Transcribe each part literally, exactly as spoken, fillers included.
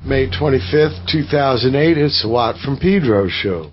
May twenty-fifth, two thousand eight, it's the Watt from Pedro show.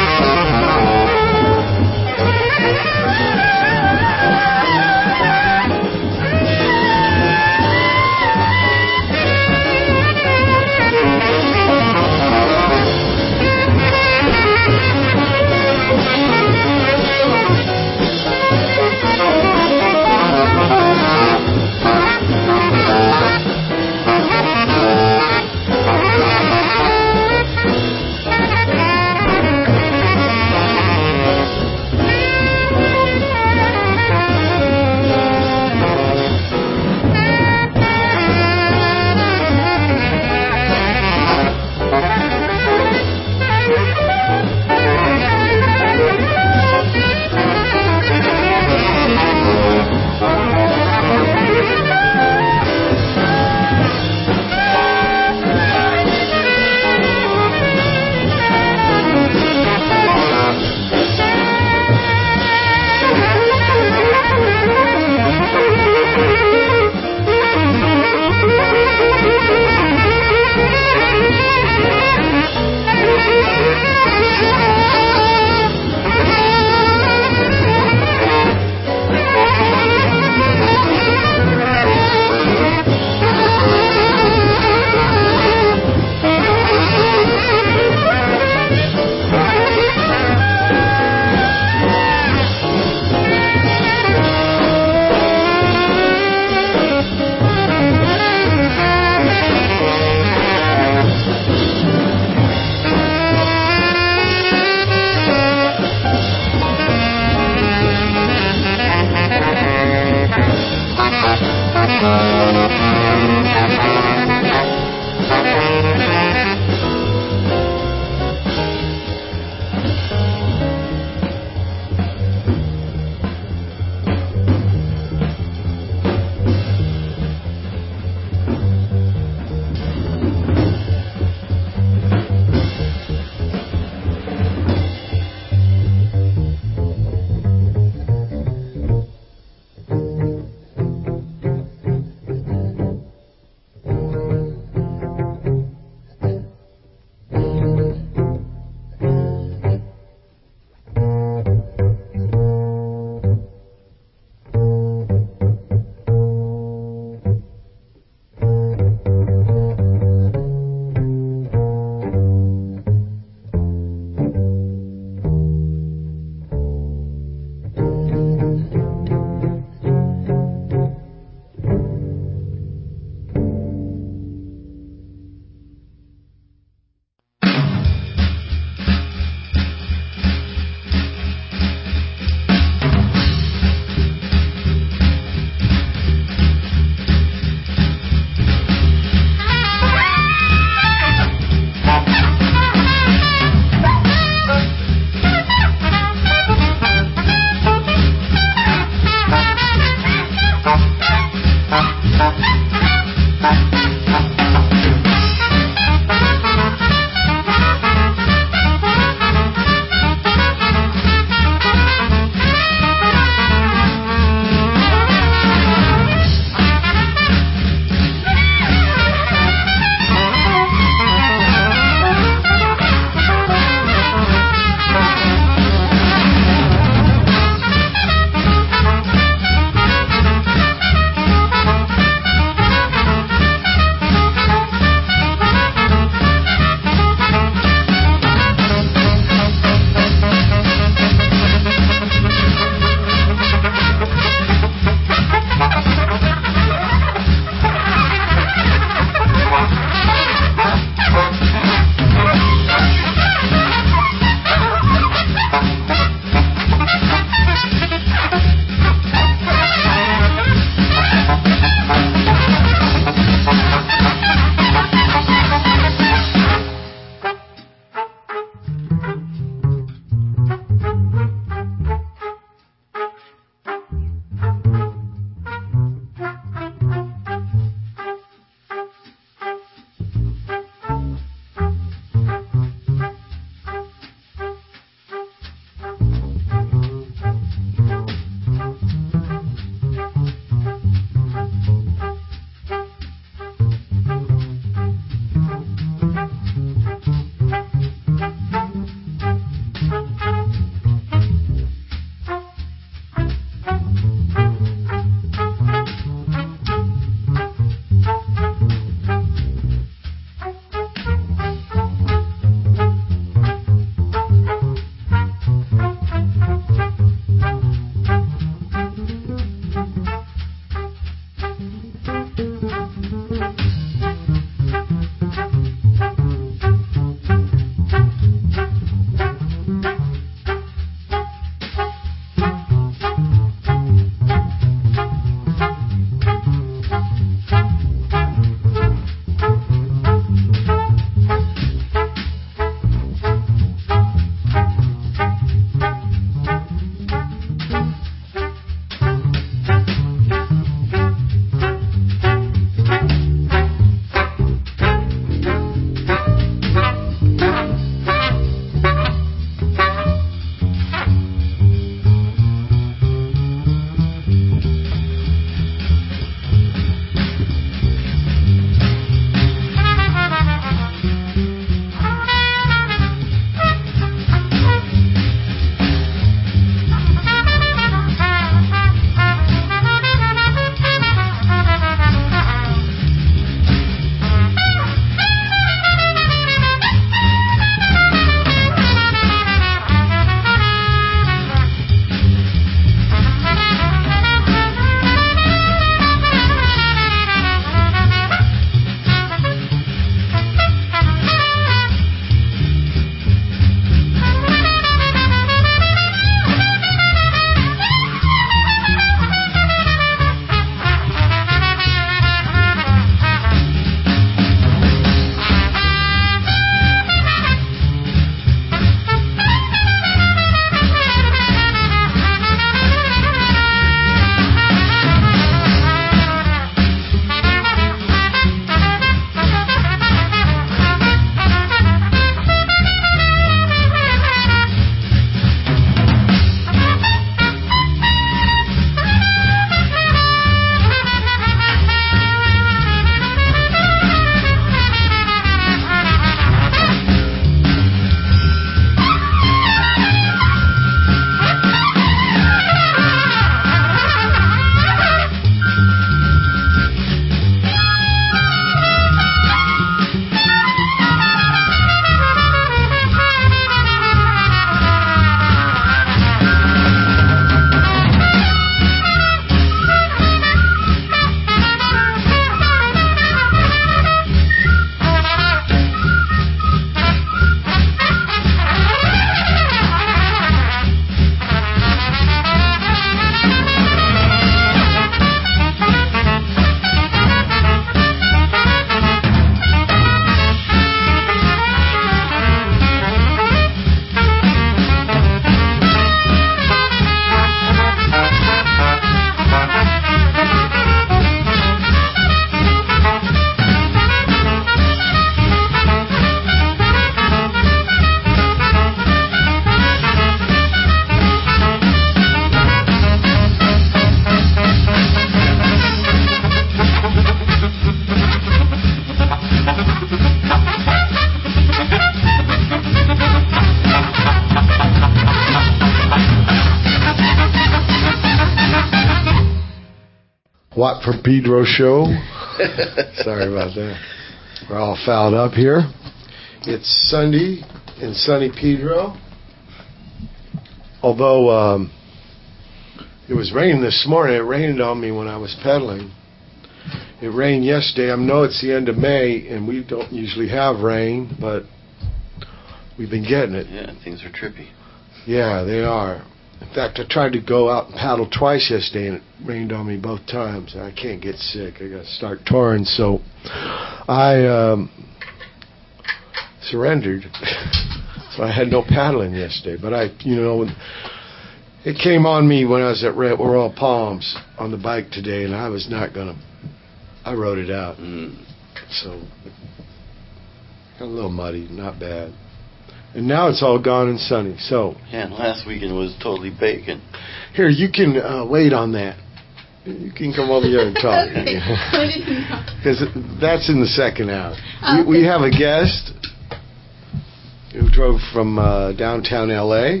Watt from Pedro show. Sorry about that. We're all fouled up here. It's Sunday in sunny Pedro. Although um, it was raining this morning, it rained on me when I was pedaling. It rained yesterday. I know it's the end of May, and we don't usually have rain, but we've been getting it. Yeah, things are trippy. Yeah, they are. In fact, I tried to go out and paddle twice yesterday, and it rained on me both times. I can't get sick. I got to start touring, so I um, surrendered. So I had no paddling yesterday. But I, you know, it came on me when I was at Red Royal Palms on the bike today, and I was not gonna. I rode it out. Mm. So got a little muddy, not bad. And now it's all gone and sunny. So yeah, and last weekend was totally bacon. Here, you can uh, wait on that. You can come over here and talk. Because that's in the second hour. Oh, we, we have a guest who drove from uh, downtown L A.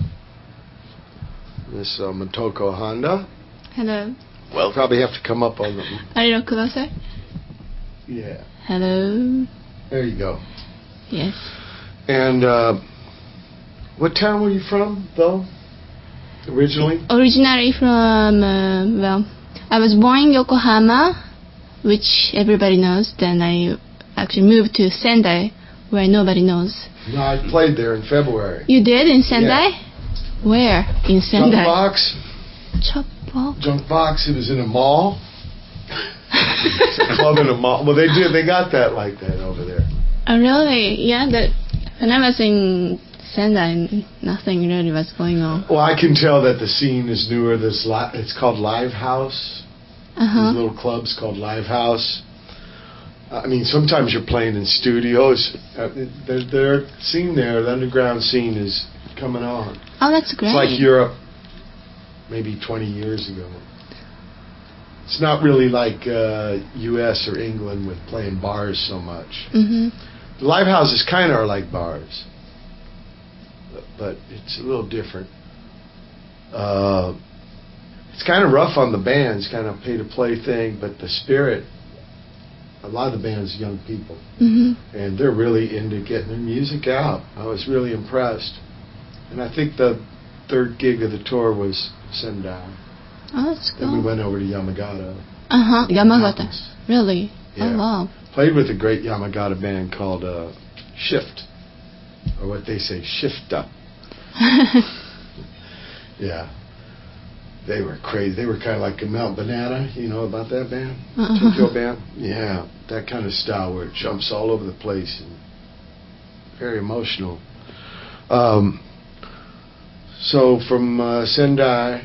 Miss uh, Motoko Honda. Hello. Well, probably have to come up on them. Ariyo kudasai. Yeah. Hello. There you go. Yes. And uh, what town were you from, though, originally? Originally from, uh, well, I was born in Yokohama, which everybody knows. Then I actually moved to Sendai, where nobody knows. No, I played there in February. You did in Sendai? Yeah. Where in Sendai? Junk Box. Junk Box. Junk Box. It was in a mall. It's a club in a mall. Well, they did. They got that like that over there. Oh, really? Yeah. That when I was in Sendai, nothing really was going on. Well, I can tell that the scene is newer. This li- it's called Live House. Uh-huh. These little clubs called Live House. I mean, sometimes you're playing in studios. Uh, their, their scene there, the underground scene, is coming on. Oh, that's great. It's like Europe, maybe twenty years ago. It's not really like uh, U S or England with playing bars so much. Mm-hmm. The live houses kind of are like bars, but, but it's a little different. Uh, it's kind of rough on the bands, kind of pay-to-play thing, but the spirit, a lot of the band's young people, mm-hmm. and they're really into getting their music out. I was really impressed. And I think the third gig of the tour was Sendai. Oh, that's cool. Then we went over to Yamagata. Uh-huh, Yamagata. Mountains. Really? Yeah. Oh, wow. Played with a great Yamagata band called uh, Shift, or what they say, Shifta. Yeah. They were crazy. They were kind of like a Melt Banana, you know about that band? Uh-huh. Tokyo band? Yeah, that kind of style where it jumps all over the place and very emotional. Um, so from uh, Sendai,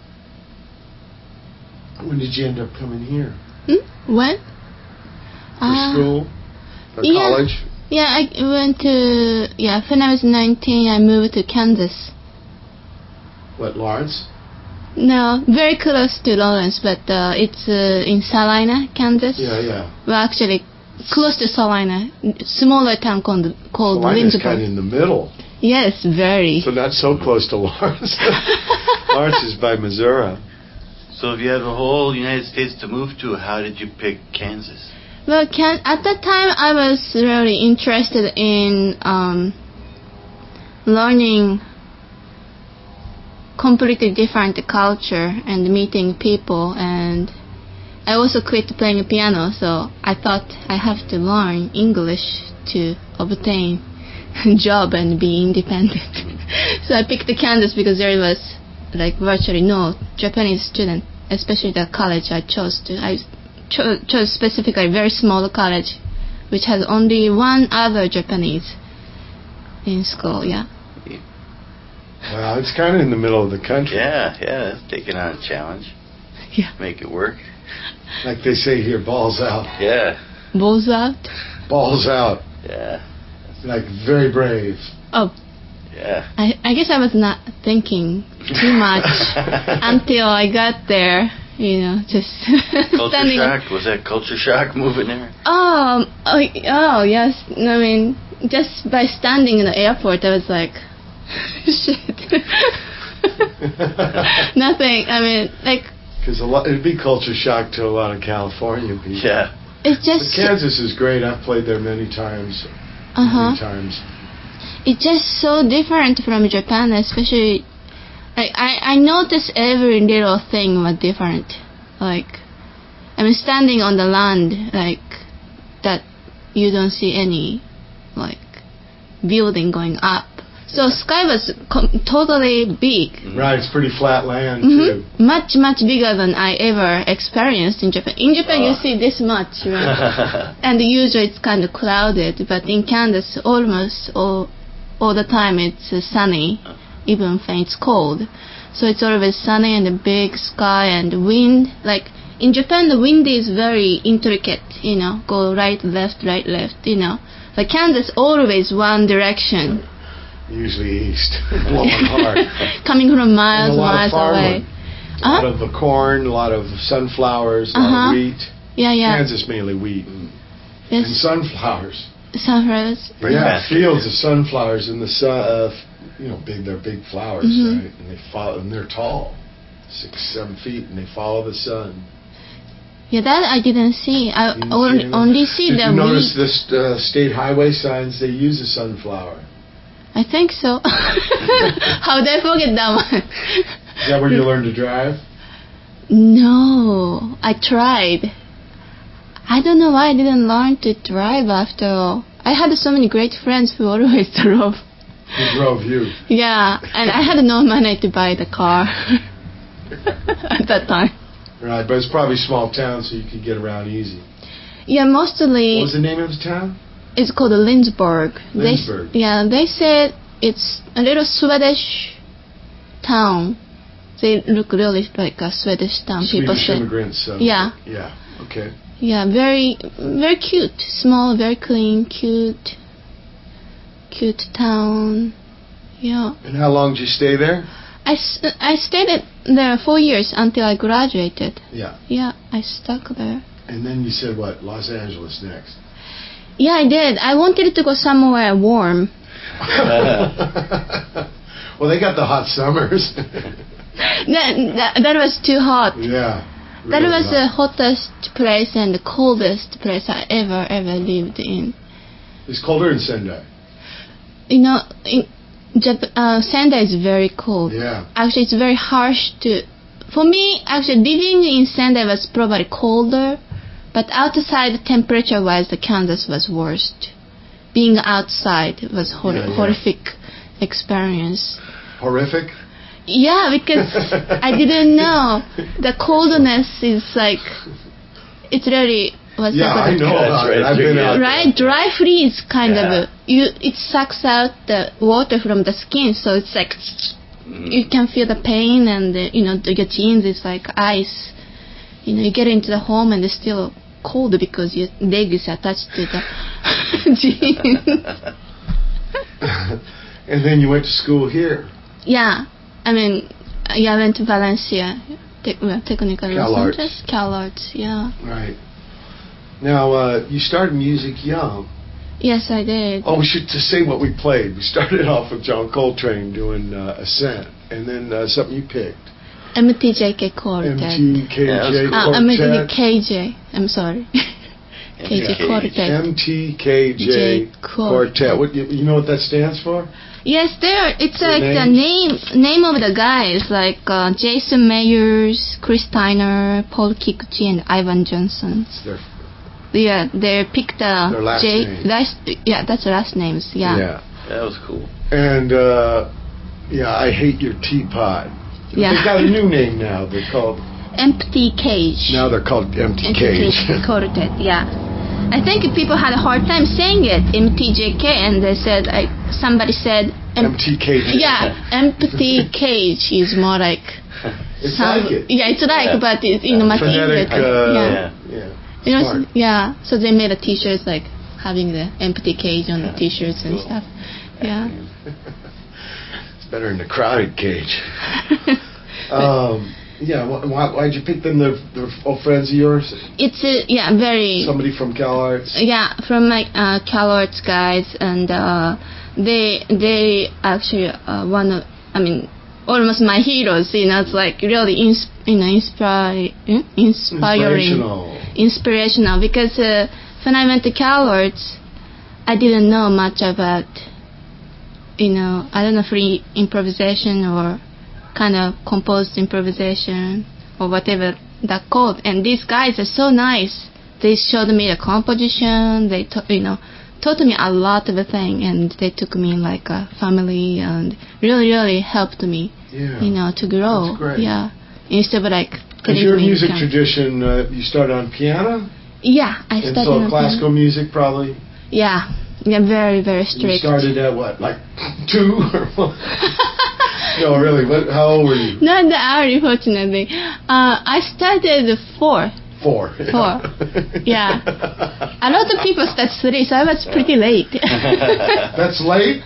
when did you end up coming here? Hmm? When? For uh, school? For yeah. college? Yeah, I went to, yeah, when I was nineteen, I moved to Kansas. What, Lawrence? No, very close to Lawrence, but uh, it's uh, in Salina, Kansas. Yeah, yeah. Well, actually, close to Salina, smaller town called, called Salina's Lynchburg. kind of in the middle. Yes, very. So not so close to Lawrence. Lawrence is by Missouri. So if you had the whole United States to move to, how did you pick Kansas? Well, can, at that time, I was really interested in um, learning completely different culture and meeting people, and I also quit playing piano, so I thought I have to learn English to obtain a job and be independent. So I picked Kansas because there was like virtually no Japanese student, especially the college I chose to. I cho- chose specifically a very small college, which has only one other Japanese in school. Yeah. Well, it's kind of in the middle of the country. Yeah, yeah, it's taking on a challenge. Yeah. Make it work. Like they say here, balls out. Yeah. Balls out. Balls out. Yeah. Like very brave. Oh. Yeah. I, I guess I was not thinking too much until I got there. You know, just Culture standing. shock? Was that culture shock moving there? Oh, oh, oh, yes. I mean, just by standing in the airport, I was like, shit. Nothing. I mean, like, Because a lot, it'd be culture shock to a lot of California people. Yeah. It's But just Kansas is great. I've played there many times. uh-huh. Many times. It's just so different from Japan, especially like I, I noticed every little thing was different. Like I'm standing on the land like that you don't see any like building going up. So sky was com- totally big. Right, it's pretty flat land Mhm. too. Much, much bigger than I ever experienced in Japan. In Japan, you Ah. see this much, right? And usually it's kind of clouded, but in Kansas, almost all, all the time it's uh, sunny, even when it's cold. So it's always sunny and a big sky and wind. Like in Japan, the wind is very intricate, you know, go right, left, right, left, you know. But Kansas, always one direction. Usually east. Blowing hard. Coming from miles, And a lot miles of farmland. away. A lot Uh, of the corn, a lot of sunflowers, a lot Uh-huh. of wheat. yeah, yeah. Kansas mainly wheat. And Yes, sunflowers. sunflowers. Bring yeah, baskets. fields of sunflowers in the sun. Uh, you know, big. They're big flowers, Mhm. right? And they follow, and they're tall, six, seven feet, and they follow the sun. Yeah, that I didn't see. I You didn't on, see any? only see Did the you notice wheat. this uh, state highway signs? They use a sunflower. I think so. How did I forget that one? Is that where you learn to drive? No, I tried. I don't know why I didn't learn to drive after all. I had so many great friends who always drove. Who drove you? Yeah, and I had no money to buy the car at that time. Right, but it's probably a small town, so you could get around easy. Yeah, mostly What was the name of the town? it's called Lindsborg. Lindsborg. They, yeah, they said it's a little Swedish town. They look really like a Swedish town. People Swedish say, immigrants. Uh, Yeah. Yeah. Okay. yeah, very, very cute, small, very clean, cute, cute town. Yeah, And how long did you stay there? I, s- I stayed at there four years until I graduated. Yeah. Yeah, I stuck there. And then you said what? Los Angeles next. Yeah, I did. I wanted to go somewhere warm. Well, they got the hot summers. That, that, that was too hot. Yeah. That really was hot. the hottest place and the coldest place I ever, ever lived in. It's colder in Sendai. You know, in Jap- uh, Sendai is very cold. Yeah. Actually, it's very harsh to... For me, actually, living in Sendai was probably colder, but outside, temperature-wise, the Kansas was worst. Being outside was hor- Yeah, yeah. horrific experience. Horrific? Yeah, because I didn't know the coldness is like... It's really... What's Yeah, the I know That's about right, it. I've been yeah. out there. Right, dry freeze kind Yeah. of. You it sucks out the water from the skin, so it's like Mhm. you can feel the pain, and uh, you know your jeans is like ice. You know, you get into the home and it's still cold because your leg is attached to the jeans. And then you went to school here. Yeah, I mean, yeah, I went to Valencia, te- well, technical Cal Los Arts. Angeles, Cal Arts. Yeah. Right. Now, uh, you started music young. Yes, I did. Oh, we should to say what we played. We started off with John Coltrane doing uh, Ascent, and then uh, something you picked. M T J K Quartet. M T K J Yeah, that was cool. Ah, M T Quartet. K J. I'm sorry. K J Yeah. Quartet. M T K J J Quartet. What you, you know what that stands for? Yes, there. It's Their like the name name of the guys, like uh, Jason Mayers, Chris Steiner, Paul Kikuchi, and Ivan Johnson. It's their Yeah, they picked uh, Their last J. name. Last, yeah, that's the last names. Yeah. That was cool. And uh, yeah, I hate your teapot. Yeah. They got a new name now. They're called Empty Cage. now they're called Empty Empty Cage. Cage Quartet. Yeah. I think people had a hard time saying it, M T J K, and they said, like, somebody said, em- M T K J. yeah, Empty Cage is more like. It's sound- like it. Yeah, it's like, Yeah. but it's, you know, much Phonetic. easier. Uh, yeah. Yeah. yeah. You know, Smart. s- yeah. So they made a T-shirts like having the empty cage on the T-shirts and Cool. stuff. Yeah. It's better than the crowded cage. um, yeah. Why, why, why'd you pick them? They're, they're old friends of yours. It's uh, yeah, very Somebody from Cal Arts. yeah from my uh, Cal Arts guys, and uh, they they actually uh, one of I mean almost my heroes. You know, it's like really ins- you know, inspire, inspiring, Inspirational. inspirational. Because uh, when I went to Cal Arts, I didn't know much about, you know, I don't know, free improvisation or kind of composed improvisation or whatever that called. And these guys are so nice. They showed me the composition. They, ta- you know, taught me a lot of things, and they took me like a family and really, really helped me, Yeah. you know, to grow. That's great. Yeah, instead of like. Is your me music down. tradition? Uh, you started on piano, Yeah, I and started. so on classical piano. music probably. Yeah, yeah, very, very You strict. started at what, like two or what? No, really. What? How old were you? Not that early, fortunately. Uh, I started four. Four. Four. Yeah. A lot of people start three, so I was pretty late. That's late?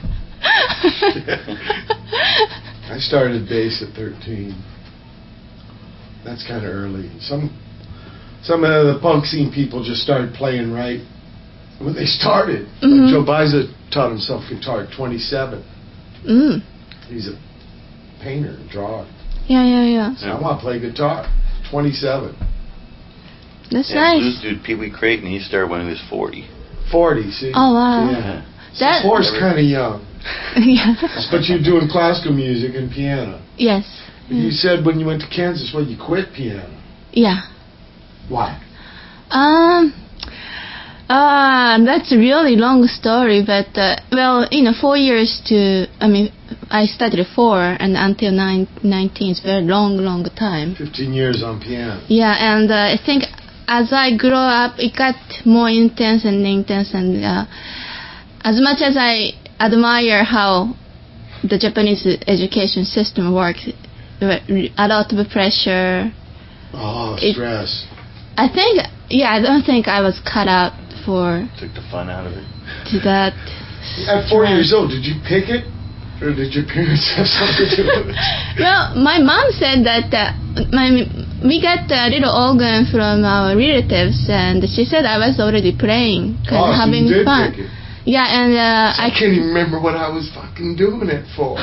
I started bass at thirteen. That's kind of early. Some some of the punk scene people just started playing right when they started. Mm-hmm. Like Joe Baiza taught himself guitar at twenty-seven. Mm. He's a painter, a drawer. Yeah, yeah, yeah. So I want to play guitar. twenty-seven. That's Yeah, nice. blues dude Pee Wee Creighton, he started when he was forty. forty, see? Oh, wow. Yeah. That- So four's kind of young. Yeah. But you're doing classical music and piano. Yes. You said when you went to Kansas, well, you quit piano. Yeah. Why? Um. Uh, that's a really long story, but uh, well, you know, four years to. I mean, I started at four and until nine, nineteen. It's very long, long time. fifteen years on piano. Yeah, and uh, I think as I grew up, it got more intense and intense, and uh, as much as I admire how the Japanese education system works, a lot of pressure. Oh, It- stress. I think, yeah, I don't think I was cut out for Took the fun out of it. to that. At four stress. years old, did you pick it? Or did your parents have something to do with it? Well, my mom said that uh, my we got a little organ from our relatives, and she said I was already playing, kind Oh, of so having you did fun. pick it. Yeah, and uh, I can't even remember what I was fucking doing it for.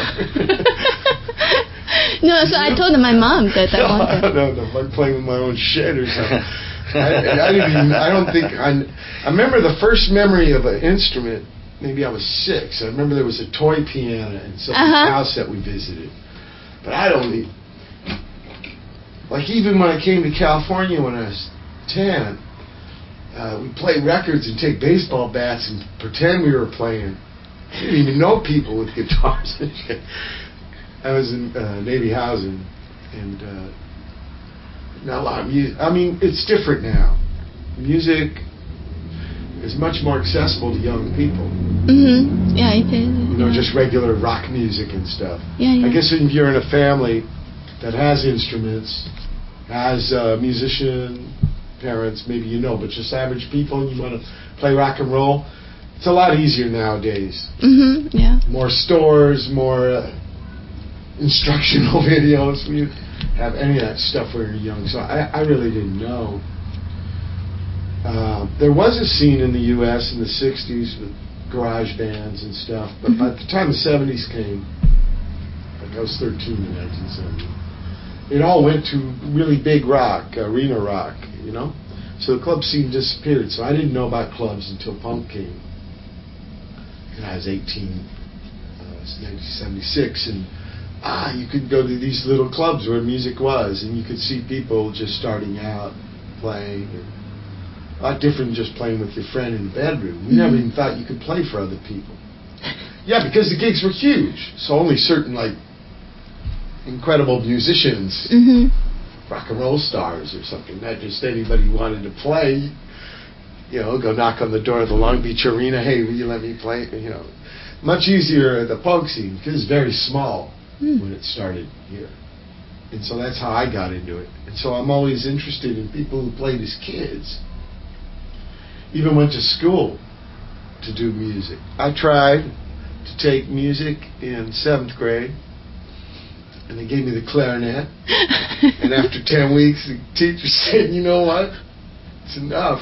No, so I told my mom that I No, I wanted. don't know. Like playing with my own shit or something. I, I didn't even. I don't think. I, I remember the first memory of an instrument. Maybe I was six. I remember there was a toy piano in some Uh-huh. house that we visited. But I don't even. Like even when I came to California when I was ten, uh, we'd play records and take baseball bats and pretend we were playing. I didn't even know people with guitars and shit. I was in uh, Navy housing, and uh, not a lot of music. I mean, it's different now. Music is much more accessible to young people. Mhm. Yeah, it is. You know, just regular rock music and stuff. Yeah, yeah. I guess if you're in a family that has instruments, has uh, musician parents, maybe you know, but just average people, and you want to play rock and roll, it's a lot easier nowadays. Mhm. Yeah. More stores, more uh, instructional videos. You have any of that stuff when you're young. So I, I really didn't know. Uh, there was a scene in the U S in the sixties with garage bands and stuff, but Mm-hmm. by the time the seventies came, like I was thirteen in nineteen seventy, it all went to really big rock, arena rock, you know? So the club scene disappeared, so I didn't know about clubs until punk came. And I was eighteen, uh, it was nineteen seventy-six, and ah, you could go to these little clubs where music was, and you could see people just starting out playing. And a lot different than just playing with your friend in the bedroom. You Mm-hmm. never even thought you could play for other people. Yeah, because the gigs were huge, so only certain like incredible musicians, Mhm. rock and roll stars or something, not just anybody who wanted to play. You know, go knock on the door of the Long Beach Arena. Hey, will you let me play? You know, much easier at the punk scene because it's very small Mm. when it started here, and so that's how I got into it. And so I'm always interested in people who played as kids, even went to school to do music. I tried to take music in seventh grade, and they gave me the clarinet. And after ten weeks, the teacher said, "You know what? It's enough."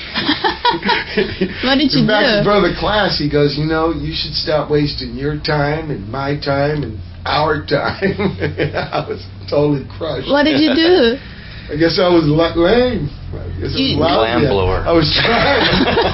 What did you Back do? in front of the class, he goes, "You know, you should stop wasting your time and my time." And hour time. I was totally crushed. What did you do? I guess I was la- lame. I guess I was You- loud Glam yet. blower. I was trying.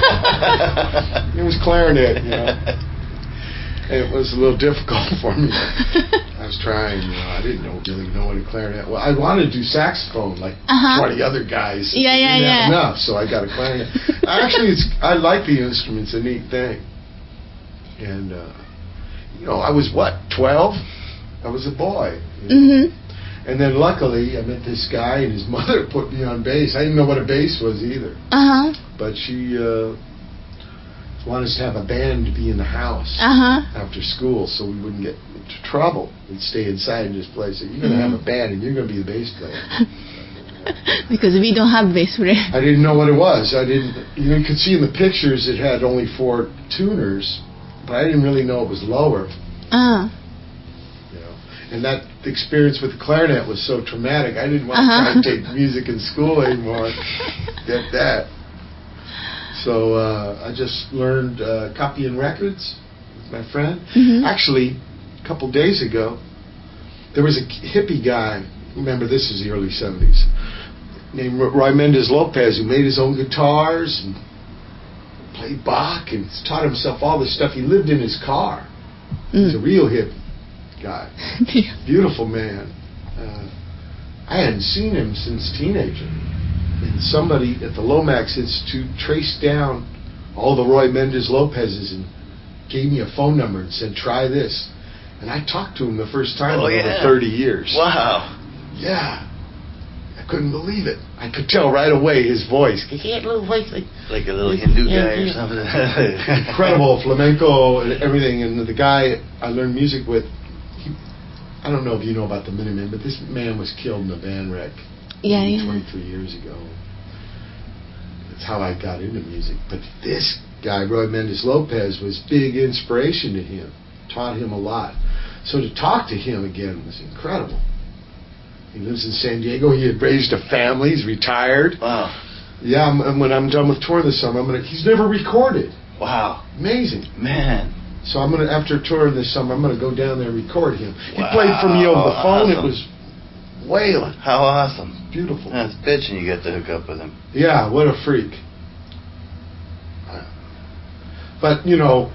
It was clarinet, you know. And it was a little difficult for me. I was trying, you know. I didn't know, really know what a clarinet was. I wanted to do saxophone like Uh-huh. twenty other guys. Yeah, yeah, Didn't have yeah. enough, so I got a clarinet. Actually, it's I like the instrument. It's a neat thing. And, uh, you know, I was, what, twelve? I was a boy. You know? Mm-hmm. And then luckily, I met this guy, and his mother put me on bass. I didn't know what a bass was either. Uh-huh. But she uh, wanted us to have a band to be in the house Uh-huh. after school so we wouldn't get into trouble. We'd stay inside and just play. So you're going to have a band, and you're going to be the bass player. Because we don't have bass player. I didn't know what it was. I didn't. You know, you could see in the pictures it had only four tuners, but I didn't really know it was lower. Uh. You know, and that experience with the clarinet was so traumatic. I didn't want Uh-huh. to try to take music in school anymore. Get that. So uh, I just learned uh, copying records with my friend. Mhm. Actually, a couple days ago, there was a hippie guy. Remember, this is the early seventies. Named Roy Mendez Lopez, who made his own guitars and played Bach and taught himself all this stuff. He lived in his car. He's a Mm. real hippie guy. Beautiful man. Uh, I hadn't seen him since teenager. And somebody at the Lomax Institute traced down all the Roy Mendez Lopez's and gave me a phone number and said, try this. And I talked to him the first time Oh, in over yeah. thirty years. Wow. Yeah. I couldn't believe it. I could tell right away his voice. He had a little voice like Like a little Hindu Yeah, guy or yeah. something. incredible flamenco and everything. And the guy I learned music with, he, I don't know if you know about the Minutemen, but this man was killed in a van wreck Yeah, maybe yeah. twenty-three years ago. That's how I got into music. But this guy, Roy Mendez Lopez, was big inspiration to him. Taught him a lot. So to talk to him again was incredible. He lives in San Diego. He had raised a family. He's retired. Wow. Yeah, I'm, and when I'm done with tour this summer, I'm gonna. He's never recorded. Wow. Amazing. Man. So I'm gonna, after touring this summer, I'm gonna go down there and record him. He Wow. played for me over the phone. Awesome. It was wailing, How awesome. beautiful. That's bitching you get to hook up with him. Yeah, what a freak. But you know,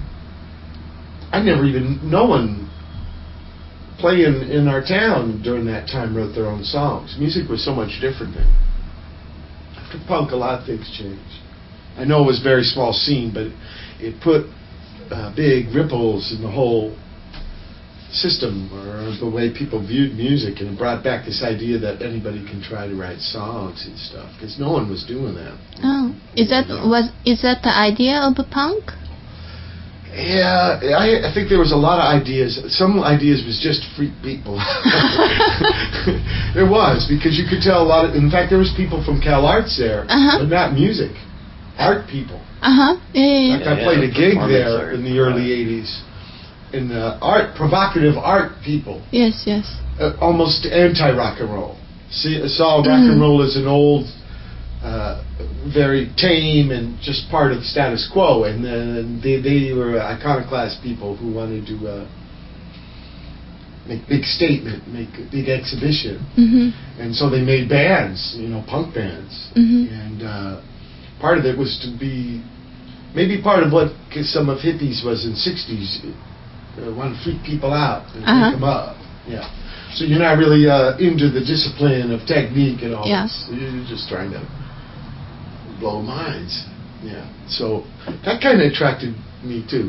I never even no one playing in our town during that time wrote their own songs. Music was so much different then. After punk, a lot of things changed. I know it was a very small scene, but it put uh, big ripples in the whole system or the way people viewed music, and it brought back this idea that anybody can try to write songs and stuff, because no one was doing that. Oh, is that was is that the idea of a punk? Yeah, I, I think there was a lot of ideas. Some ideas was just to freak people. There was, because you could tell a lot of. In fact, there was people from Cal Arts there, Uh-huh. but not music, art people. Uh huh. Yeah, yeah, In yeah. fact, I Yeah, played a gig performance there art. in the early eighties. In uh, art, provocative art people, Yes, yes. uh, almost anti-rock and roll. See, saw rock Mm. and roll as an old, uh, very tame and just part of the status quo, and then they, they were iconoclast people who wanted to uh, make big statement, make a big exhibition, Mhm. and so they made bands, you know, punk bands, Mhm. and uh, part of it was to be maybe part of what some of hippies was in sixties. Uh, want to freak people out and Uh-huh. wake them up. Yeah. So you're not really uh, into the discipline of technique and all Yes. that. You're just trying to blow minds. Yeah. So that kind of attracted me too.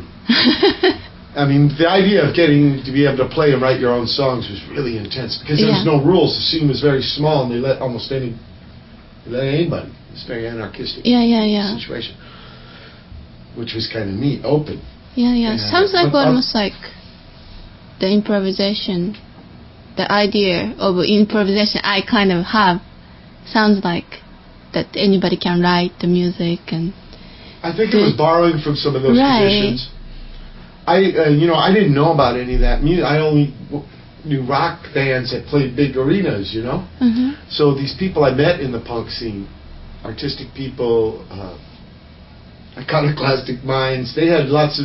I mean, the idea of getting to be able to play and write your own songs was really intense, because there was Yeah. no rules. The scene was very small, and they let almost any they let anybody. It's a very anarchistic Yeah, yeah, yeah. situation, which was kind of neat, open. Yeah, yeah. Yeah, Sounds like but, uh, almost like the improvisation, the idea of improvisation I kind of have. Sounds like that anybody can write the music and. I think it was borrowing from some of those Right. traditions. I, uh, you know, I didn't know about any of that music. I only w- knew rock bands that played big arenas, you know. Mhm. So these people I met in the punk scene, artistic people, uh, iconoclastic minds, they had lots of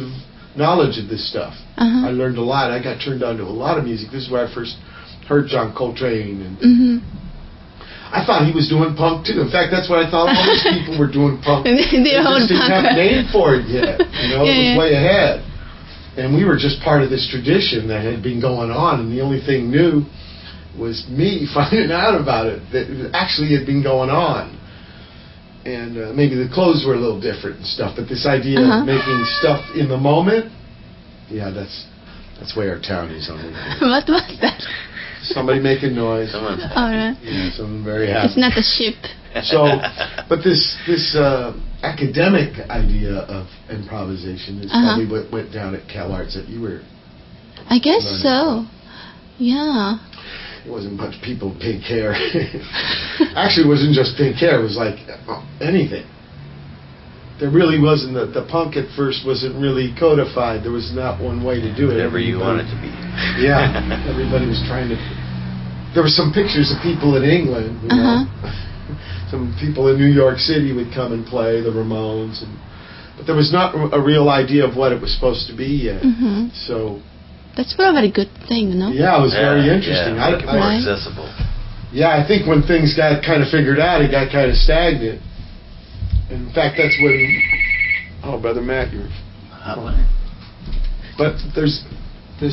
knowledge of this stuff. Uh-huh. I learned a lot. I got turned on to a lot of music. This is where I first heard John Coltrane. And Mm-hmm. I thought he was doing punk too. In fact, that's what I thought all these people were doing punk. They They were just didn't punk. have a name for it yet. You know, Yeah, it was yeah. way ahead. And we were just part of this tradition that had been going on, and the only thing new was me finding out about it, that it actually had been going on. And uh, maybe the clothes were a little different and stuff, but this idea Uh-huh. of making stuff in the moment, yeah, that's that's where our town is on it. What was that? Somebody making noise. Someone's Oh, right. Yeah, someone very happy. It's not a ship. So, but this this uh, academic idea of improvisation is Uh-huh. probably what went down at Cal Arts that you were. I guess Learning so. Yeah. It wasn't much people pink hair. Actually, it wasn't just pink hair. It was like uh, anything. There really wasn't the, the punk at first wasn't really codified. There was not one way to do it. Whatever you want it to be. Yeah, everybody was trying to. There were some pictures of people in England. You know? Uh-huh. Some people in New York City would come and play the Ramones, and but there was not a real idea of what it was supposed to be yet. Mm-hmm. So That's probably a good thing, no? yeah, it was Yeah, very interesting. Yeah, I, make it I, more Right. accessible. yeah, I think when things got kind of figured out, it got kind of stagnant. In fact, that's when. Oh, Brother Matt, you're. Hot one. But there's this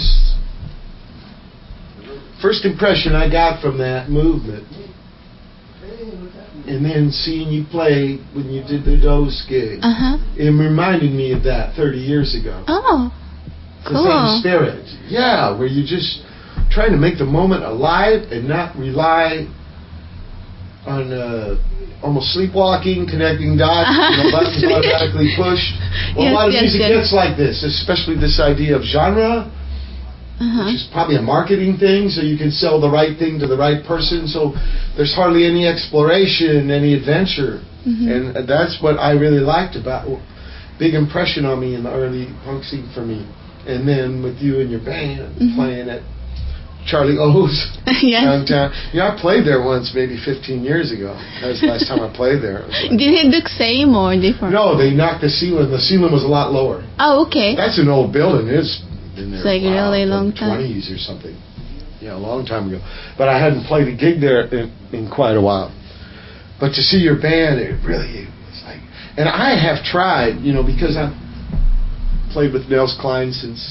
first impression I got from that movement, and then seeing you play when you did the Dose gig, Uh-huh. it reminded me of that thirty years ago. Oh, The same cool. spirit. Yeah, where you're just trying to make the moment alive and not rely on uh, almost sleepwalking, connecting dots, you know, buttons automatically pushed. Well, Yes, a lot of yes, music yes. gets like this, especially this idea of genre, Uh-huh. which is probably a marketing thing, so you can sell the right thing to the right person. So there's hardly any exploration, any adventure. Mhm. And that's what I really liked about big impression on me in the early punk scene for me. And then with you and your band Mhm. playing at Charlie O's Yes. downtown. You know, I played there once, maybe fifteen years ago. That was the last time I played there. It was like- Did it look same or different? no, they knocked the ceiling. The ceiling was a lot lower. Oh, okay. That's an old building. It's been there It's like a while, really like long time. twenties or something. Yeah, a long time ago. But I hadn't played a gig there in, in quite a while. But to see your band, it really was like. And I have tried, you know, because I've played with Nels Klein since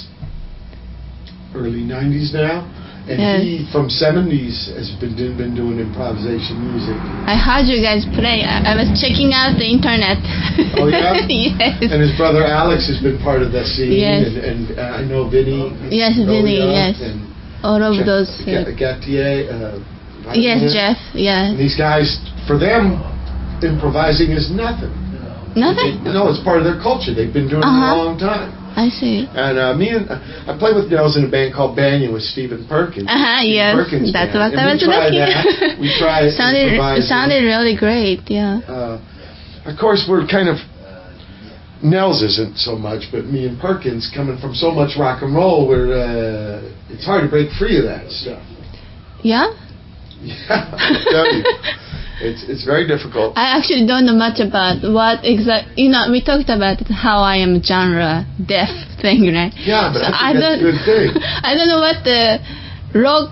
early nineties now, and Yes. he from seventies has been do, been doing improvisation music. I heard you guys play. I, I was checking out the internet. Oh, yeah? Yes. And his brother Alex has been part of that scene, Yes. and, and uh, I know Vinny. Yes, Vinny, Rolia, yes. And All of Jeff, those. Ga- uh, Gatier, uh, yes, Vladimir. Jeff. Yeah. And these guys, for them, improvising is nothing. Nothing. No, it's part of their culture. They've been doing it Uh-huh. a long time. I see. And uh, me and I played with Nels in a band called Banyan with Stephen Perkins. Uh-huh, Steve yes. Perkins That's band. what And I we was tried looking that. We tried sounded, improvising. sounded really great, yeah. Uh, of course, we're kind of Nels isn't so much, but me and Perkins coming from so much rock and roll, we're uh, it's hard to break free of that stuff. Yeah? Yeah, I tell you, it's it's very difficult. I actually don't know much about what exact. You know, we talked about how I am genre deaf thing, right? Yeah, but So I think that's a don't, good thing. I don't know what the rock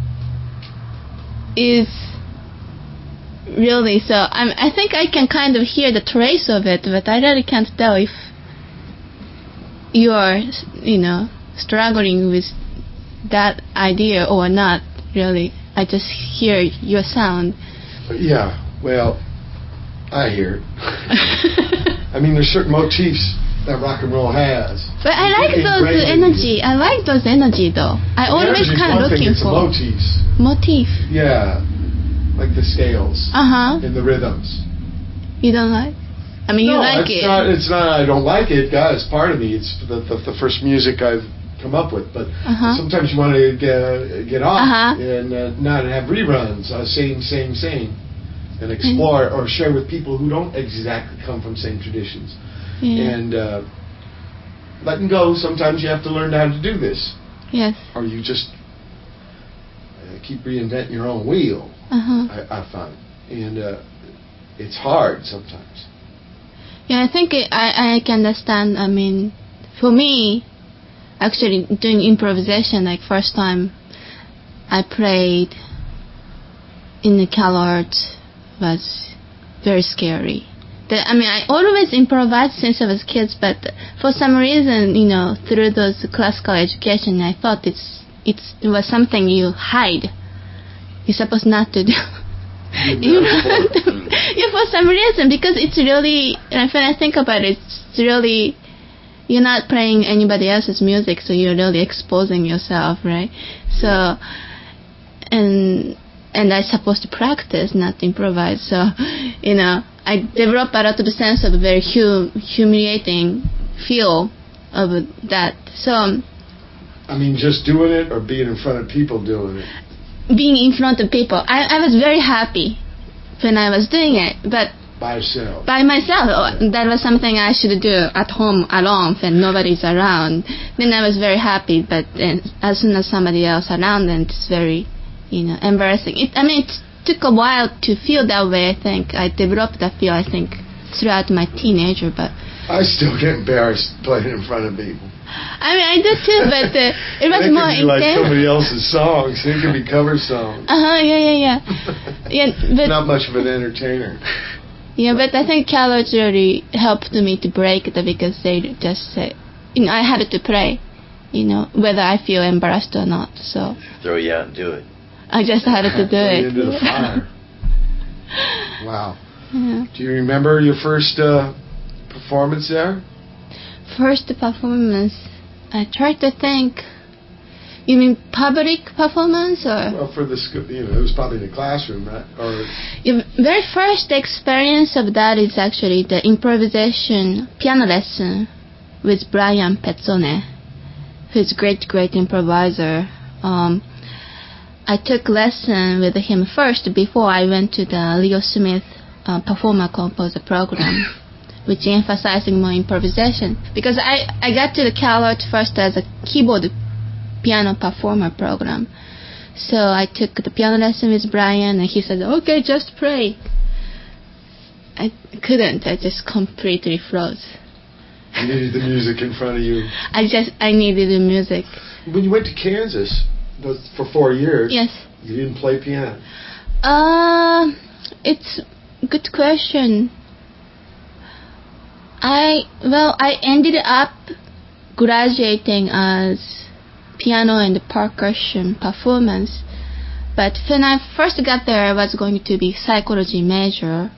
is really. So I'm. I think I can kind of hear the trace of it, but I really can't tell if you are, you know, struggling with that idea or not. Really, I just hear your sound. Yeah, well, I hear it. I mean, there's certain motifs that rock and roll has. But I like It's those ingrained in energy. I like those energy though. I The always energy's kind of one thing, looking it's the for motifs. motif. Yeah, like the scales Uh huh. and the rhythms. You don't like? I mean, no, you like it's it. not. It's not. I don't like it. God, it's part of me. It's the, the, the first music I've come up with. But Uh-huh. sometimes you want to get get off Uh-huh. and uh, not have reruns. Uh, same, same, same, and explore or share with people who don't exactly come from same traditions. Yeah. And uh, letting go. Sometimes you have to learn how to do this, Yes. or you just uh, keep reinventing your own wheel. Uh huh. I, I find, and uh, it's hard sometimes. Yeah, I think it, I I can understand. I mean, for me, actually doing improvisation, like first time I played in the CalArts was very scary. The, I mean, I always improvised since I was kids, but for some reason, you know, through those classical education, I thought it's it's it was something you hide. You're supposed not to do. You know, yeah, for some reason, because it's really, when I think about it, it's really, you're not playing anybody else's music, so you're really exposing yourself, right? So, and and I'm supposed to practice, not improvise. So, you know, I developed a lot of sense of a very hu- humiliating feel of that. So, I mean, just doing it or being in front of people doing it? Being in front of people. I, I was very happy when I was doing it, but by yourself. By myself. Yeah. That was something I should do at home alone when nobody's around. Then I was very happy, but then as soon as somebody else around, then it's very, you know, embarrassing. It, I mean, it took a while to feel that way, I think. I developed that feel, I think, throughout my teenager, but... I still get embarrassed playing in front of people. I mean, I do too, but uh, it was it more intense. It could be like somebody else's songs. It could be cover songs. Uh-huh, yeah, yeah, yeah. yeah but, Not much of an entertainer. Yeah, but I think CalArts really helped me to break that because they just said, you know, I had to play, you know, whether I feel embarrassed or not, so. Throw you out and do it. I just had to do Throw it. You into the fire. Wow. Yeah. Do you remember your first uh, performance there? First performance, I tried to think. You mean public performance or? Well, for the school, you know, it was probably in the classroom, right? Or your very first experience of that is actually the improvisation piano lesson with Brian Pezzone, who's a great, great improviser. Um, I took lesson with him first before I went to the Leo Smith uh, Performer Composer program, which emphasizing more improvisation. Because I, I got to the CalArts first as a keyboard piano performer program. So I took the piano lesson with Brian, and he said, okay, just play. I couldn't. I just completely froze. You needed the music in front of you. I just, I needed the music. When you went to Kansas for four years, yes, you didn't play piano? Uh, it's a good question. I, well, I ended up graduating as piano and percussion performance, but when I first got there, I was going to be psychology major.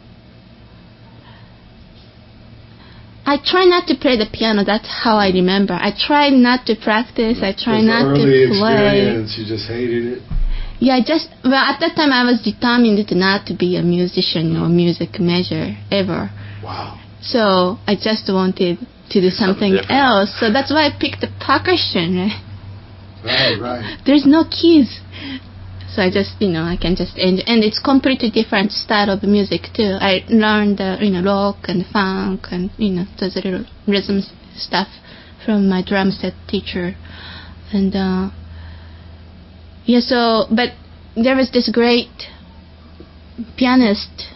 I try not to play the piano. That's how I remember. I try not to practice. I try not to play. Experience, you just hated it. Yeah, I just well at that time I was determined to not to be a musician or music major ever. Wow. So I just wanted to do something, something else. So that's why I picked the percussion. Right? Right, right. There's no keys. So I just, you know, I can just, and, and it's completely different style of music too. I learned, uh, you know, rock and funk and, you know, those little rhythm stuff from my drum set teacher. And, uh, yeah, so, but there was this great pianist,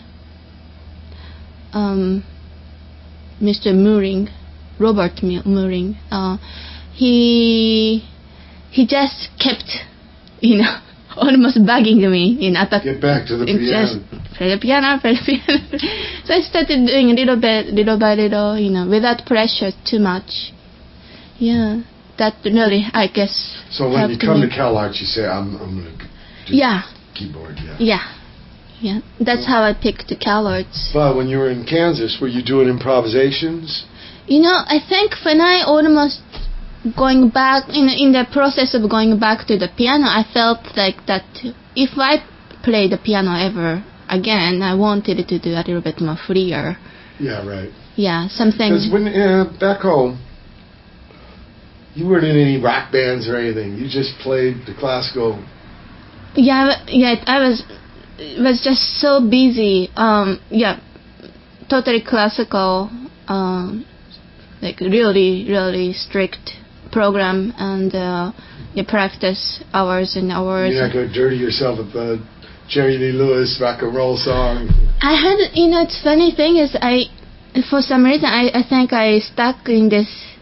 um, Mister Mooring, Robert Mooring. Uh, he, he just kept, you know, almost bugging me, you know. Get back to the piano. Just play the piano, play the piano. So I started doing a little bit, little by little, you know, without pressure too much. Yeah, that really, I guess. So when you come me. to CalArts, you say, I'm, I'm going to do yeah. keyboard, yeah. Yeah, yeah. That's how I picked the CalArts. But when you were in Kansas, were you doing improvisations? You know, I think when I almost going back, in in the process of going back to the piano, I felt like that if I play the piano ever again, I wanted to do a little bit more freer. Yeah, right. Yeah, something. Because when uh, back home, you weren't in any rock bands or anything. You just played the classical. Yeah, yeah. I was was just so busy. Um, yeah, totally classical. Um, like really, really strict program, and uh, you practice hours and hours. You're not going to dirty yourself with the Jerry Lee Lewis rock and roll song. I had, you know, it's funny thing is I, for some reason, I, I think I stuck in this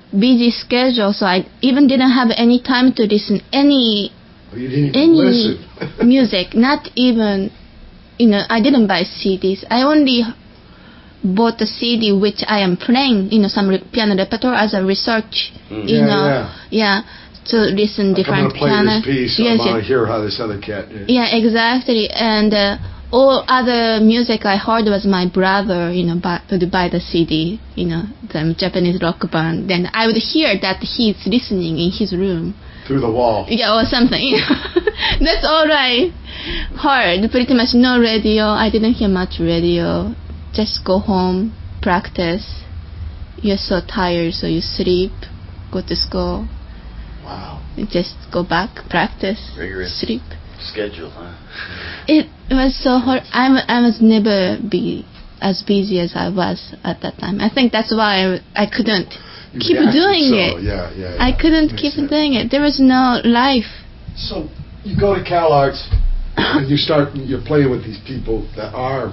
busy schedule, so I even didn't have any time to listen any Oh, you didn't even any listen. music. Not even, you know, I didn't buy C Ds. I only bought a C D which I am playing, you know, some re- piano repertoire as a research, Mm. you Yeah, know, yeah. yeah, to listen Like, different I'm gonna play piano. this piece. Yes, I want yes. to hear how this other cat did. Yeah, exactly. And uh, all other music I heard was my brother, you know, buy, would buy the C D, you know, the Japanese rock band. Then I would hear that he's listening in his room. Through the wall. Yeah, or something. That's all I heard. Pretty much no radio. I didn't hear much radio. Just go home, practice. You're so tired, so you sleep, go to school. Wow. Just go back, practice, Rigorous sleep. schedule, huh? It was so hard. I'm, I was never be as busy as I was at that time. I think that's why I, I couldn't You keep reacted doing so, it. Yeah, yeah, yeah. I couldn't Makes keep sense. doing it. There was no life. So you go to Cal Arts and you start. You're playing with these people that are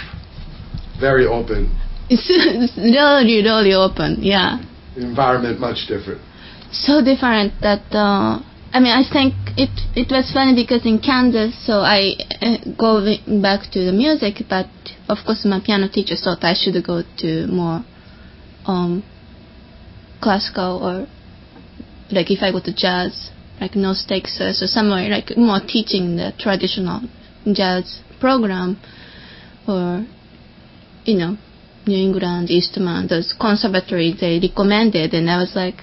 very open. It's, it's really, really open. Yeah. The environment much different. So different that uh, I mean, I think it it was funny because in Kansas, so I uh, go back to the music, but of course my piano teacher thought I should go to more um, classical, or like if I go to jazz, like North Texas or somewhere like more teaching the traditional jazz program, or you know, New England, Eastman, those conservatories they recommended, and I was like,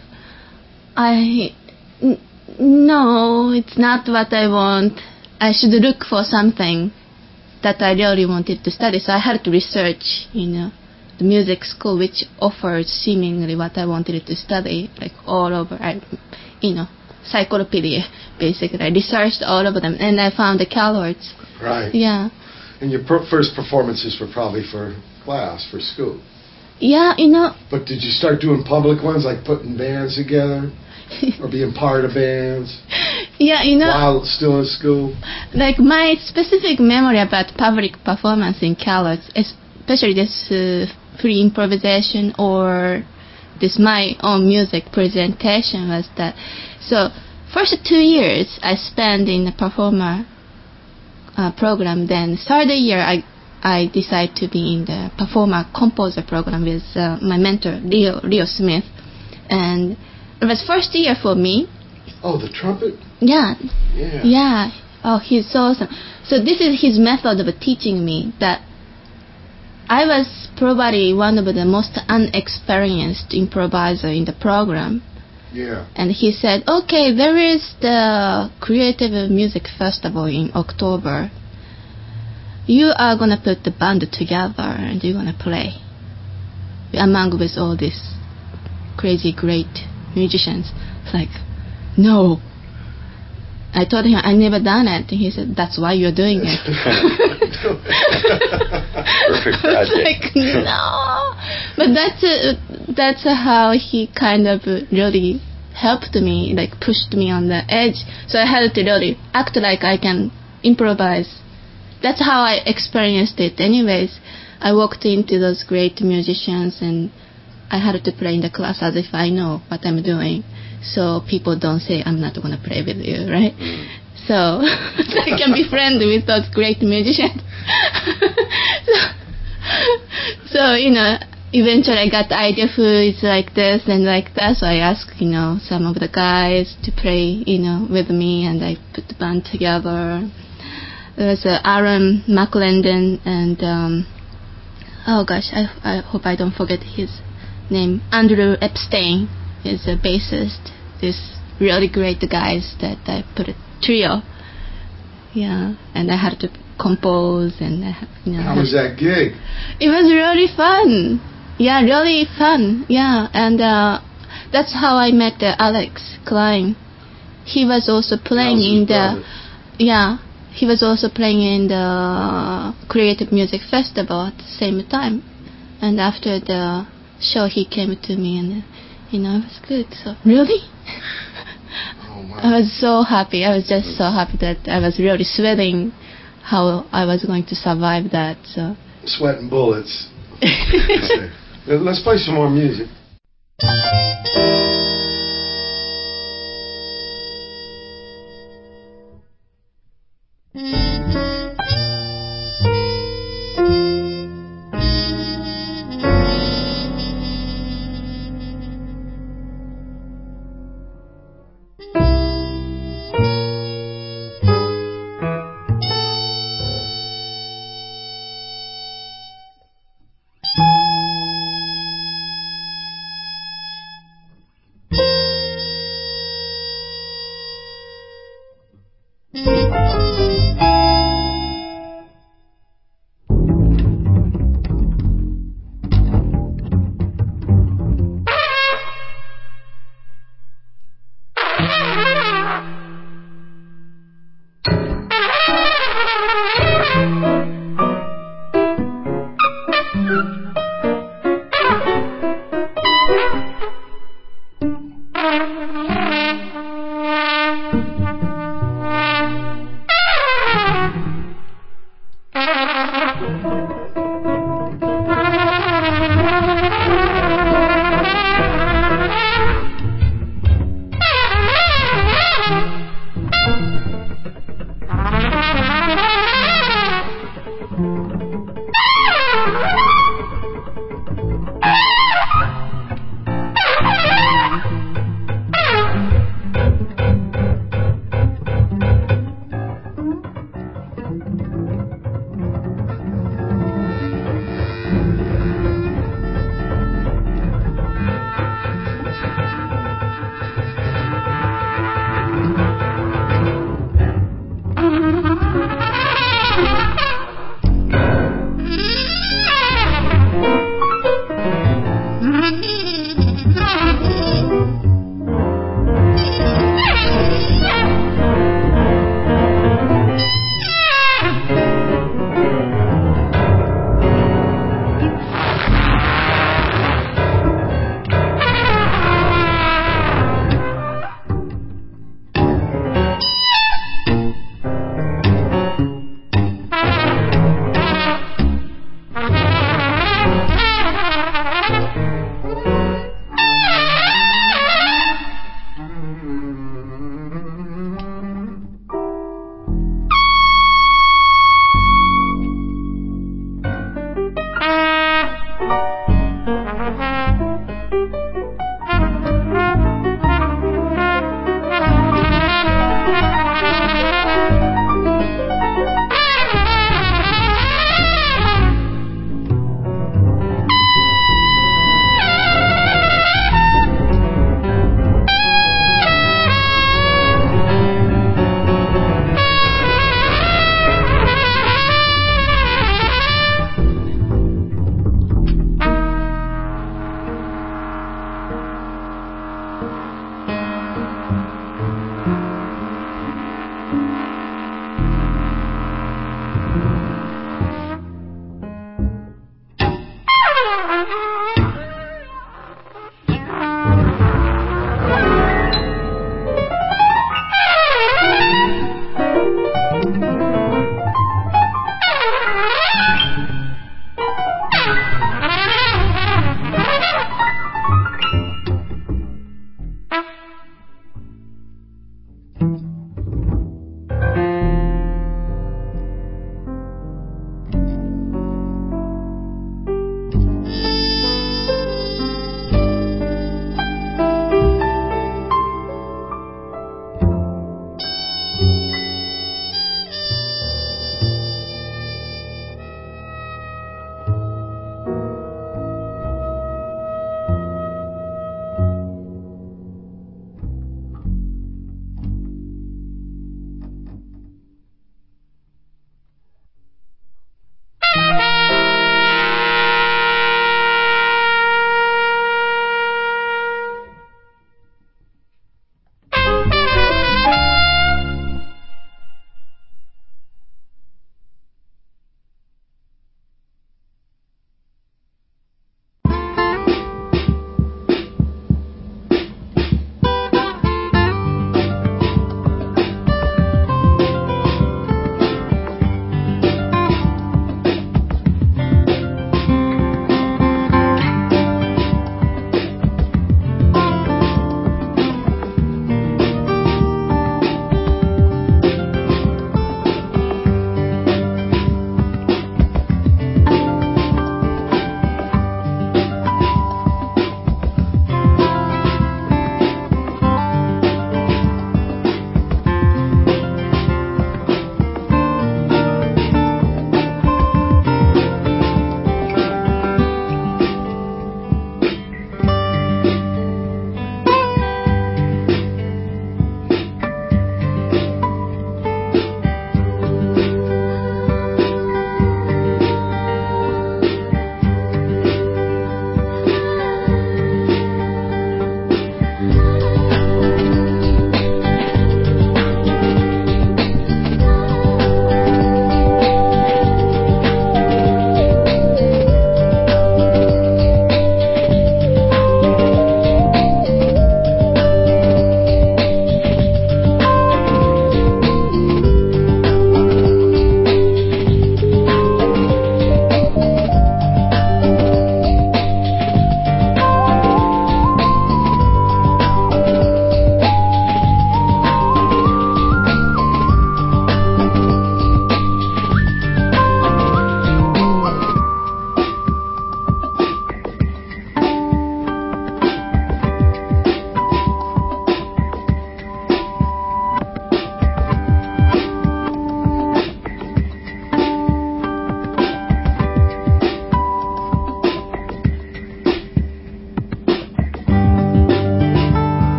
I, n- no, it's not what I want. I should look for something that I really wanted to study. So I had to research, you know, the music school which offered seemingly what I wanted to study, like all over, I, you know, encyclopedia, basically. I researched all of them, and I found the Cal Arts. Right. Yeah. And your per- first performances were probably for class, for school. Yeah, you know. But did you start doing public ones, like putting bands together? Or being part of bands? Yeah, you know. While still in school? Like my specific memory about public performance in Cal Arts, especially this uh, free improvisation or this my own music presentation, was that. So first two years I spent in the performer uh, program. Then third year I I decided to be in the performer composer program with uh, my mentor Leo Leo Smith, and it was first year for me. Oh, the trumpet? Yeah. Yeah. Yeah. Oh, he's so awesome. So this is his method of teaching me that I was probably one of the most unexperienced improviser in the program. Yeah. And he said, okay, there is the Creative Music Festival in October. You are going to put the band together and you're going to play among with all these crazy great musicians. It's like, no. I told him I never done it, and he said, that's why you're doing it. Perfect project. Like, no. But that's uh, that's how he kind of really helped me, like pushed me on the edge. So I had to really act like I can improvise. That's how I experienced it. Anyways, I walked into those great musicians, and I had to play in the class as if I know what I'm doing, so people don't say I'm not going to play with you, right? Mm. So I can be friends with those great musicians. so, so, you know, eventually I got the idea who is like this and like that, so I asked, you know, some of the guys to play, you know, with me, and I put the band together. There was uh, Aaron McClendon and, um, oh gosh, I, I hope I don't forget his name. Andrew Epstein is a bassist. These really great guys that I put a trio. Yeah, and I had to compose and I, you know. How was that gig? It was really fun. Yeah, really fun. Yeah, and uh, that's how I met uh, Alex Klein. He was also playing in the. Brother. Yeah, he was also playing in the Creative Music Festival at the same time. And after the show, he came to me and, you know, it was good. So, really? Oh, wow. I was so happy. I was just so happy that I was really sweating how I was going to survive that. So. Sweating bullets. Let's play some more music.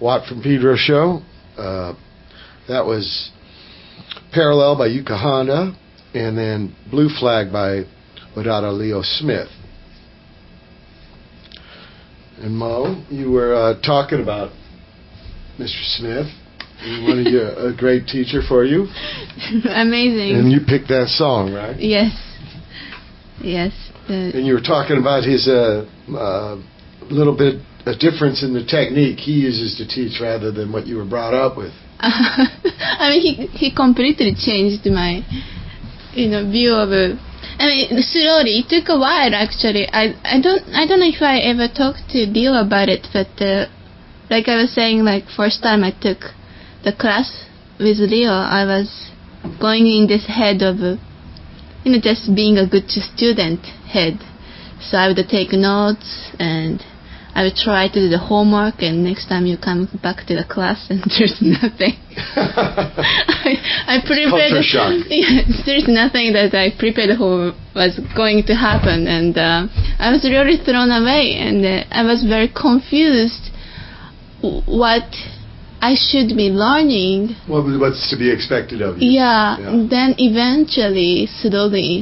Watt from Pedro show. Uh, that was Parallel by Yuka Honda, and then Blue Flag by Wadada Leo Smith. And Mo, you were uh, talking about Mister Smith. He wanted you a great teacher for you. Amazing. And you picked that song, right? Yes. Yes. The and you were talking about his uh, uh, little bit a difference in the technique he uses to teach rather than what you were brought up with. I mean, he he completely changed my, you know, view of. Uh, I mean, slowly. It took a while actually. I I don't I don't know if I ever talked to Leo about it, but uh, like I was saying, like first time I took the class with Leo, I was going in this head of, uh, you know, just being a good student head. So I would take notes and I would try to do the homework, and next time you come back to the class and there's nothing. I, I prepared. Culture shock. Yeah, there's nothing that I prepared who was going to happen, and uh, I was really thrown away, and uh, I was very confused what I should be learning. What what's to be expected of you? Yeah. yeah. Then eventually, slowly,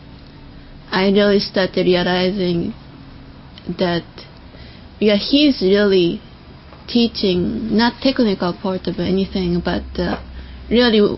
I really started realizing that. Yeah, he's really teaching not technical part of anything, but uh, really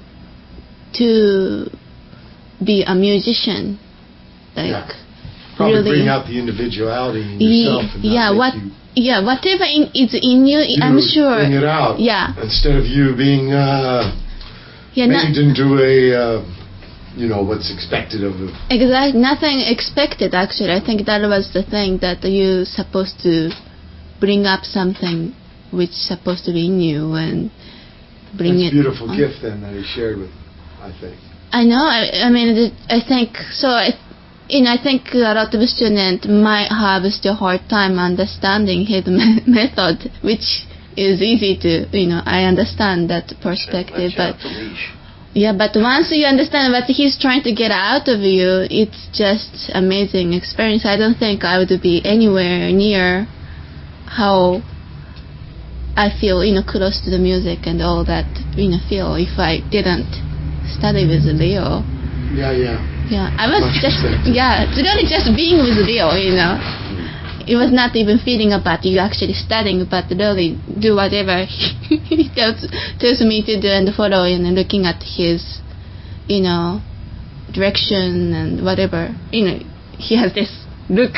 to be a musician, like yeah. Probably really bring out the individuality in yourself. And yeah, not what? You, yeah, whatever in, is in you, you, I'm sure. Bring it out. Yeah. Instead of you being uh, yeah, made not, into a, uh, you know, what's expected of you. Exactly, nothing expected. Actually, I think that was the thing that you're supposed to. Bring up something which is supposed to be in you and bring That's it. a beautiful on. gift then that he shared with, I think. I know. I, I mean, I think so. I, you know, I think a lot of students might have still hard time understanding his me- method, which is easy to, you know, I understand that perspective, but yeah, but once you understand what he's trying to get out of you, it's just amazing experience. I don't think I would be anywhere near how I feel, you know, close to the music and all that, you know, feel if I didn't study with Leo. Yeah, yeah. Yeah, I was Much just, perspective. yeah, it's really just being with Leo, you know. It was not even feeling about you actually studying, but really do whatever he tells, tells me to do and follow and looking at his, you know, direction and whatever. You know, he has this look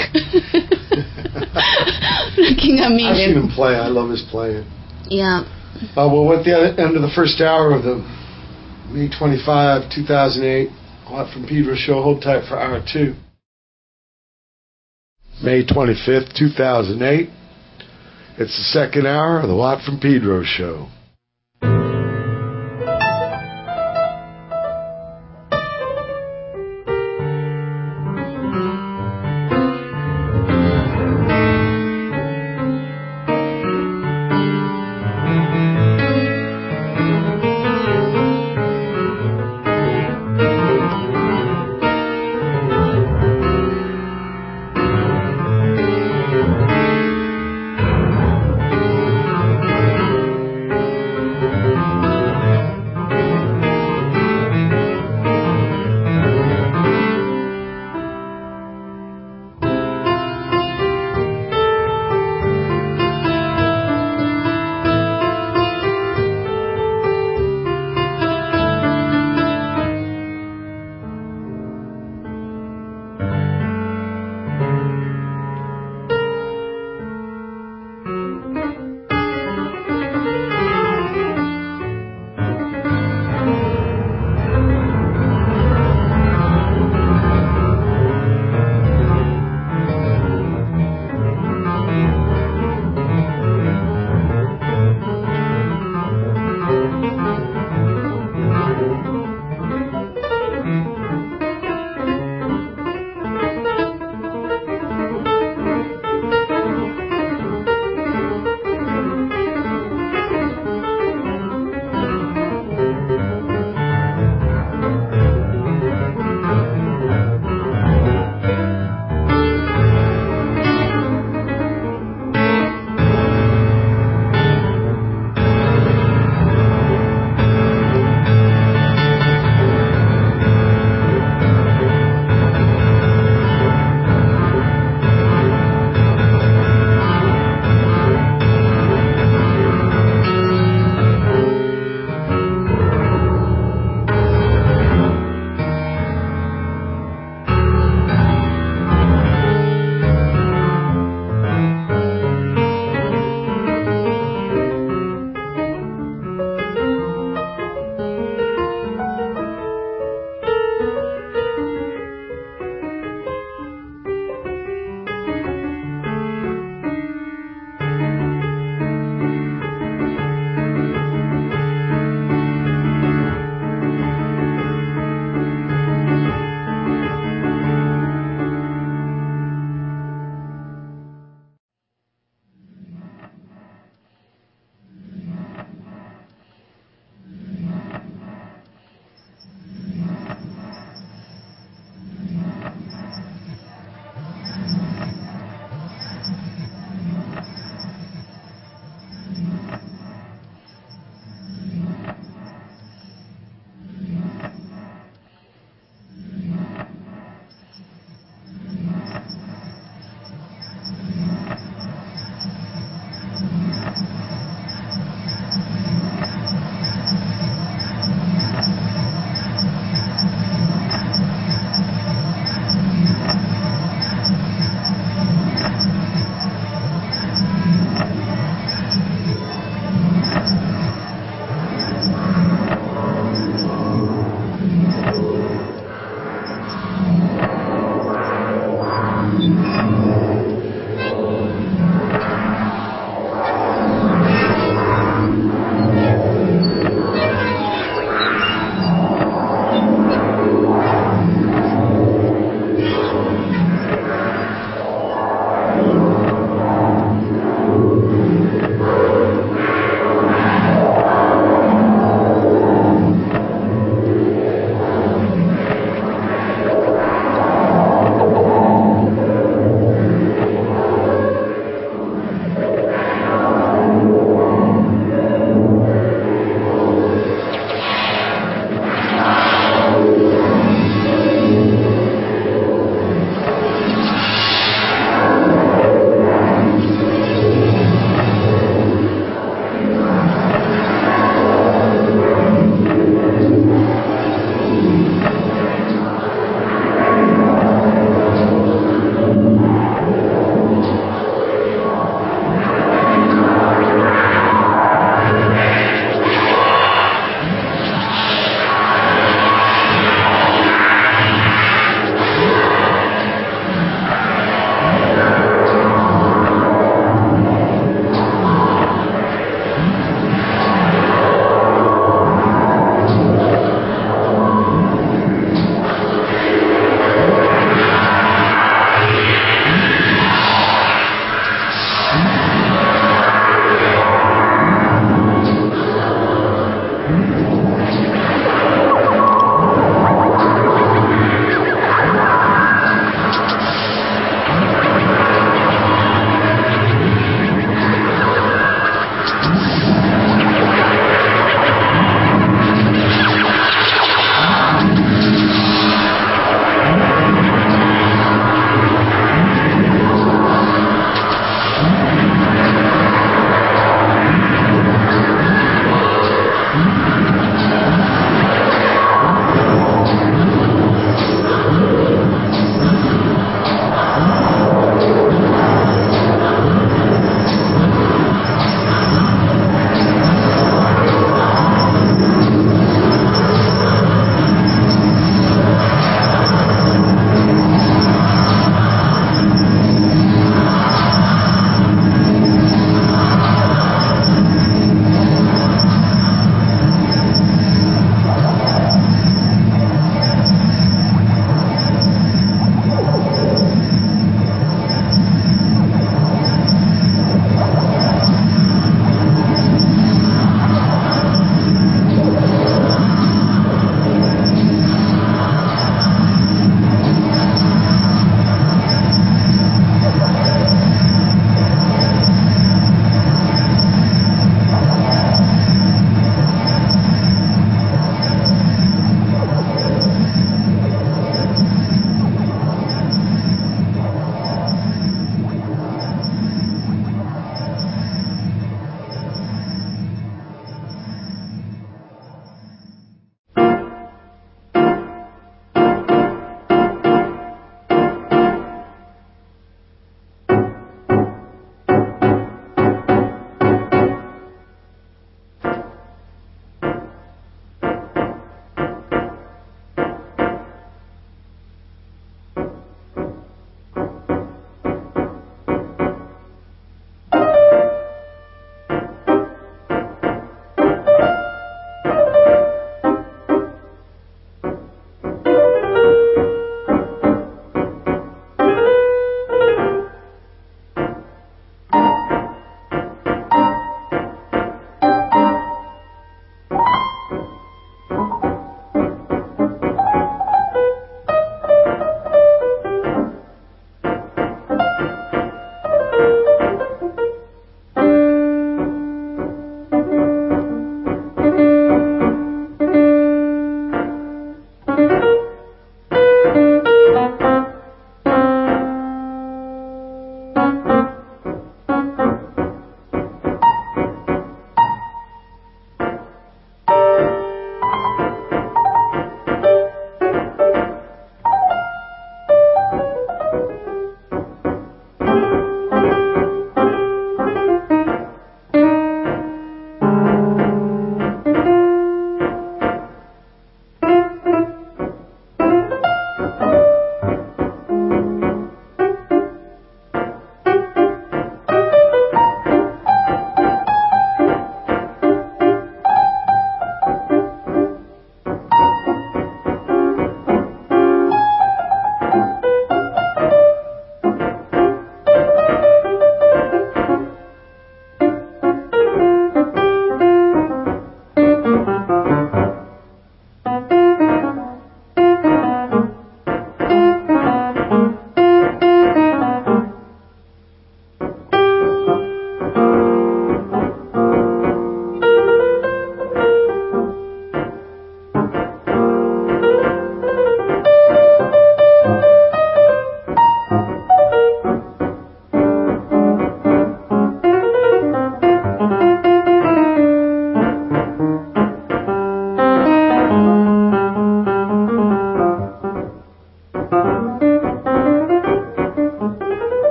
looking at me. I've seen him play. I love his playing. Yeah. Uh, well, at the end of the first hour of the May twenty-fifth, two thousand eight Watt from Pedro show, hold tight for hour two. May twenty-fifth, two thousand eight It's the second hour of the Watt from Pedro show.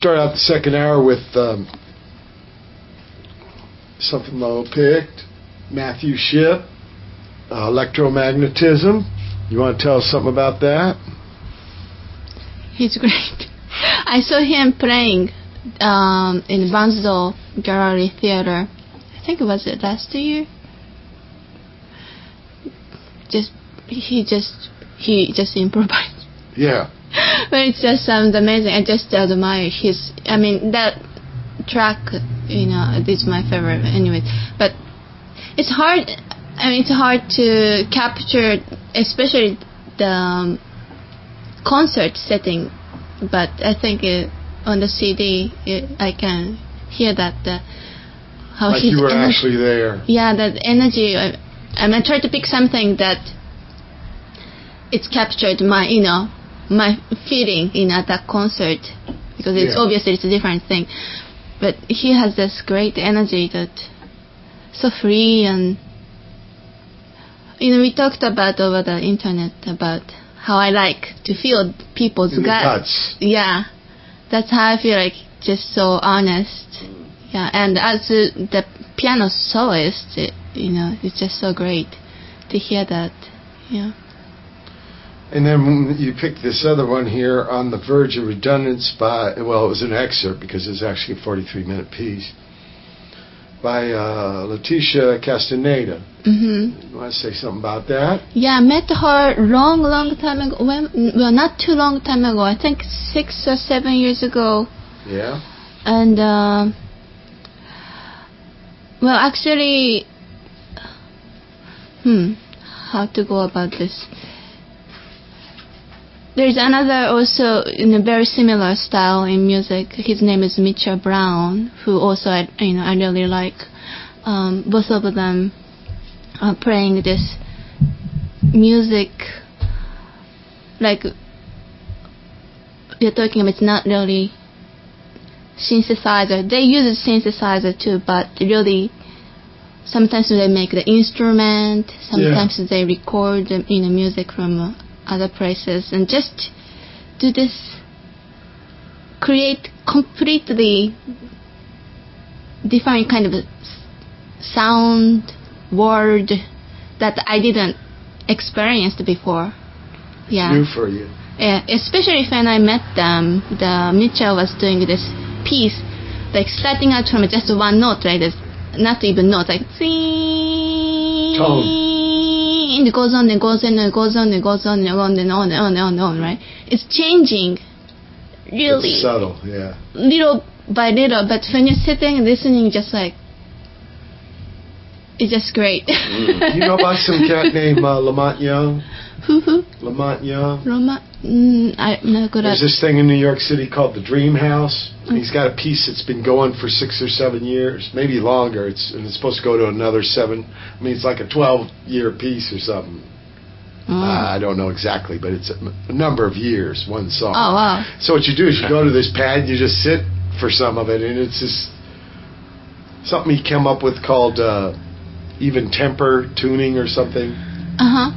Start out the second hour with um, something Mo picked. Matthew Shipp, uh, Electromagnetism. You want to tell us something about that? He's great. I saw him playing um, in Banzo Gallery Theater. I think it was it last year. Just he just he just improvised. Yeah. But it just sounds amazing. I just admire his. I mean that track. You know, it's my favorite. Anyway, but it's hard. I mean, it's hard to capture, especially the um, concert setting. But I think it, on the C D, it, I can hear that uh, how like his you were ener- actually there. Yeah, that energy. I, I mean, I try to pick something that it's captured my, you know, my feeling in at that concert, because it's Yeah. obviously it's a different thing. But he has this great energy that so free, and you know, we talked about over the internet about how I like to feel people's In the gut. guts. Yeah, that's how I feel, like just so honest. Yeah, and as uh, the piano soloist, it, you know, it's just so great to hear that. Yeah. And then you picked this other one here, On the Verge of Redundance, by, well, it was an excerpt because it's actually a forty-three minute piece, by uh, Leticia Castaneda. Mm-hmm. You want to say something about that? Yeah, I met her long, long time ago. When, well, not too long time ago. I think six or seven years ago. Yeah. And, uh, well, actually, hmm, how to go about this? There's another also in a very similar style in music. His name is Mitchell Brown, who also I, you know I really like. Um, both of them are playing this music, like we're talking about. It's not really synthesizer. They use a synthesizer too, but really sometimes they make the instrument. Sometimes yeah. they record you know music from. Uh, other places, and just do this, create completely different kind of sound word that I didn't experience before. It's yeah. new for you. Yeah, especially when I met them, the Mitchell was doing this piece, like starting out from just one note, right? It's not even note, like tone. And it goes on and goes on and goes on and goes on and on and on and on and on, and on, right? It's changing really it's subtle, yeah. Little by little, but when you're sitting and listening, just like it's just great. Mm. You know about some cat named uh, Lamont Young? Who who? Lamont Young. Lamont. Mm, I'm not good There's at. this thing in New York City called the Dream House. Mm. He's got a piece that's been going for six or seven years, maybe longer. It's and it's supposed to go to another seven. I mean, it's like a twelve-year piece or something. Mm. Uh, I don't know exactly, but it's a, a number of years, one song. Oh wow! So what you do is you go to this pad, you just sit for some of it, and it's just something he came up with called uh, even temper tuning or something. Uh huh.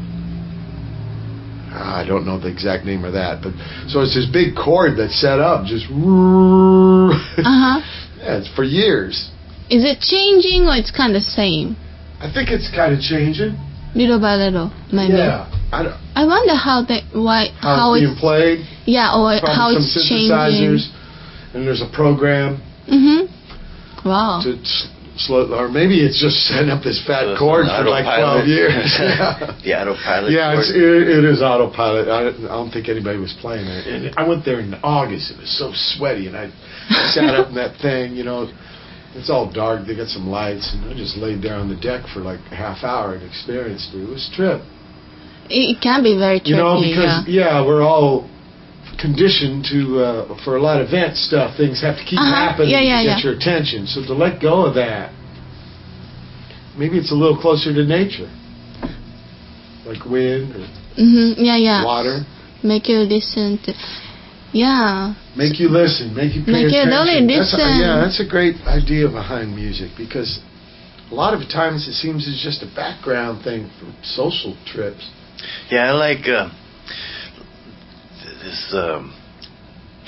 I don't know the exact name of that, but so it's this big chord that's set up, just uh huh. Yeah, it's for years. Is it changing or it's kind of same? I think it's kind of changing. Little by little, maybe. Yeah, I don't. I wonder how they why how, how it's it's being played. Yeah, or Probably how some it's synthesizers, changing. and there's a program. Mhm. Wow. To slow, or maybe it's just setting up this fat so chord for like twelve years. Yeah. The autopilot. Yeah, it's, it, it is autopilot. I, I don't think anybody was playing it. And I went there in August. It was so sweaty, and I sat up in that thing. You know, it's all dark. They got some lights, and I just laid there on the deck for like a half hour and experienced it. It was a trip. It can be very tricky. You know, because yeah, yeah we're all conditioned to uh, for a lot of event stuff. Things have to keep uh-huh. happening yeah, yeah, to get yeah. your attention. So to let go of that. Maybe it's a little closer to nature, like wind or mm-hmm. yeah, yeah. water. Make you listen to, yeah. Make you listen. Make you pay make attention. You really listen. That's a, yeah, that's a great idea behind music, because a lot of times it seems it's just a background thing for social trips. Yeah, I like uh, this um,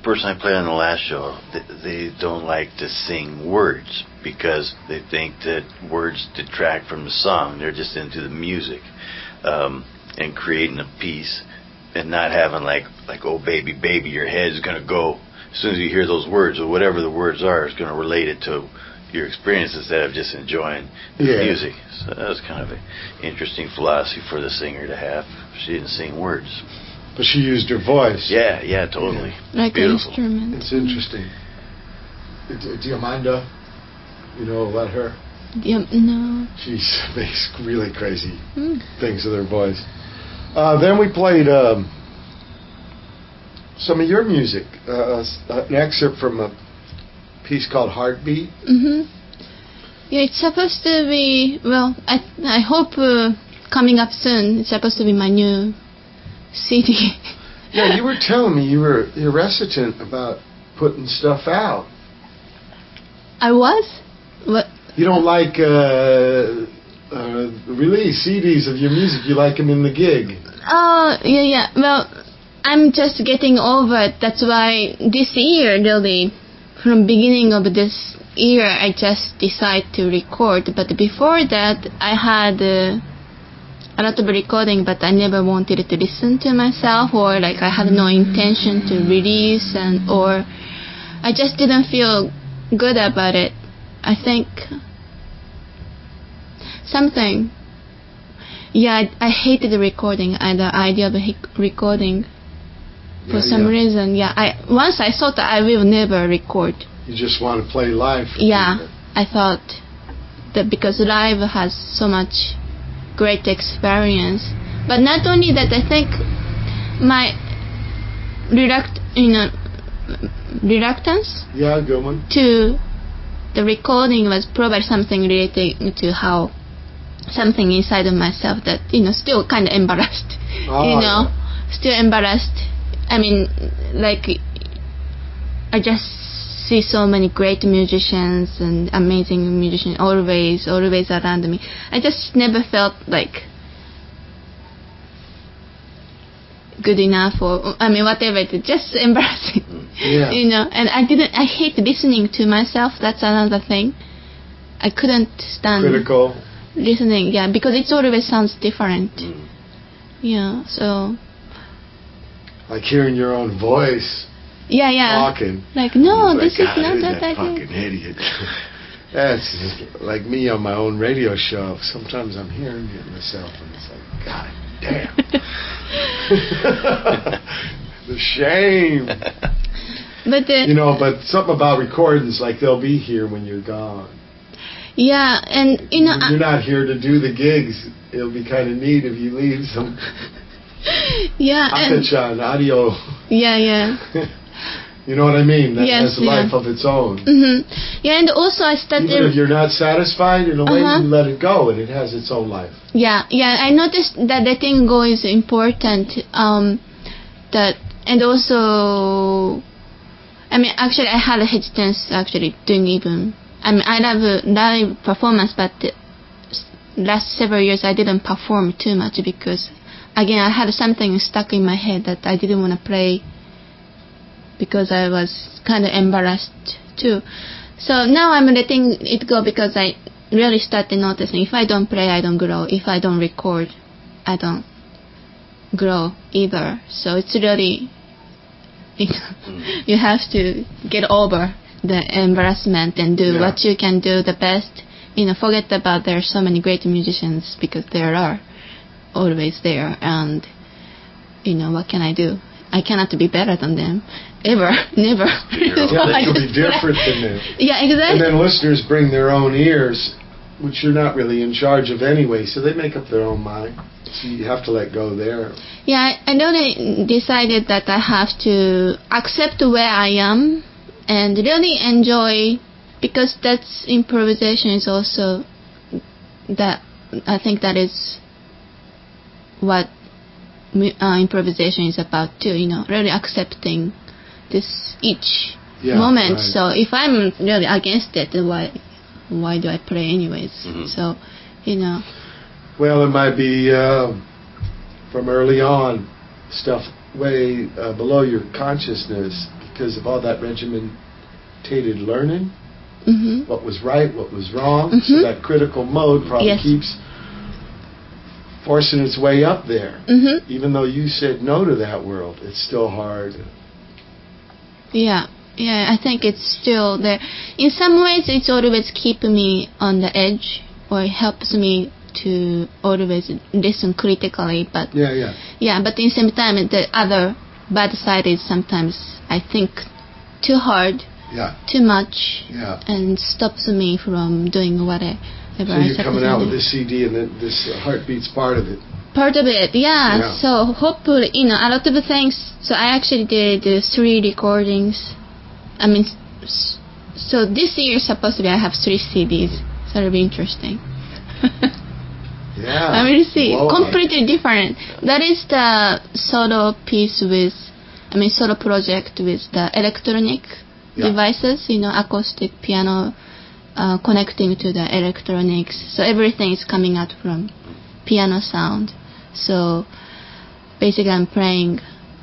person I played on the last show, they, they don't like to sing words because they think that words detract from the song. They're just into the music um, and creating a piece and not having like, like, oh, baby, baby, your head's going to go. As soon as you hear those words, or whatever the words are, it's going to relate it to your experience instead of just enjoying the yeah. music. So that was kind of an interesting philosophy for the singer to have. She didn't sing words. But she used her voice. Yeah, yeah, totally. Yeah. Like an instrument. It's interesting. Diamanda, you know about her? Yeah, no. She makes really crazy Mm. things with her voice. Uh, then we played um, some of your music. Uh, an excerpt from a piece called Heartbeat. Mm-hmm. Yeah, it's supposed to be, well, I I hope uh, coming up soon. It's supposed to be my new C D. Yeah, you were telling me you were you're reticent about putting stuff out. I was? What? You don't like uh, uh, release C Ds of your music. You like them in the gig. Oh, yeah, yeah. Well, I'm just getting over it. That's why this year, really, from beginning of this year, I just decided to record. But before that, I had uh, a lot of recording, but I never wanted to listen to myself, or like I had no intention to release, and or I just didn't feel good about it. I think something. Yeah, I, I hated the recording, and the idea of he- recording. For Yeah, some yeah. reason, yeah. I once I thought that I will never record. You just want to play live. For Yeah, people. I thought that because live has so much great experience. But not only that, I think my reluct, you know, reluctance Yeah, good one. to the recording was probably something related to how something inside of myself that, you know, still kind of embarrassed. Oh, you know, yeah. still embarrassed. I mean, like, I just see so many great musicians and amazing musicians always, always around me. I just never felt like good enough, or I mean, whatever. It's just embarrassing, Yeah. you know. And I didn't. I hate listening to myself. That's another thing. I couldn't stand Critical. listening. Yeah, because it always sounds different. Mm. Yeah. So. Like hearing your own voice Yeah, yeah. talking. Like, no, Like, this is God, not who's what that I fucking did. idiot. That's just like me on my own radio show. Sometimes I'm hearing it myself, and it's like, God damn. The shame. But uh, You know, but something about recordings, like they'll be here when you're gone. yeah, and you know, When you're not here to do the gigs, it'll be kind of neat if you leave some yeah, and Akachan audio. yeah, yeah. You know what I mean? That Yes, has a yeah. life of its own. Mm-hmm. Yeah, and also I started. Even if you're not satisfied, in a way, Uh-huh. you let it go, and it has its own life. Yeah, yeah. I noticed that letting go is important. Um, that and also, I mean, actually, I had a hesitance actually doing even. I mean, I love uh, live performance, but the last several years I didn't perform too much because, again, I had something stuck in my head that I didn't want to play because I was kind of embarrassed too. So now I'm letting it go because I really started noticing if I don't play, I don't grow. If I don't record, I don't grow either. So it's really, you know, you have to get over the embarrassment and do Yeah. what you can do the best. You know, forget about there are so many great musicians because there are always there. And, you know, what can I do? I cannot be better than them. Ever. Never. Yeah, So I You'll be just different play. than them. Yeah, exactly. And then listeners bring their own ears, which you're not really in charge of anyway, so they make up their own mind. So you have to let go there. Yeah, I, I really decided that I have to accept where I am and really enjoy, because that's improvisation is also that I think that is what uh, improvisation is about too. You know, really accepting this each Yeah, moment. right. So if I'm really against it, then why why do I play anyways? Mhm. So, you know. Well, it might be uh, from early on stuff way uh, below your consciousness because of all that regimentated learning. Mm-hmm. What was right, what was wrong. Mm-hmm. So that critical mode probably Yes. keeps forcing its way up there. Mm-hmm. Even though you said no to that world, it's still hard. Yeah, yeah, I think it's still there. In some ways, it's always keeping me on the edge, or it helps me to always listen critically. But Yeah, yeah. yeah, but in the same time, the other bad side is sometimes I think too hard, Yeah, too much, yeah. and stops me from doing whatever So I you're supposed coming to out do. with this C D, and then this uh, Heartbeat's part of it. Part of it, yeah. Yeah. So hopefully, you know, a lot of the things. So I actually did uh, three recordings. I mean, s- so this year supposedly I have three C Ds. So it'll be interesting. Yeah. I will see. Well, Completely different. That is the solo piece with, I mean, solo project with the electronic Yeah. devices. You know, acoustic piano uh, connecting to the electronics. So everything is coming out from piano sound. So basically I'm playing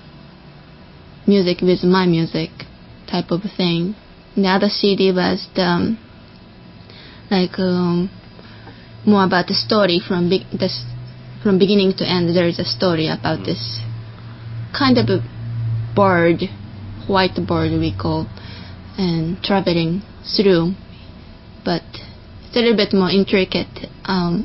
music with my music type of thing. The other C D was the, um, like um, more about the story from big this from beginning to end. There is a story about this kind of a bird, white bird we call, and traveling through, but it's a little bit more intricate. Um,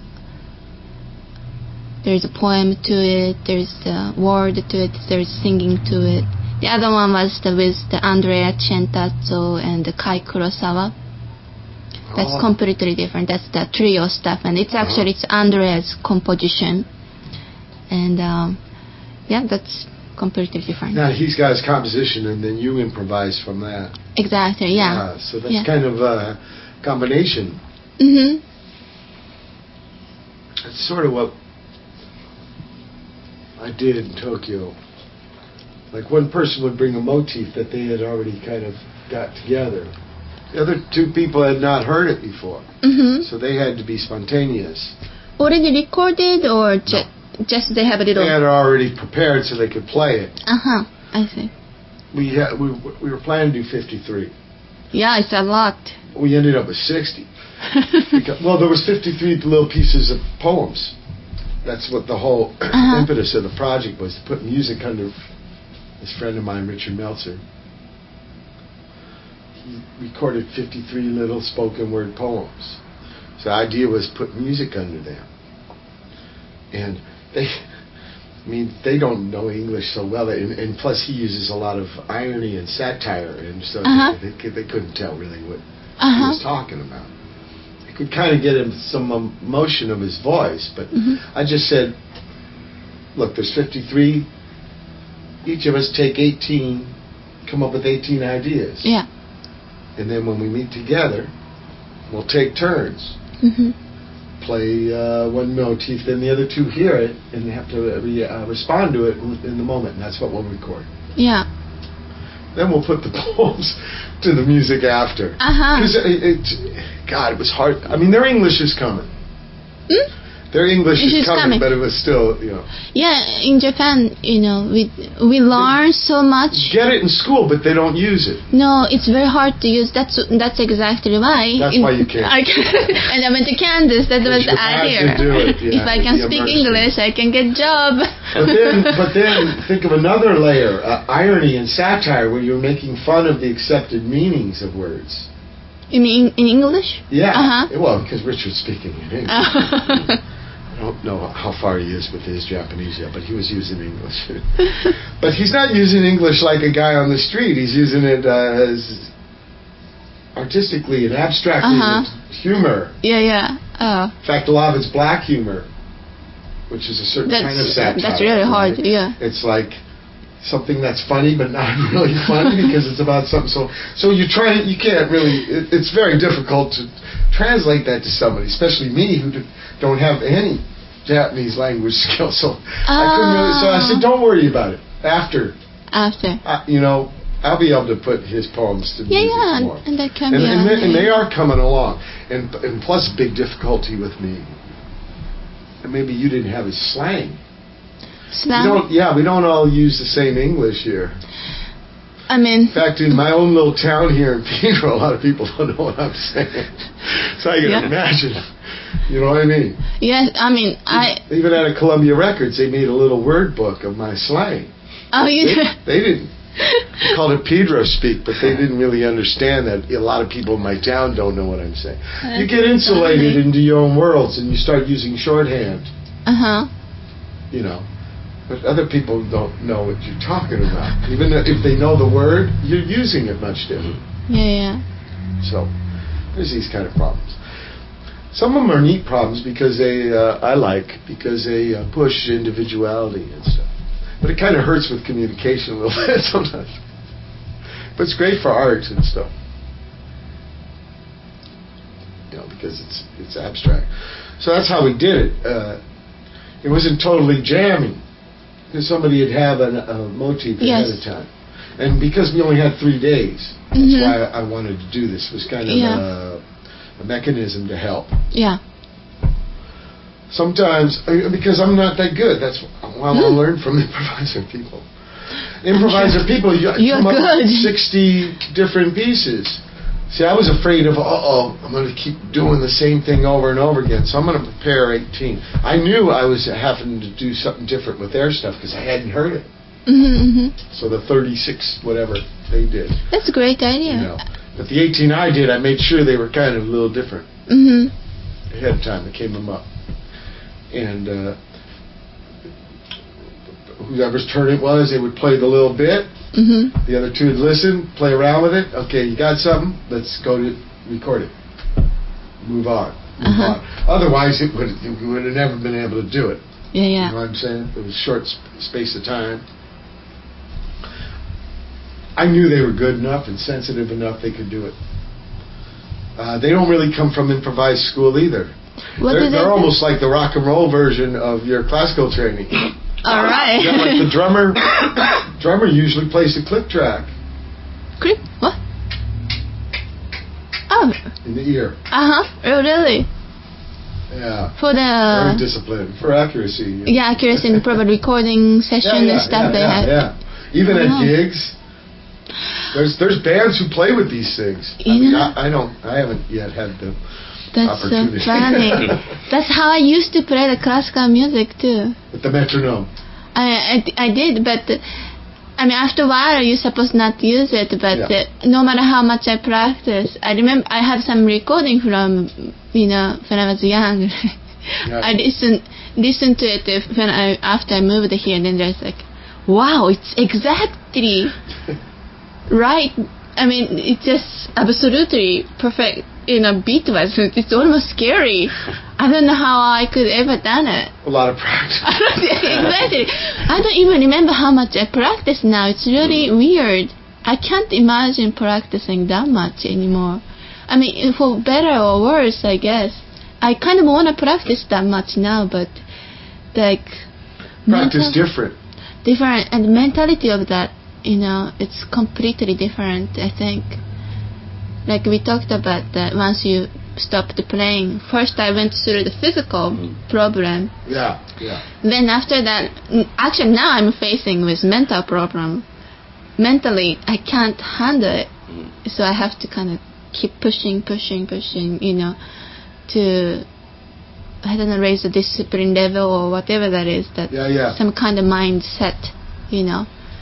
There's a poem to it, there's a word to it, there's singing to it. The other one was the, with the Andrea Centazzo and the Kai Kurosawa. That's Oh. completely different. That's the trio stuff, and it's actually it's Andrea's composition. And um, yeah, that's completely different. Now he's got his composition, and then you improvise from that. Exactly, yeah. So that's Yeah. kind of a combination. Mm-hmm. It's sort of what I did in Tokyo. Like one person would bring a motif that they had already kind of got together. The other two people had not heard it before, Mm-hmm. so they had to be spontaneous. Already recorded, or ju- just they have a little... They had it already prepared so they could play it. Uh-huh, I see. We had, we we were planning to do fifty-three. Yeah, it's a lot. We ended up with sixty. Because, well, there was fifty-three little pieces of poems. That's what the whole Uh-huh. impetus of the project was, to put music under. This friend of mine, Richard Meltzer, he recorded fifty-three little spoken word poems. So the idea was put music under them. And they, I mean, they don't know English so well, and, and plus he uses a lot of irony and satire, and so Uh-huh. they, they, they couldn't tell really what he Uh-huh. was talking about. They could kind of get him some emotion of his voice, but Mhm. I just said, look, there's fifty-three. Each of us take eighteen, come up with eighteen ideas. Yeah. And then when we meet together, we'll take turns. Mm-hmm. Play uh, one motif, then the other two hear it and have to uh, re- uh, respond to it in the moment, and that's what we'll record. Yeah. Then we'll put the poems to the music after. Uh-huh. Because it, it, God, it was hard. I mean, their English is coming. Hmm? Their English It is is coming, coming. but it was still, you know. Yeah, in Japan, you know, we we learn so much. Get it in school, but they don't use it. No, it's very hard to use. That's that's exactly why. That's why you can't. I can, and I went to Kansas. That was you the had to idea. do it, yeah, if I can the speak immersion. English, I can get job. But then, but then, think of another layer: uh, irony and satire, where you're making fun of the accepted meanings of words. You mean in English? Yeah. Uh-huh. Well, because Richard's speaking in English. I don't know how far he is with his Japanese yet, but he was using English. But he's not using English like a guy on the street. He's using it uh, as artistically and abstractly Uh-huh. with humor. Yeah, yeah. Oh, In fact, a lot of it's black humor, which is a certain that's kind of satire. that's really hard. right? Yeah. It's like something that's funny but not really funny because it's about something so so you try you can't really it, it's very difficult to translate that to somebody, especially me who don't have any Japanese language skills, so I couldn't really, so I said don't worry about it after After. uh, you know I'll be able to put his poems to Yeah, music yeah, more. and that can and, be. and, they, and they uh, are coming along, and, and plus big difficulty with me, and maybe you didn't have his slang. We Slang. don't, yeah, we don't all use the same English here. I mean... In fact, in my own little town here in Pedro, a lot of people don't know what I'm saying. So I can Yeah. imagine. You know what I mean? Yes, I mean, I... Even at a Columbia Records, they made a little word book of my slang. Oh, you... They, they didn't. They called it Pedro speak, but they didn't really understand that a lot of people in my town don't know what I'm saying. That's You get insulated funny. into your own worlds and you start using shorthand, Uh-huh. you know. But other people don't know what you're talking about. Even if they know the word, you're using it much different. Yeah, yeah. So there's these kind of problems. Some of them are neat problems because they, uh, I like, because they uh, push individuality and stuff. But it kind of hurts with communication a little bit sometimes. But it's great for art and stuff. You know, because it's it's abstract. So that's how we did it. Uh, it wasn't totally jamming. Because somebody would have a, a motif Yes. ahead of time. And because we only had three days, that's Mhm. why I wanted to do this. It was kind of Yeah. a, a mechanism to help. Yeah. Sometimes, uh, because I'm not that good, that's why I want to Hmm. learn from improviser people. Improviser people, you You're come up good. with sixty different pieces. See, I was afraid of, uh-oh, I'm going to keep doing the same thing over and over again, so I'm going to prepare eighteen. I knew I was having to do something different with their stuff because I hadn't heard it. Mm-hmm, mm-hmm. So the thirty-six, whatever they did, That's a great idea. you know. But the eighteen I did, I made sure they were kind of a little different Mm-hmm. ahead of time. I came them up. And uh, whoever's turn it was, they would play the little bit. Mm-hmm. The other two would listen, play around with it. Okay, you got something? Let's go to record it. Move on. Move Uh-huh. on. Otherwise, it would we would have never been able to do it. Yeah, You yeah. know what I'm saying? It was a short sp- space of time. I knew they were good enough and sensitive enough they could do it. Uh, they don't really come from improvised school either. What they're do they they're do? almost like the rock and roll version of your classical training. All right. Yeah, like the drummer. Drummer usually plays the click track Creep? What? Oh. in the ear. Uh-huh. Oh, really? Yeah. For Very the... disciplined for accuracy. Yeah, accuracy in proper recording session yeah, yeah, and stuff yeah, they yeah, have. yeah. Even Oh. at gigs, there's there's bands who play with these things. I mean, Yeah. I, I don't. I haven't yet had the That's so opportunity. funny. That's how I used to play the classical music too. With the metronome. I, I, I did, but uh, I mean, after a while you're supposed not to use it. But Yeah. uh, no matter how much I practice, I remember I have some recording from you know when I was young. Yeah. I listen listen to it if, when I after I moved here, and then there's like, wow, it's exactly right. I mean, it's just absolutely perfect. You know, beat-wise, it's almost scary. I don't know how I could ever done it. A lot of practice. Exactly. I don't even remember how much I practice now. It's really weird. I can't imagine practicing that much anymore. I mean, for better or worse, I guess. I kind of want to practice that much now, but like Practice mental- different. different, and the mentality of that, you know, it's completely different. I think. Like we talked about that once you stopped playing. First I went through the physical Mm. problem. Yeah, yeah. Then after that, n- actually now I'm facing with mental problem. Mentally, I can't handle it. Mm. So I have to kind of keep pushing, pushing, pushing, you know, to, I don't know, raise the discipline level or whatever that is. That Yeah, yeah. some kind of mindset, you know.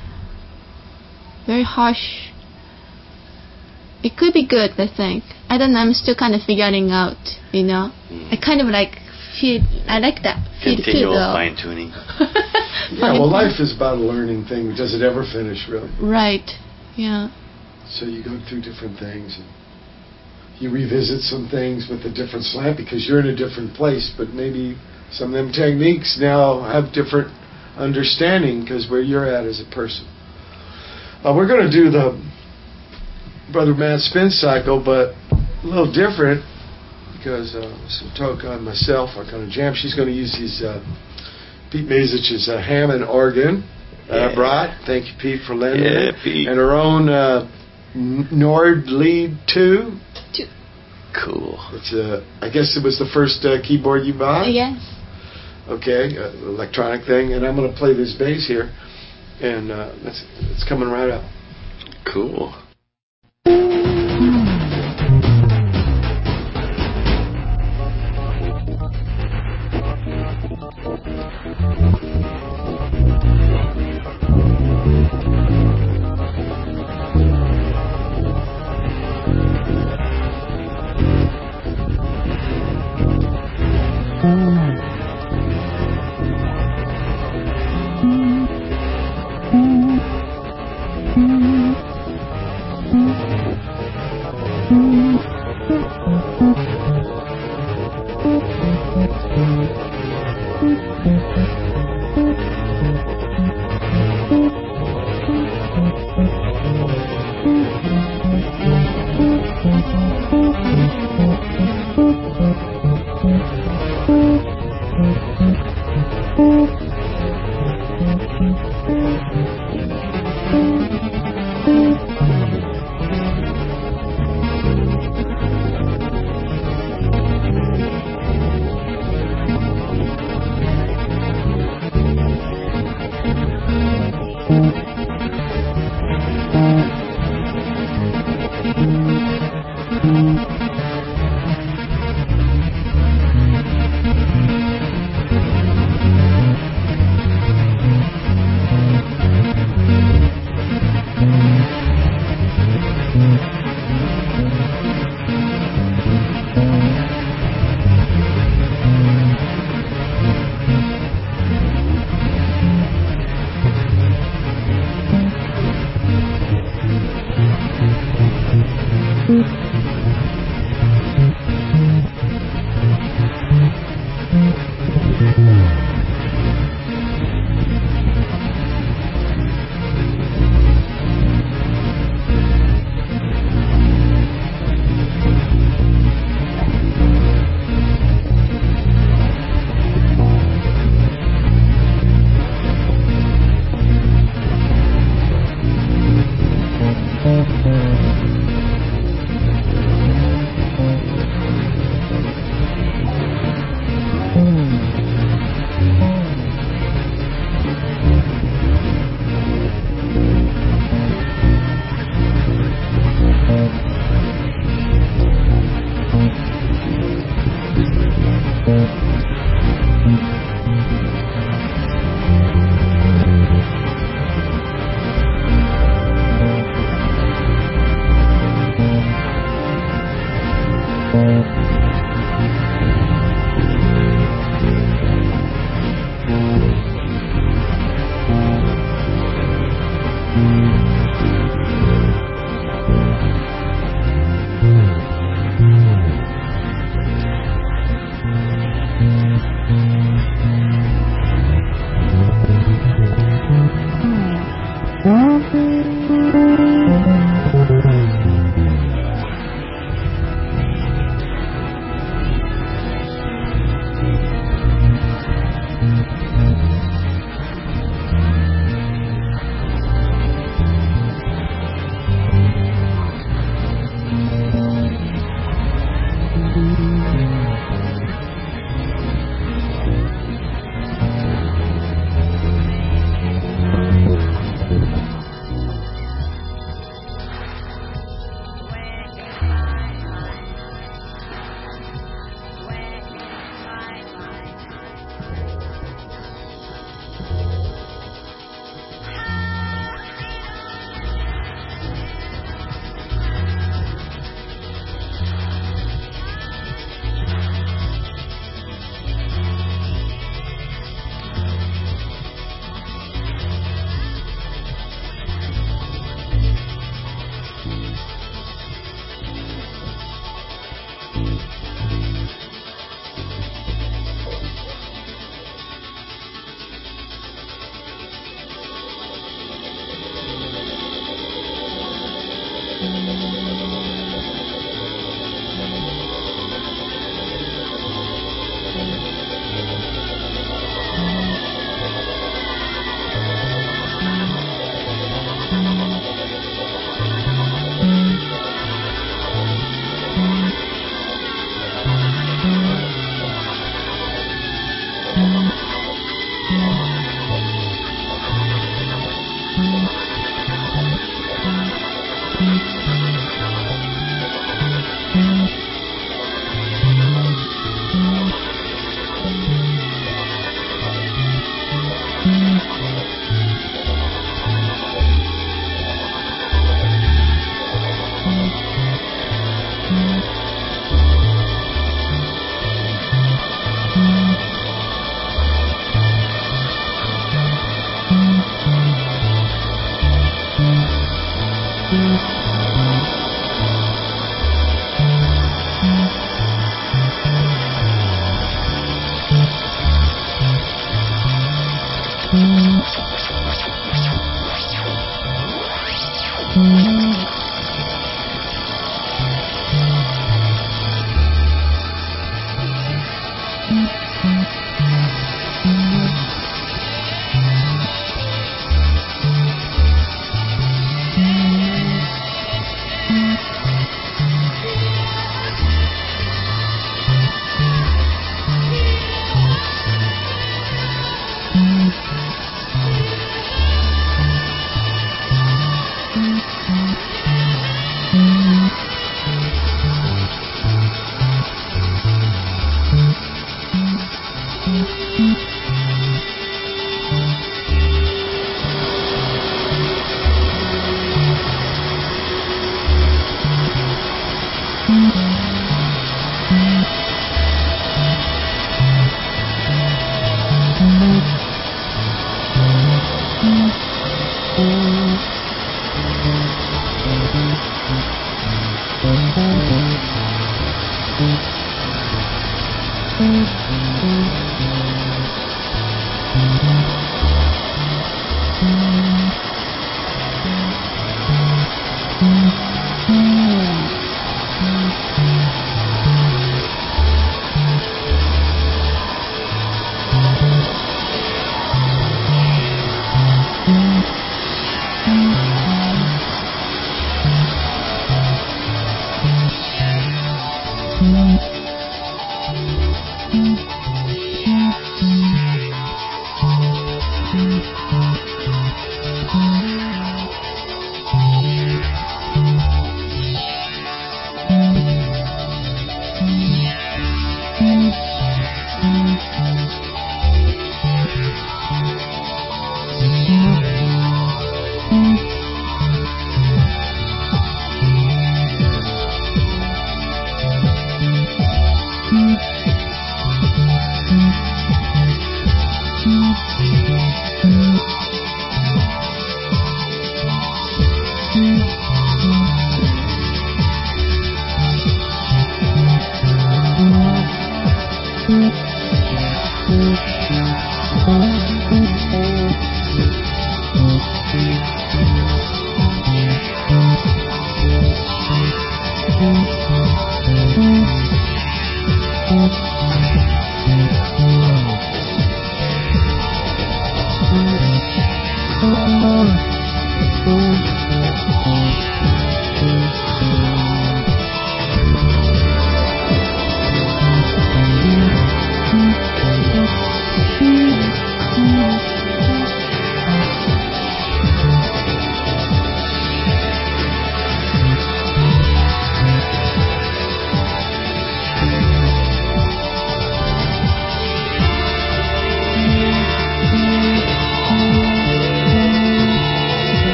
Very harsh. It could be good, I think. I don't know, I'm still kind of figuring out, you know. Mm. I kind of like feel, I like that feel too, Continual though. fine tuning. Yeah, well, life is about a learning thing. Does it ever finish, really? Right, yeah. So you go through different things. And you revisit some things with a different slant because you're in a different place, but maybe some of them techniques now have different understanding because where you're at as a person. Uh, we're going to do the Brother Matt spin cycle, but a little different because uh, Satoka and myself are going to jam. She's going to use his uh, Pete Mazich's uh, Hammond organ that I Yeah. brought. Thank you, Pete, for lending Yeah, it. Pete. And her own uh, N- Nord Lead two. Cool. It's uh, I guess it was the first uh, keyboard you bought. Yes. Okay, uh, electronic thing, and I'm going to play this bass here, and uh, it's it's coming right up. Cool.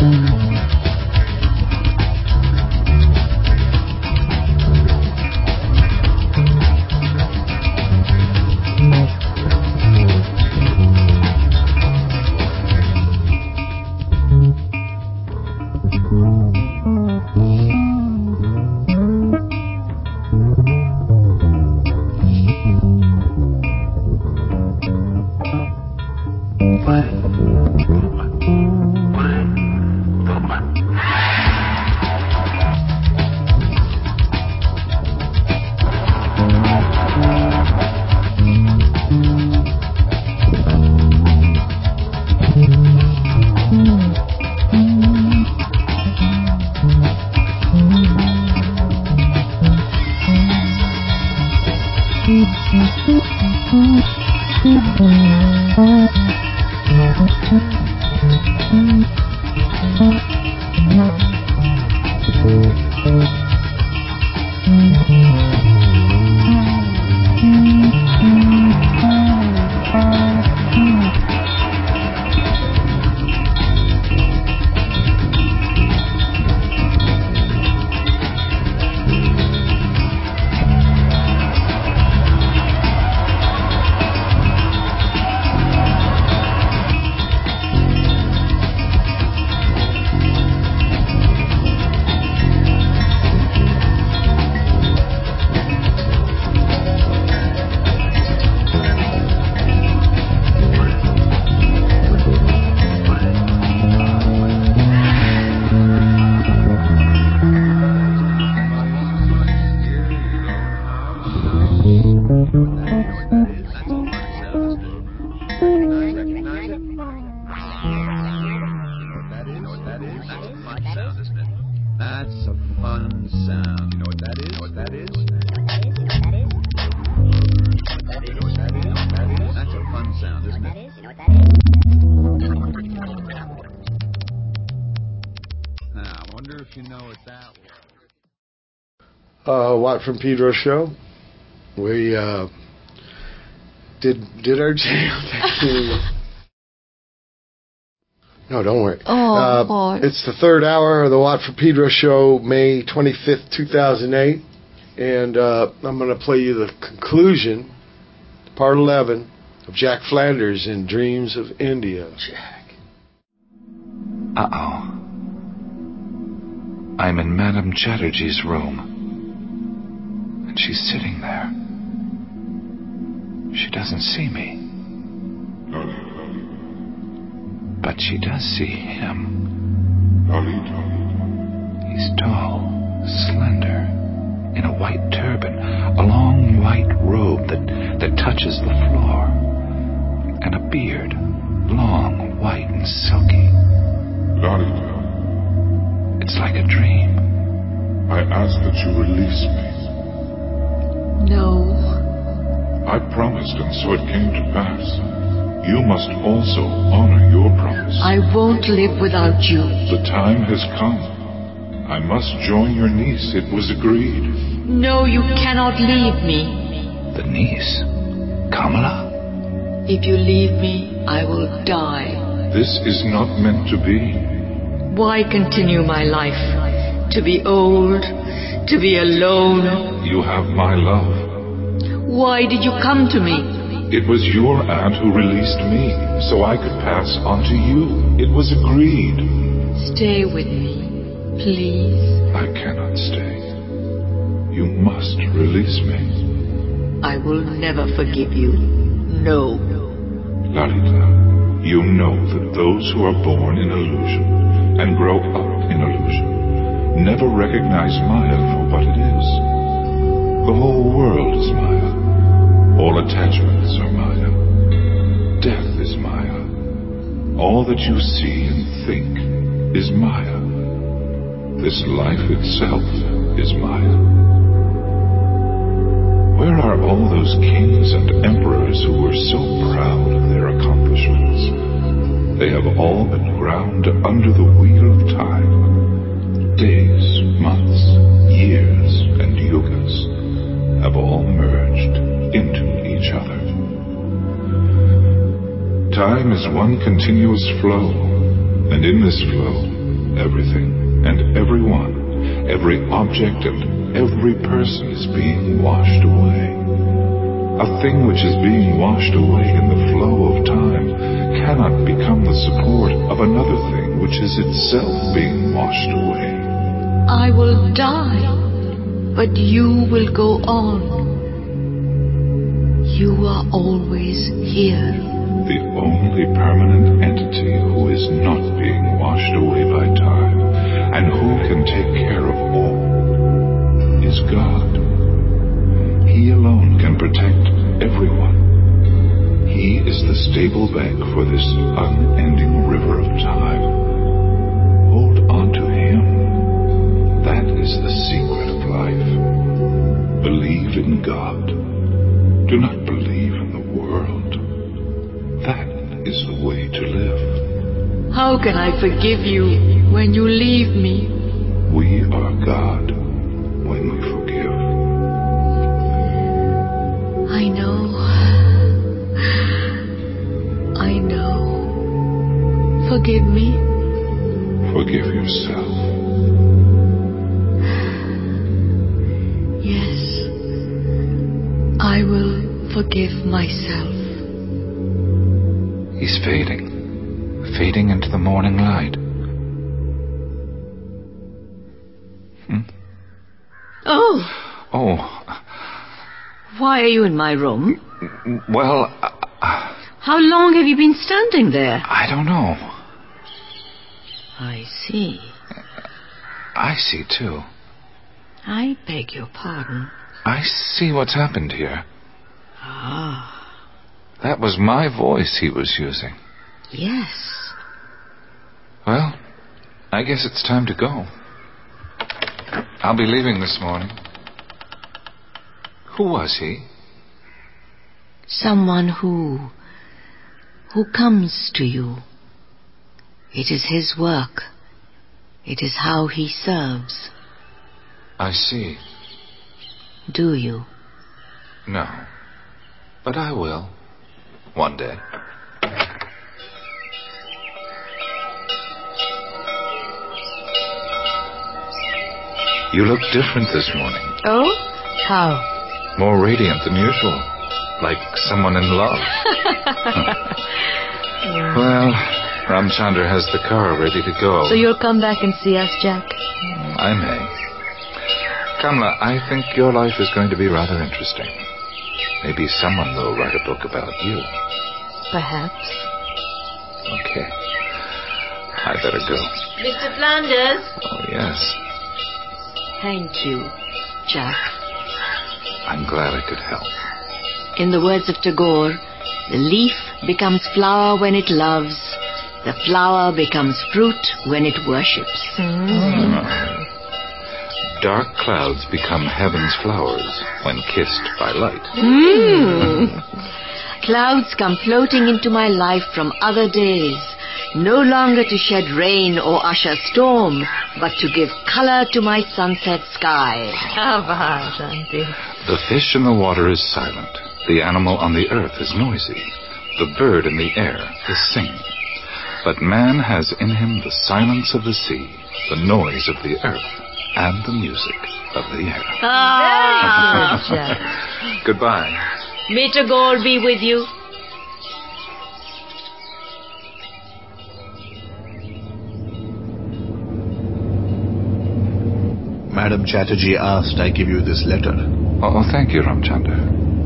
Uh, Watt from Pedro show. We uh, did did our jam. No, don't worry. Oh, uh, God. It's the third hour of the Watt from Pedro show, May twenty-fifth, two thousand eight, and uh, I'm going to play you the conclusion, part eleven of Jack Flanders in Dreams of India. Jack. Uh oh. I'm in Madame Chatterjee's room. And she's sitting there. She doesn't see me. But she does see him. He's tall, slender, in a white turban, a long white robe that, that touches the floor, and a beard, long, white, and silky. It's like a dream. I ask that you release me. No. I promised, and so it came to pass. You must also honor your promise. I won't live without you. The time has come. I must join your niece. It was agreed. No, you cannot leave me. The niece? Kamala? If you leave me, I will die. This is not meant to be. Why continue my life? To be old, to be alone. You have my love. Why did you come to me? It was your aunt who released me, so I could pass on to you. It was agreed. Stay with me, please. I cannot stay. You must release me. I will never forgive you. No. Lalita, you know that those who are born in illusion and grow up in illusion never recognize Maya for what it is. The whole world is Maya. All attachments are Maya. Death is Maya. All that you see and think is Maya. This life itself is Maya. Where are all those kings and emperors who were so proud of their accomplishments? They have all been ground under the wheel of time. Days, months, years, and yugas have all merged into each other. Time is one continuous flow, and in this flow, everything, and everyone, every object and every person is being washed away. A thing which is being washed away in the flow of time cannot become the support of another thing which is itself being washed away. I will die, but you will go on. You are always here. The only permanent entity who is not being washed away by time and who can take care of all is God. He alone can protect everyone. He is the stable bank for this unending river of time. Hold on to Him. That is the secret of life. Believe in God. Do not believe in the world. That is the way to live. How can I forgive you when you leave me? We are God when we forgive. I know. I know. Forgive me. Forgive yourself. Yes. I will forgive myself. He's fading, fading into the morning light. Hmm? Oh. Oh. Why are you in my room? Well, uh, How long have you been standing there? I don't know. I see. I see, too. I beg your pardon. I see what's happened here. Ah. That was my voice he was using. Yes. Well, I guess it's time to go. I'll be leaving this morning. Who was he? Someone who... who comes to you. It is his work. It is how he serves. I see. Do you? No. But I will. One day. You look different this morning. Oh? How? More radiant than usual. Like someone in love. Well, Ramchandra has the car ready to go. So you'll come back and see us, Jack? I may. Kamla, I think your life is going to be rather interesting. Maybe someone will write a book about you. Perhaps. Okay. I better go. Mister Flanders? Oh, yes. Thank you, Jack. I'm glad I could help. In the words of Tagore, the leaf becomes flower when it loves. The flower becomes fruit when it worships. Mm. Dark clouds become heaven's flowers when kissed by light. Mm. Clouds come floating into my life from other days, no longer to shed rain or usher storm, but to give color to my sunset sky. The fish in the water is silent. The animal on the earth is noisy. The bird in the air is singing. But man has in him the silence of the sea, the noise of the earth, and the music of the air. Ah, very good, Jack. Goodbye. May Tagore be with you. Madam Chatterjee asked I give you this letter. Oh, oh thank you, Ramchandra.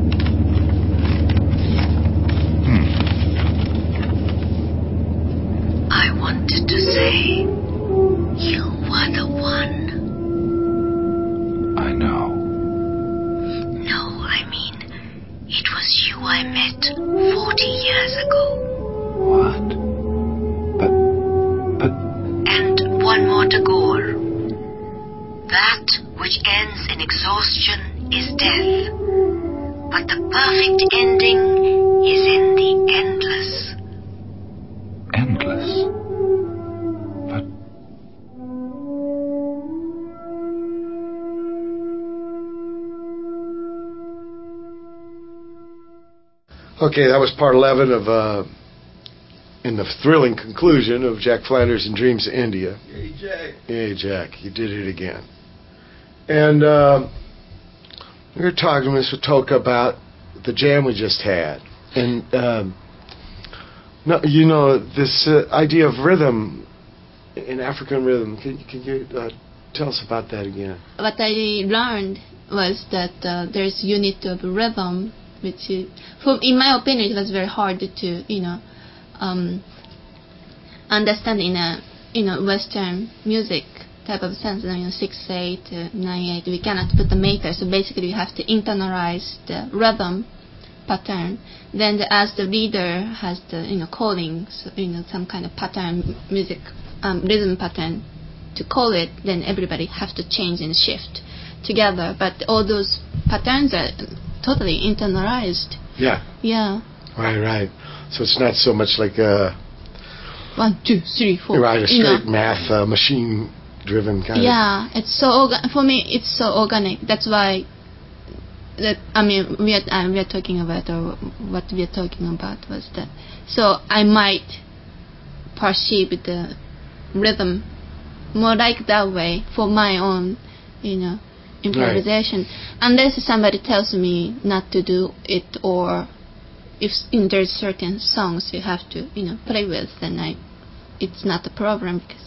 Hmm. I wanted to say, you were the one. I know. No, I mean, it was you I met forty years ago. What? But, but... And one more Tagore. That which ends in exhaustion is death, but the perfect ending is in the endless. Endless? But... Okay, that was part eleven of uh, in the thrilling conclusion of Jack Flanders and Dreams of India. Hey, Jack. Hey, Jack, you did it again. And uh, we were talking to Miss Watoka about the jam we just had. And, um, no, you know, this uh, idea of rhythm, in African rhythm. Can, can you uh, tell us about that again? What I learned was that uh, there's unit of rhythm, which, is, for, in my opinion, it was very hard to, you know, um, understand in a, you know, Western music type of sense. You know, six eight, uh, nine eight. We cannot put the meter, so basically you have to internalize the rhythm pattern. Then, the, as the leader has the, you know, calling, so, you know, some kind of pattern, music, um, rhythm pattern to call it. Then everybody have to change and shift together. But all those patterns are totally internalized. Yeah. Yeah. Right, right. So it's not so much like a one, two, three, four. Right, a straight you know. math uh, machine-driven kind yeah, of. Yeah, it's so orga- for me. It's so organic. That's why. That I mean, we are uh, we are talking about, or what we are talking about was that. So I might perceive the rhythm more like that way for my own, you know, improvisation. Right. Unless somebody tells me not to do it, or if you know, there's certain songs you have to, you know, play with, then I, it's not a problem because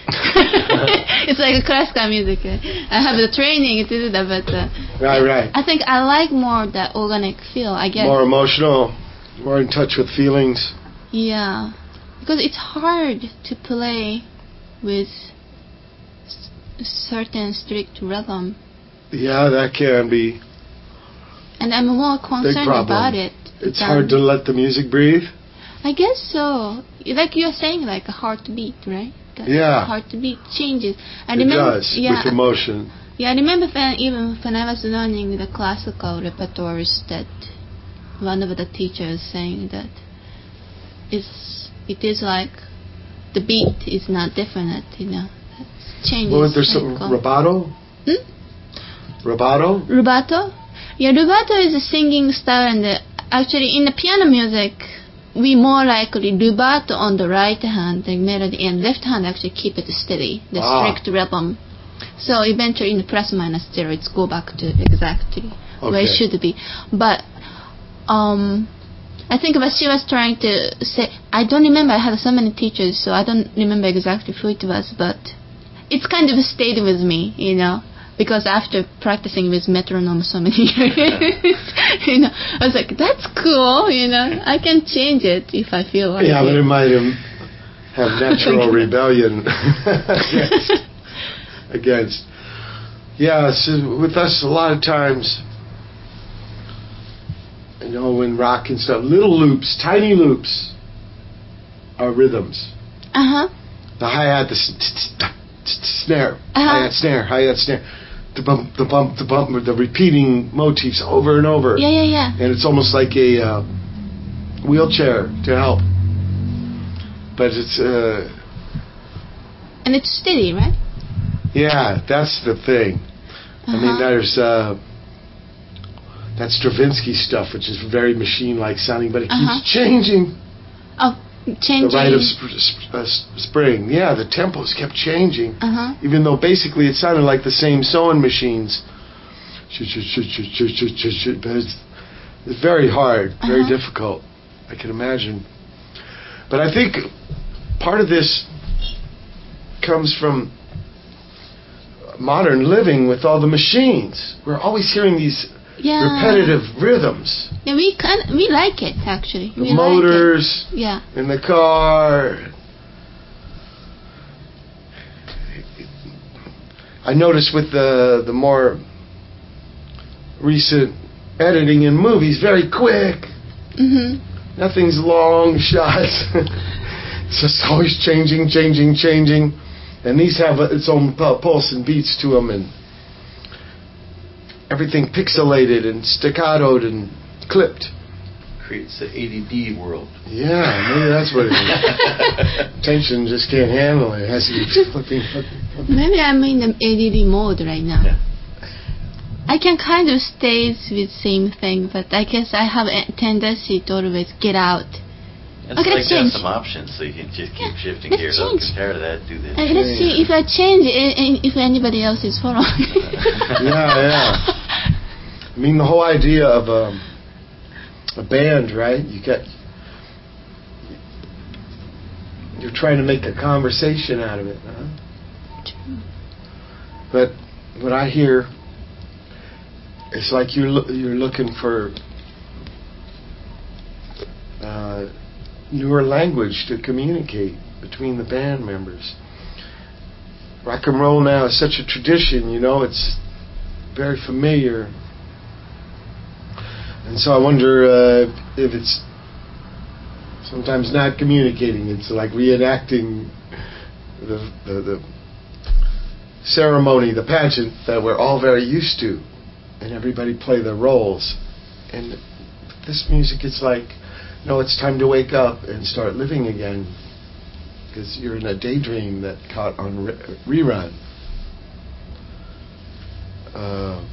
it's like a classical music. I have the training to do that, but uh, right, right. I think I like more that organic feel. I guess more emotional, more in touch with feelings. Yeah, because it's hard to play with s- certain strict rhythm. Yeah, that can be. And I'm more concerned about it. It's hard to let the music breathe? I guess so. Like you're saying, like a heartbeat, right? That yeah. Heartbeat changes. I it remember, does, yeah, with emotion. Yeah, I remember when, even when I was learning the classical repertoires, that one of the teachers saying that it's, it is like the beat is not definite, you know. It changes. Well, there's some rubato? Hmm? Rubato? Rubato? Yeah, rubato is a singing style, and the, actually in the piano music, we more likely rubato on the right hand, the melody, and left hand actually keep it steady, the ah. strict rhythm. So eventually, in the plus minus zero, it's go back to exactly okay. where it should be. But um, I think what she was trying to say, I don't remember. I had so many teachers, so I don't remember exactly who it was, but it's kind of stayed with me, you know. Because after practicing with metronome so many years, you know, I was like, that's cool, you know, I can change it if I feel like yeah, it. Yeah, but it might have natural rebellion against, against. Yeah, so with us, a lot of times, you know, when rock and stuff, little loops, tiny loops are rhythms. Uh-huh. The hi-hat, the snare, uh-huh. hi-hat, snare, hi-hat, snare. The bump, the bump, the bump, the repeating motifs over and over. Yeah, yeah, yeah. And it's almost like a uh, wheelchair to help. But it's... Uh, and it's steady, right? Yeah, that's the thing. Uh-huh. I mean, there's... Uh, that Stravinsky stuff, which is very machine-like sounding, but it uh-huh. keeps changing. Oh, changing. The rite of sp- sp- uh, spring. Yeah, the tempos kept changing. Uh-huh. Even though basically it sounded like the same sewing machines. But it's, it's very hard, very uh-huh. difficult. I can imagine. But I think part of this comes from modern living with all the machines. We're always hearing these yeah. repetitive rhythms. Yeah, we can, we like it actually. The we motors like it. Yeah. in the car. I noticed with the the more recent editing in movies, very quick. Mm-hmm. Nothing's long shots. It's just always changing, changing, changing. And these have its own pulse and beats to them, and everything pixelated and staccatoed and clipped. Creates the A D D world. Yeah, maybe that's what it is. Tension just can't handle it. It has to be flipping, flipping, flipping. Maybe I'm in the A D D mode right now. Yeah. I can kind of stay with same thing, but I guess I have a tendency to always get out It's I gotta like to have change. some options, so you can just keep Yeah, shifting let's gears. Oh, change. compared to that, do this. Uh, let's see if I change and, and if anybody else is following. Yeah, yeah. I mean, the whole idea of um, a band, right? You get, you're trying to make a conversation out of it, huh? But what I hear, it's like you're lo- you're looking for uh, newer language to communicate between the band members. Rock and roll now is such a tradition, you know, it's very familiar. And so I wonder uh, if it's sometimes not communicating, it's like reenacting the, the, the ceremony, the pageant that we're all very used to, and everybody play their roles. And this music is like, no, it's time to wake up and start living again, because you're in a daydream that caught on re- rerun. Uh,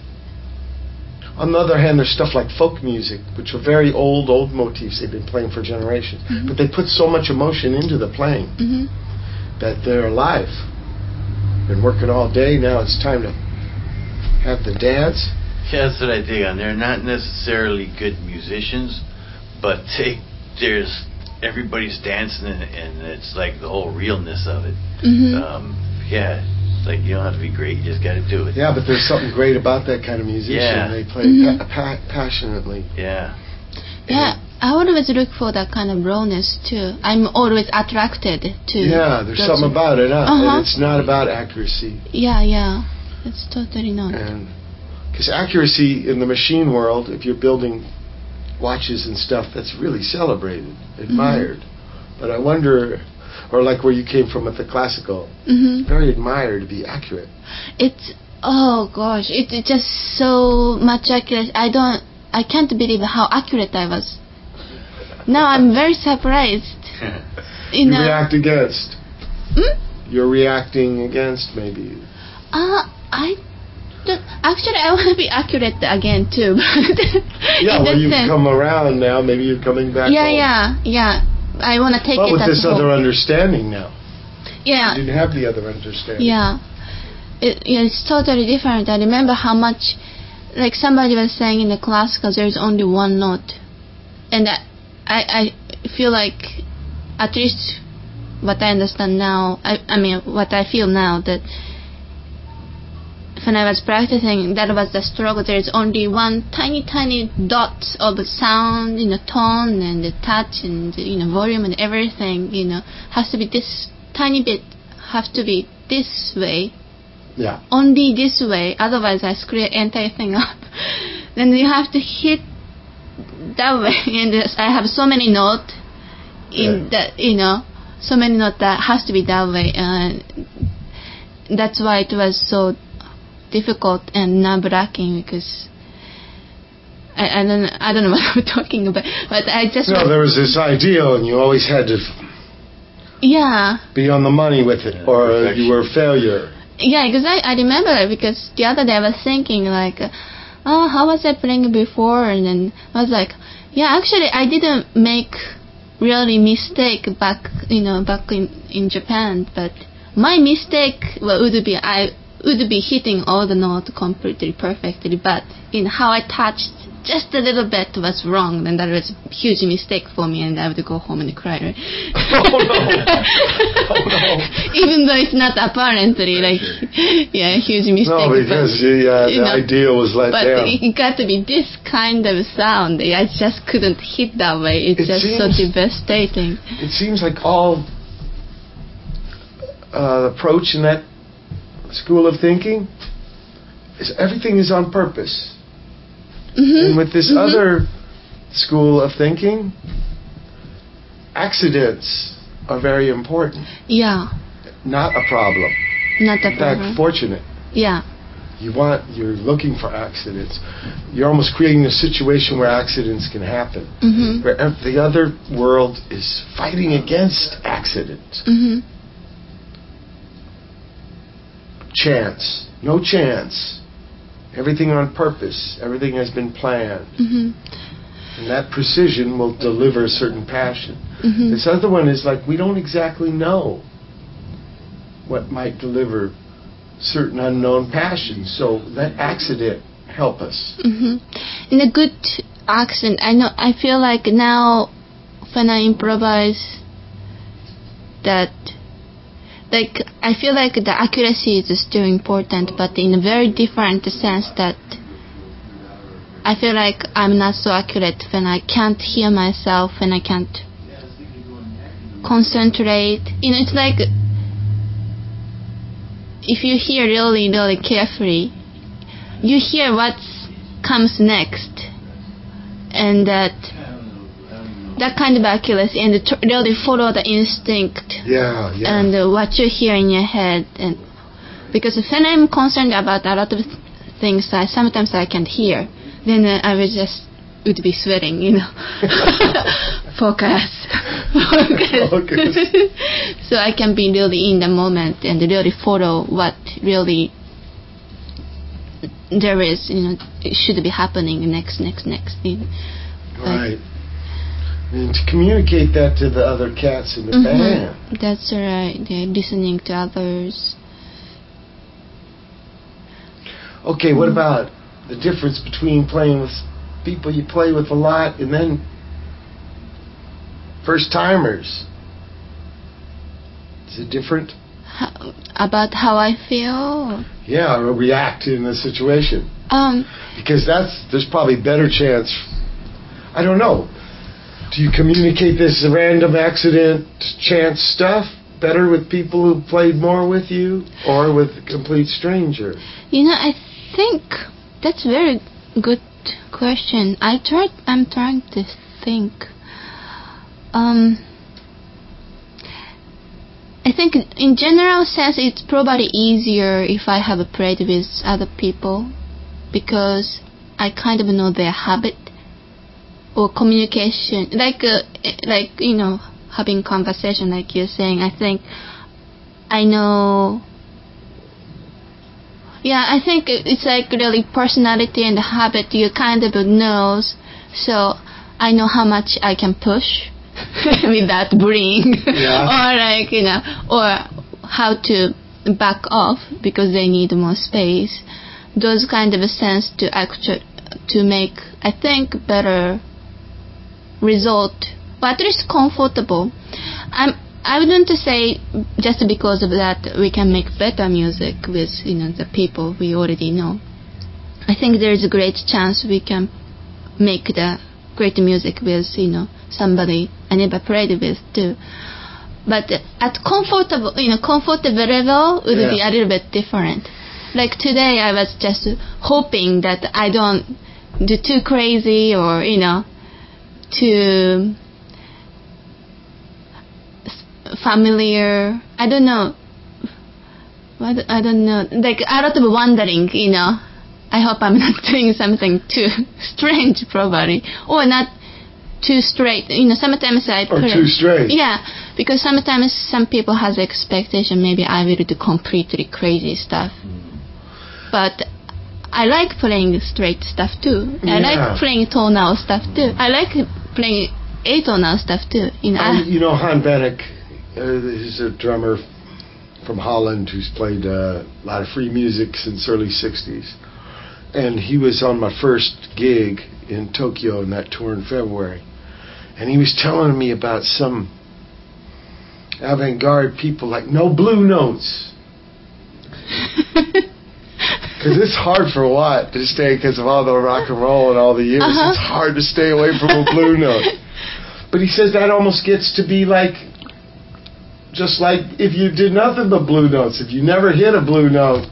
on the other hand, there's stuff like folk music, which are very old, old motifs they've been playing for generations, mm-hmm. but they put so much emotion into the playing mm-hmm. that they're alive. Been working all day, now it's time to have the dance. Yeah, that's what I dig on. They're not necessarily good musicians, but they, there's everybody's dancing and, and it's like the whole realness of it. Mm-hmm. Um, yeah, it's like you don't have to be great, you just got to do it. Yeah, but there's something great about that kind of musician. Yeah. They play mm-hmm. pa- pa- passionately. Yeah. Yeah, I always look for that kind of rawness too. I'm always attracted to. Yeah, there's something about it, huh? Uh-huh. And it's not about accuracy. Yeah, yeah, it's totally not. And because accuracy in the machine world, if you're building watches and stuff, that's really celebrated, admired. Mm-hmm. But I wonder, or like where you came from with the classical, mm-hmm. very admired to be accurate. It's oh gosh, it's just so much accurate. I don't. I can't believe how accurate I was. Now I'm very surprised. You, you know? react against. Hmm? You're reacting against, maybe. Uh, I don't, actually I want to be accurate again too. Yeah, well, you've sense. come around now. Maybe you're coming back. Yeah, home. yeah, yeah. I want to take well, it with as this whole. other understanding now. Yeah. You didn't have the other understanding. Yeah. It, yeah, it's totally different. I remember how much. Like somebody was saying in the classical, there's only one note, and I, I, I feel like, at least what I understand now, I, I mean what I feel now, that when I was practicing, that was the struggle. There's only one tiny, tiny dot of sound, you know, tone and the touch and you know volume and everything, you know, has to be this tiny bit, have to be this way. Yeah. Only this way, otherwise I screw the entire thing up. Then you have to hit that way, and I have so many notes in yeah. that, you know, so many notes that has to be that way, and that's why it was so difficult and nerve-wracking because I, I don't, I don't know what I'm talking about, but I just. No, there was this ideal, and you always had to. Yeah. Be on the money with it, or Perfection. You were a failure. Yeah, because I, I remember because the other day I was thinking like, oh, how was I playing before? And then I was like, yeah, actually I didn't make really mistake back, you know, back in, in Japan. But my mistake well, would be I would be hitting all the notes completely perfectly. But in how I touched just a little bit was wrong, and that was a huge mistake for me, and I would go home and cry, right? Oh no! Oh no! Even though it's not apparently like, yeah, a huge mistake. No, because but, the, uh, the know, ideal was let but down. But it got to be this kind of sound. I just couldn't hit that way. It's it just seems, so devastating. It seems like all uh, approach in that school of thinking is everything is on purpose. Mm-hmm. And with this mm-hmm. other school of thinking, accidents are very important. Yeah. Not a problem. Not a In problem. fact, fortunate. Yeah. You want, you're looking for accidents. You're almost creating a situation where accidents can happen. Mm-hmm. Where the other world is fighting against accidents. Mm-hmm. Chance. No chance. Everything on purpose. Everything has been planned. Mm-hmm. And that precision will deliver a certain passion. Mm-hmm. This other one is like, we don't exactly know what might deliver certain unknown passions. So let accident help us. Mm-hmm. In a good accent, I know. I feel like now when I improvise, that like I feel like the accuracy is still important, but in a very different sense that I feel like I'm not so accurate when I can't hear myself, when I can't concentrate. You know, it's like if you hear really, really carefully, you hear what comes next, and that that kind of accuracy, and to really follow the instinct. Yeah, yeah. And uh, what you hear in your head, and because when I'm concerned about a lot of things, I sometimes I can't hear. Then uh, I was just would be sweating, you know. Focus. Focus. So I can be really in the moment and really follow what really there is, you know, it should be happening next, next, next. You know. Right. And to communicate that to the other cats in the Mm-hmm. band. That's right. They're listening to others. Okay, what about the difference between playing with people you play with a lot and then first timers? Is it different? How, about how I feel? Yeah, or react in a situation. Um, because that's there's probably better chance. I don't know. Do you communicate this random accident chance stuff better with people who played more with you or with a complete stranger? You know, I think that's a very good question. I tried. I'm trying to think. Um, I think in general sense, it's probably easier if I have played with other people because I kind of know their habit or communication. Like, uh, like you know, having conversation, like you're saying. I think I know. Yeah, I think it's like really personality and habit you kind of knows. So I know how much I can push without bullying. Yeah. Or like, you know, or how to back off because they need more space. Those kind of a sense to actually to make, I think, better result, but at least comfortable. I'm I wouldn't say just because of that we can make better music with, you know, the people we already know. I think there is a great chance we can make the great music with, you know, somebody I never played with too. But at comfortable, you know, comfortable level would yeah. be a little bit different. Like today, I was just hoping that I don't do too crazy or, you know, too familiar. I don't know. I don't know. Like a lot of wondering, you know. I hope I'm not doing something too strange, probably, or not too straight. You know, sometimes I or play, too straight. Yeah, because sometimes some people has expectation. Maybe I will do completely crazy stuff, but I like playing straight stuff too. I Yeah. like playing tonal stuff too. I like playing atonal stuff too. You know, Um, I, you know Han Bennick, uh, he's a drummer from Holland who's played uh, a lot of free music since early sixties. And he was on my first gig in Tokyo in that tour in February. And he was telling me about some avant-garde people, like no blue notes. Because it's hard for Watt to stay, because of all the rock and roll and all the years, uh-huh. It's hard to stay away from a blue note. But he says that almost gets to be like, just like if you did nothing but blue notes. If you never hit a blue note,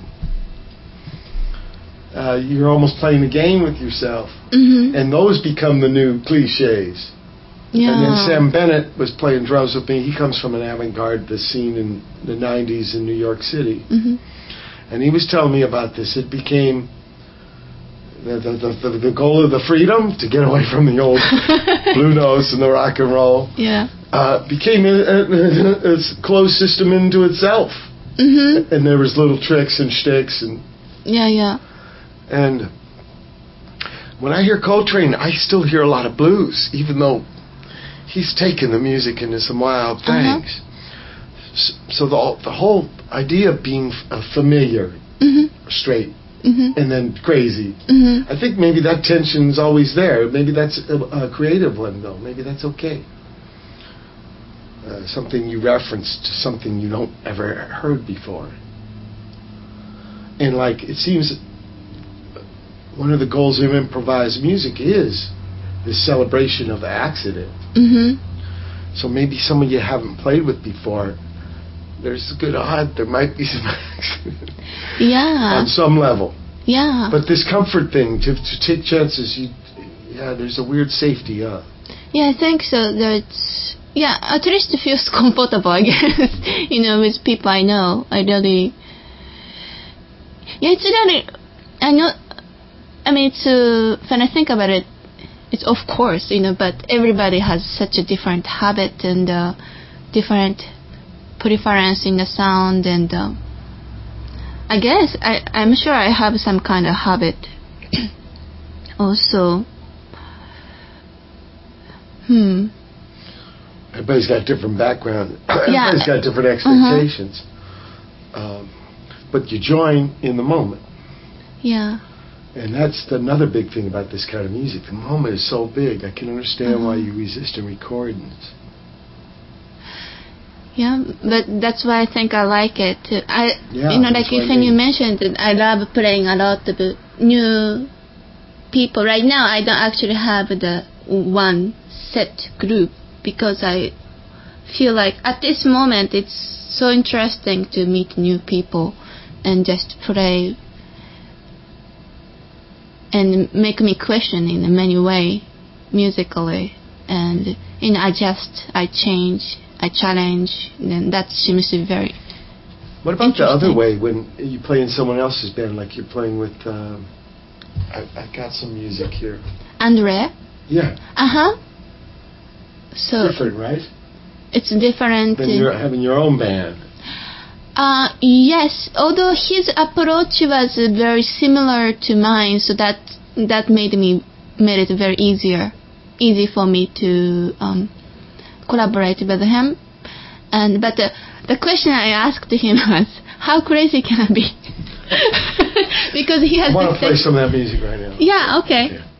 uh, you're almost playing a game with yourself. mm-hmm. And those become the new cliches. Yeah. And then Sam Bennett was playing drums with me. He comes from an avant-garde the scene in the nineties in New York City. Mm-hmm. And he was telling me about this. It became the the, the, the goal of the freedom to get away from the old blue notes and the rock and roll. Yeah. Uh, became a, a, a closed system into itself. Mm-hmm. And there was little tricks and shticks and Yeah, yeah. and when I hear Coltrane, I still hear a lot of blues, even though he's taken the music into some wild things. Uh-huh. So, so the the whole idea of being uh, familiar, mm-hmm. straight, mm-hmm. and then crazy, mm-hmm. I think maybe that tension is always there. Maybe that's a, a creative one, though. Maybe that's okay. Uh, something you reference to something you don't ever heard before. And like, it seems one of the goals of improvised music is this celebration of the accident. Mm-hmm. So maybe someone you haven't played with before, there's a good odd there might be some accident. Yeah. On some level. Yeah. But this comfort thing, to, to take chances, you, yeah, there's a weird safety, huh? Yeah, I think so. That's, yeah, at least it feels comfortable, I guess. You know, with people I know. I really... Yeah, it's really... I know... I mean, it's... Uh, when I think about it, it's of course, you know, but everybody has such a different habit and uh, different preference in the sound, and uh, I guess I, I'm sure I have some kind of habit also. Hmm. Everybody's got different background. Yeah. Everybody's got different expectations. Uh-huh. Um, but you join in the moment. Yeah. And that's the, another big thing about this kind of music. The moment is so big. I can understand uh-huh. why you resist in recordings. Yeah, but that's why I think I like it. I, yeah, you know, like when I mean. you mentioned that I love playing a lot of new people. Right now, I don't actually have the one set group because I feel like at this moment it's so interesting to meet new people and just play and make me question in many ways musically, and you know, I just I change, I challenge, and that seems to be very. What about the other way when you play in someone else's band, like you're playing with? Um, I, I got some music here. Andre. Yeah. Uh huh. So different, right? It's different than you're having your own band. Uh, yes, although his approach was very similar to mine, so that that made me made it very easier, easy for me to um, collaborate with him. And but the the question I asked him was, how crazy can I be? Because he has. I want to play some of that music right now. Yeah. Okay. Yeah.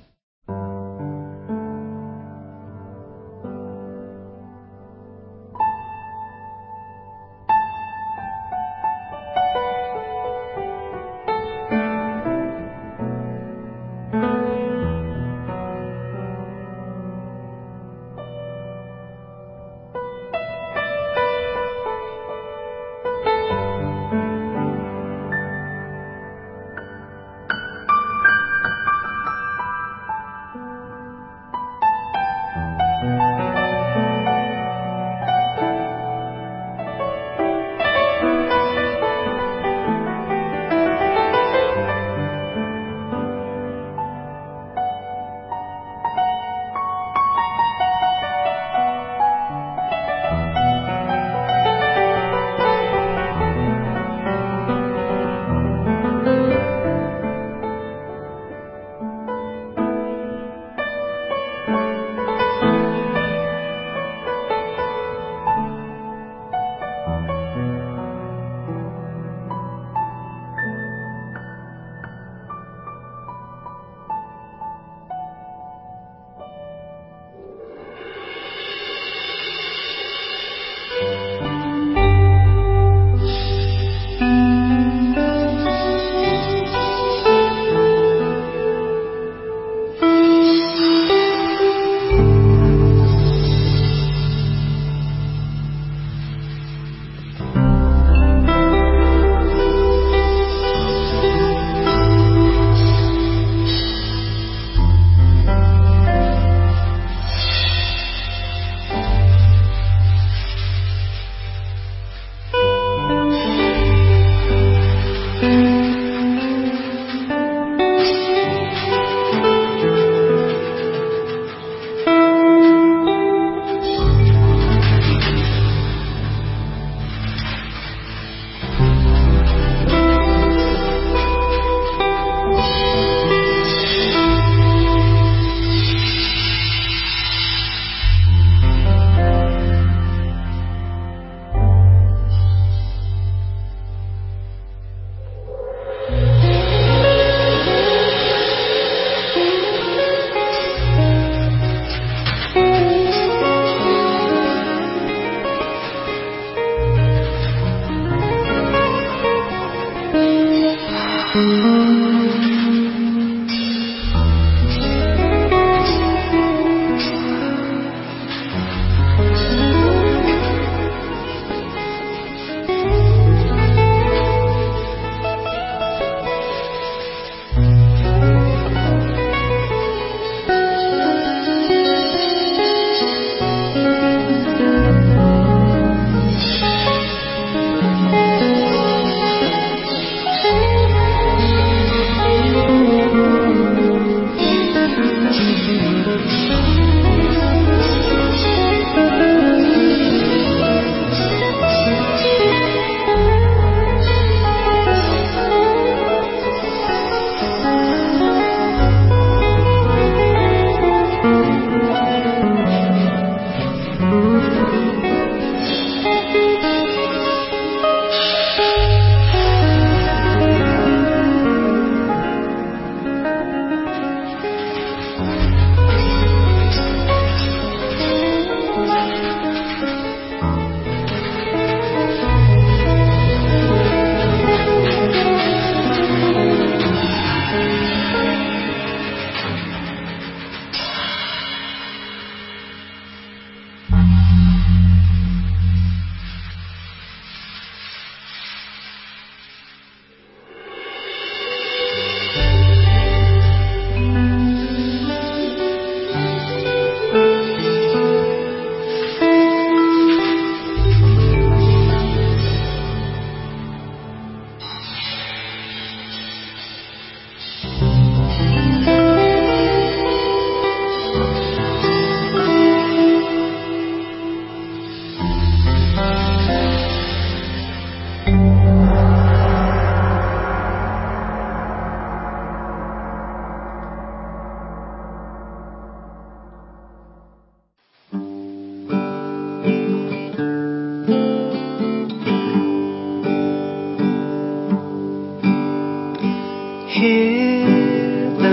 Hear the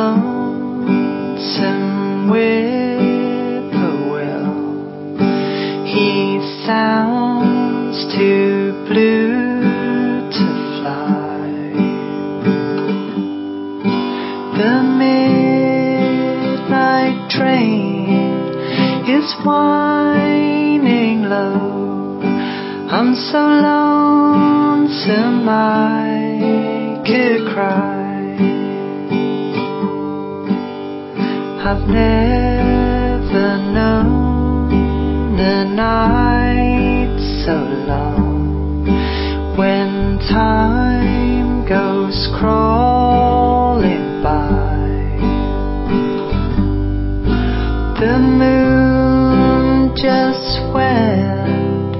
lonesome whippoorwill. He sounds too blue to fly. The midnight train is whining low. I'm so lonesome I could cry. I've never known a night so long, when time goes crawling by. The moon just went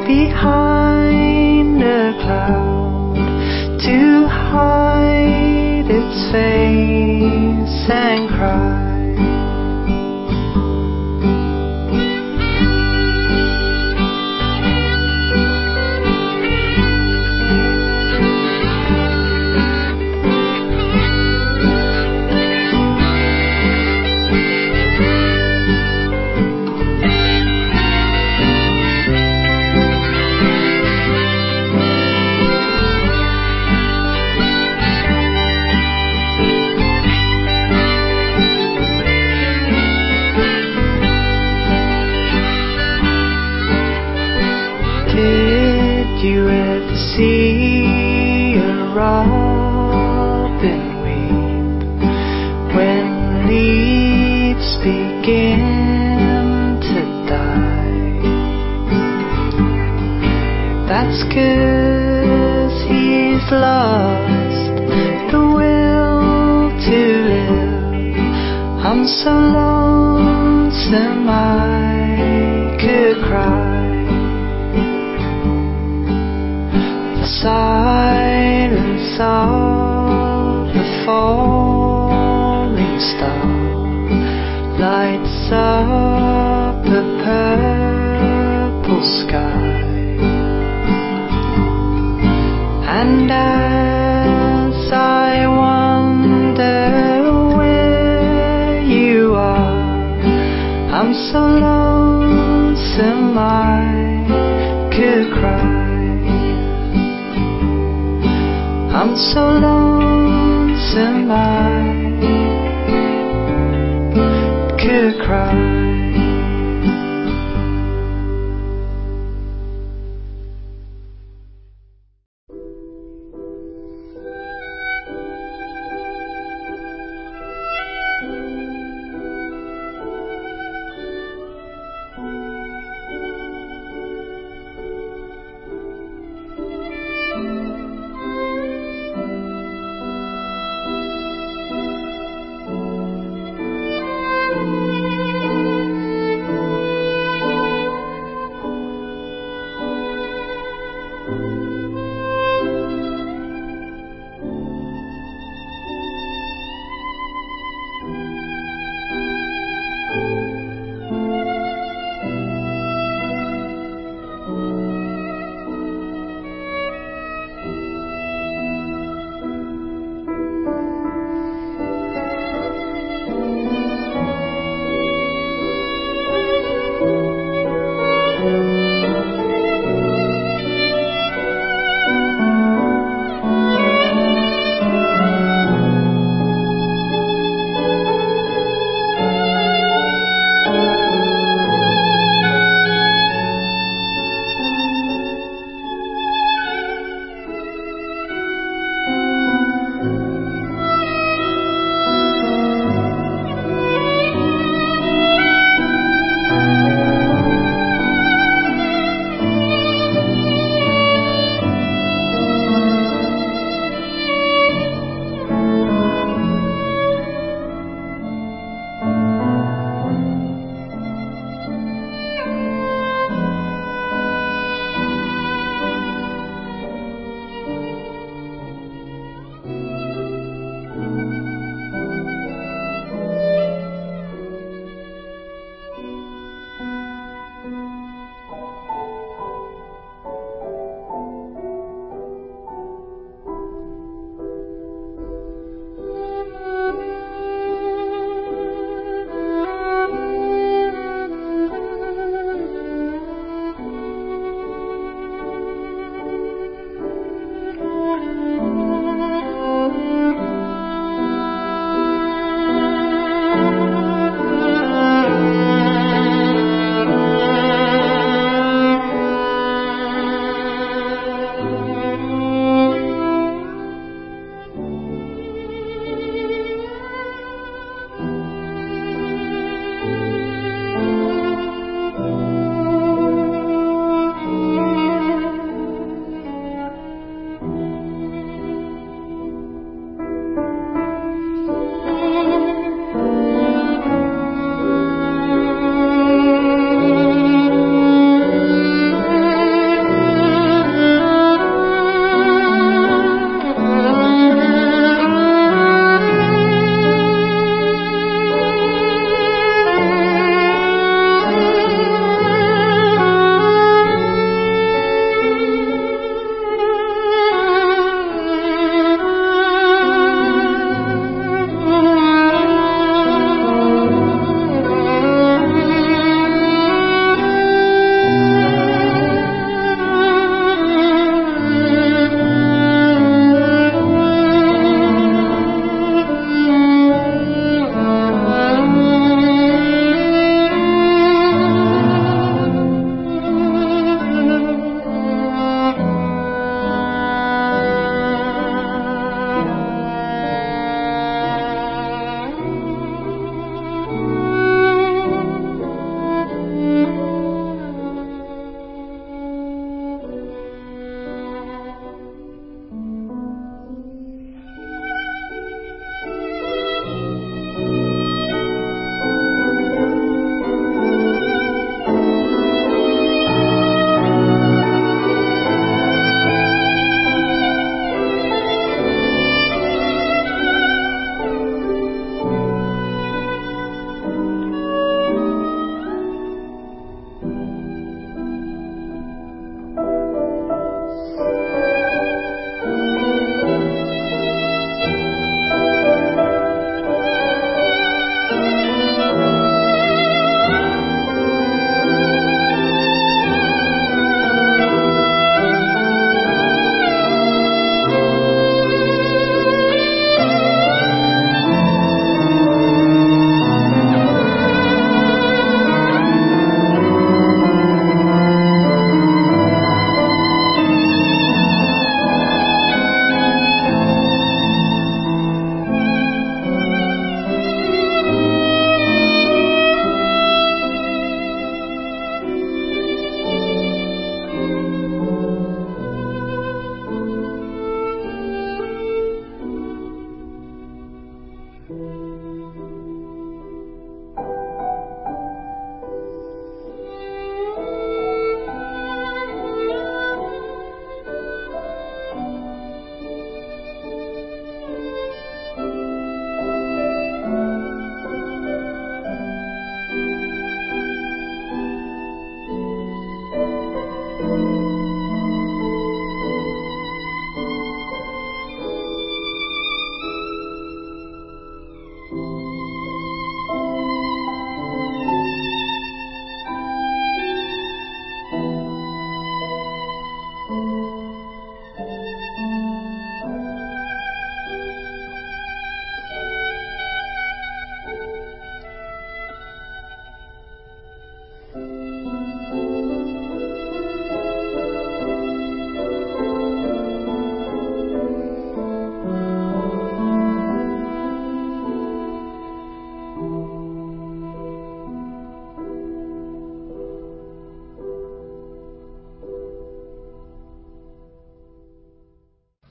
behind a cloud to hide its face and cry. Did you ever see a robin weep when leaves begin to die? That's 'cause he's lost the will to live. I'm so lonesome I could cry. Silence of the falling star lights up a purple sky, and as I wonder where you are, I'm so lonesome I could cry. I'm so lonesome I could cry.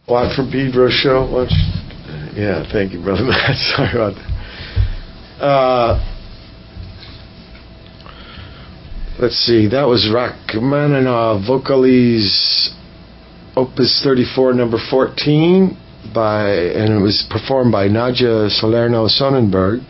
Watt from Pedro show. Watch. Yeah, thank you, brother Matt. Sorry about that. Uh, let's see. That was Rachmaninoff Vocalise Opus thirty-four, number fourteen, by, and it was performed by Nadia Salerno Sonnenberg.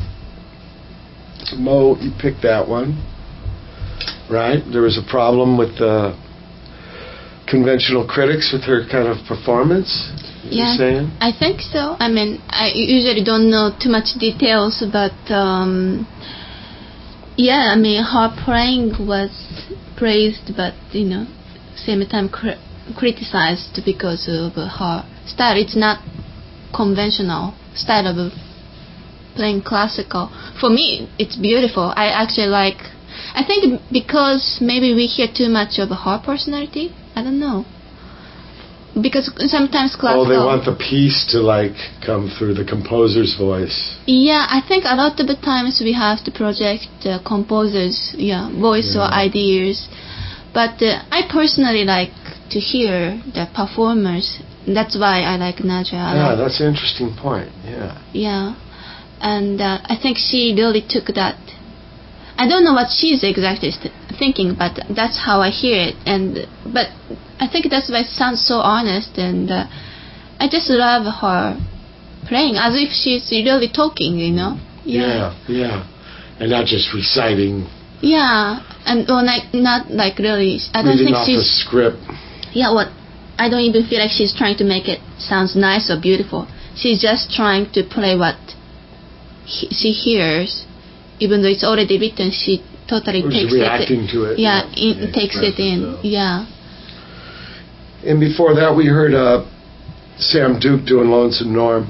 Mo, you picked that one, right? There was a problem with the conventional critics with her kind of performance. Yeah, you're saying? I think so. I mean, I usually don't know too much details, but um, yeah, I mean, her playing was praised, but you know, same time cri- criticized because of her style. It's not conventional style of playing classical. For me, it's beautiful. I actually like. I think because maybe we hear too much of her personality. I don't know. Because sometimes classical... Oh, they want the piece to, like, come through the composer's voice. Yeah, I think a lot of the times we have to project the composer's yeah, voice yeah. or ideas. But uh, I personally like to hear the performers. That's why I like Nadia. Yeah, like, that's an interesting point, yeah. Yeah, and uh, I think she really took that. I don't know what she's exactly st- thinking, but that's how I hear it. And but I think that's why it sounds so honest, and uh, I just love her playing as if she's really talking, you know. Yeah, yeah, yeah. And not just reciting. Yeah, and well, like not like really. I don't reading think off she's the script. Yeah, what? I don't even feel like she's trying to make it sounds nice or beautiful. She's just trying to play what he, she hears. Even though it's already written, she totally or takes reacting it. to it. Yeah, yeah. it, takes it in. Itself. Yeah. And before that, we heard uh, Sam Duke doing Lonesome Norm.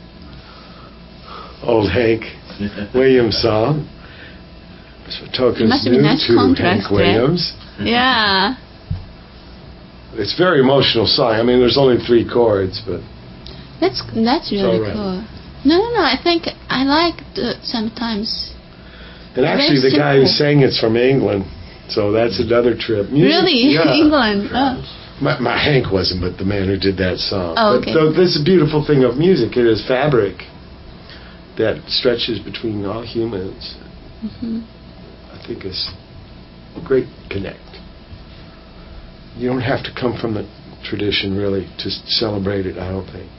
Old Hank Williams song. So Toka's new nice to contrast, Hank Williams. Right? Yeah. It's a very emotional song. I mean, there's only three chords, but that's that's really right. cool. No, no, no. I think I like the, sometimes. And actually, the guy who sang it's from England, so that's another trip. Music, really, yeah. England. Oh. My, my Hank wasn't, but the man who did that song. Oh, but okay. the, this is a beautiful thing of music. It is fabric that stretches between all humans. Mm-hmm. I think it's a great connect. You don't have to come from the tradition, really, to celebrate it, I don't think.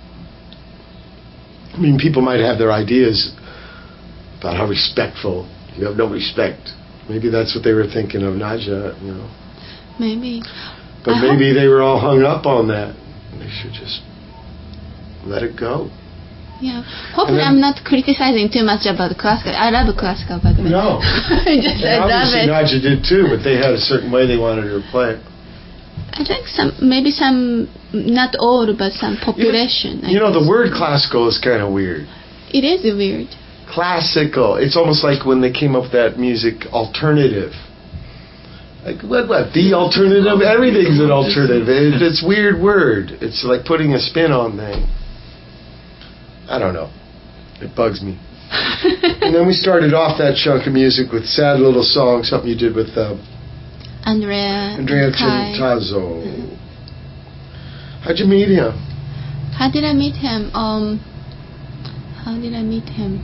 I mean, people might have their ideas about how respectful. You have no respect. Maybe that's what they were thinking of Nadia, you know. Maybe. But I maybe they were all hung up on that. They should just let it go. Yeah. Hopefully then, I'm not criticizing too much about classical. I love classical, by the way. No. just, I love obviously it. Nadia did too, but they had a certain way they wanted her to play it. I think some, maybe some, not all, but some population. You, you know, the word classical is kind of weird. It is weird. Classical. It's almost like when they came up with that music, alternative. Like, what, what? The alternative? Everything's an alternative. It, it's a weird word. It's like putting a spin on things. I don't know. It bugs me. And then we started off that chunk of music with Sad Little Song, something you did with uh, Andrea Andrea Cintazzo. Mm-hmm. How'd you meet him? How did I meet him? Um, how did I meet him?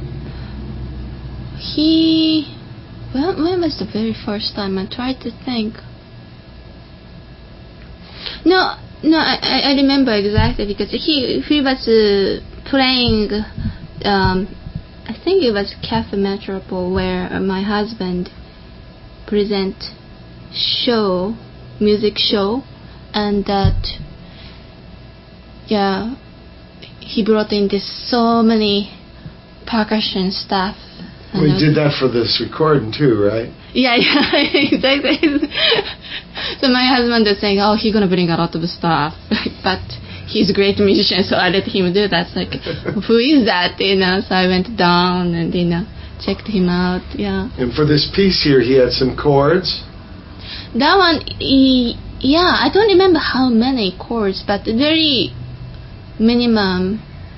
He... Well, when was the very first time? I tried to think. No, no, I, I remember exactly because he he was uh, playing. Um, I think it was Cafe Metropole where uh, my husband present show, music show, and that yeah, he brought in this so many percussion stuff. We did that for this recording too, right? Yeah, yeah, exactly. So my husband is saying, oh, he's going to bring a lot of stuff. But he's a great musician, so I let him do that. It's like, who is that? You know, so I went down and, you know, checked him out, yeah. And for this piece here, he had some chords? That one, he, yeah, I don't remember how many chords, but very minimum.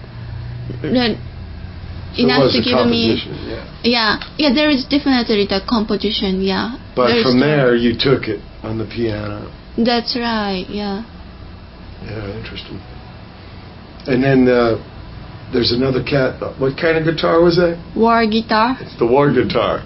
So enough to give me, yeah. yeah, yeah. There is definitely the composition, yeah. But Very from strong. there, you took it on the piano. That's right, yeah. Yeah, interesting. And then uh, there's another cat. What kind of guitar was that? War guitar. It's the war guitar.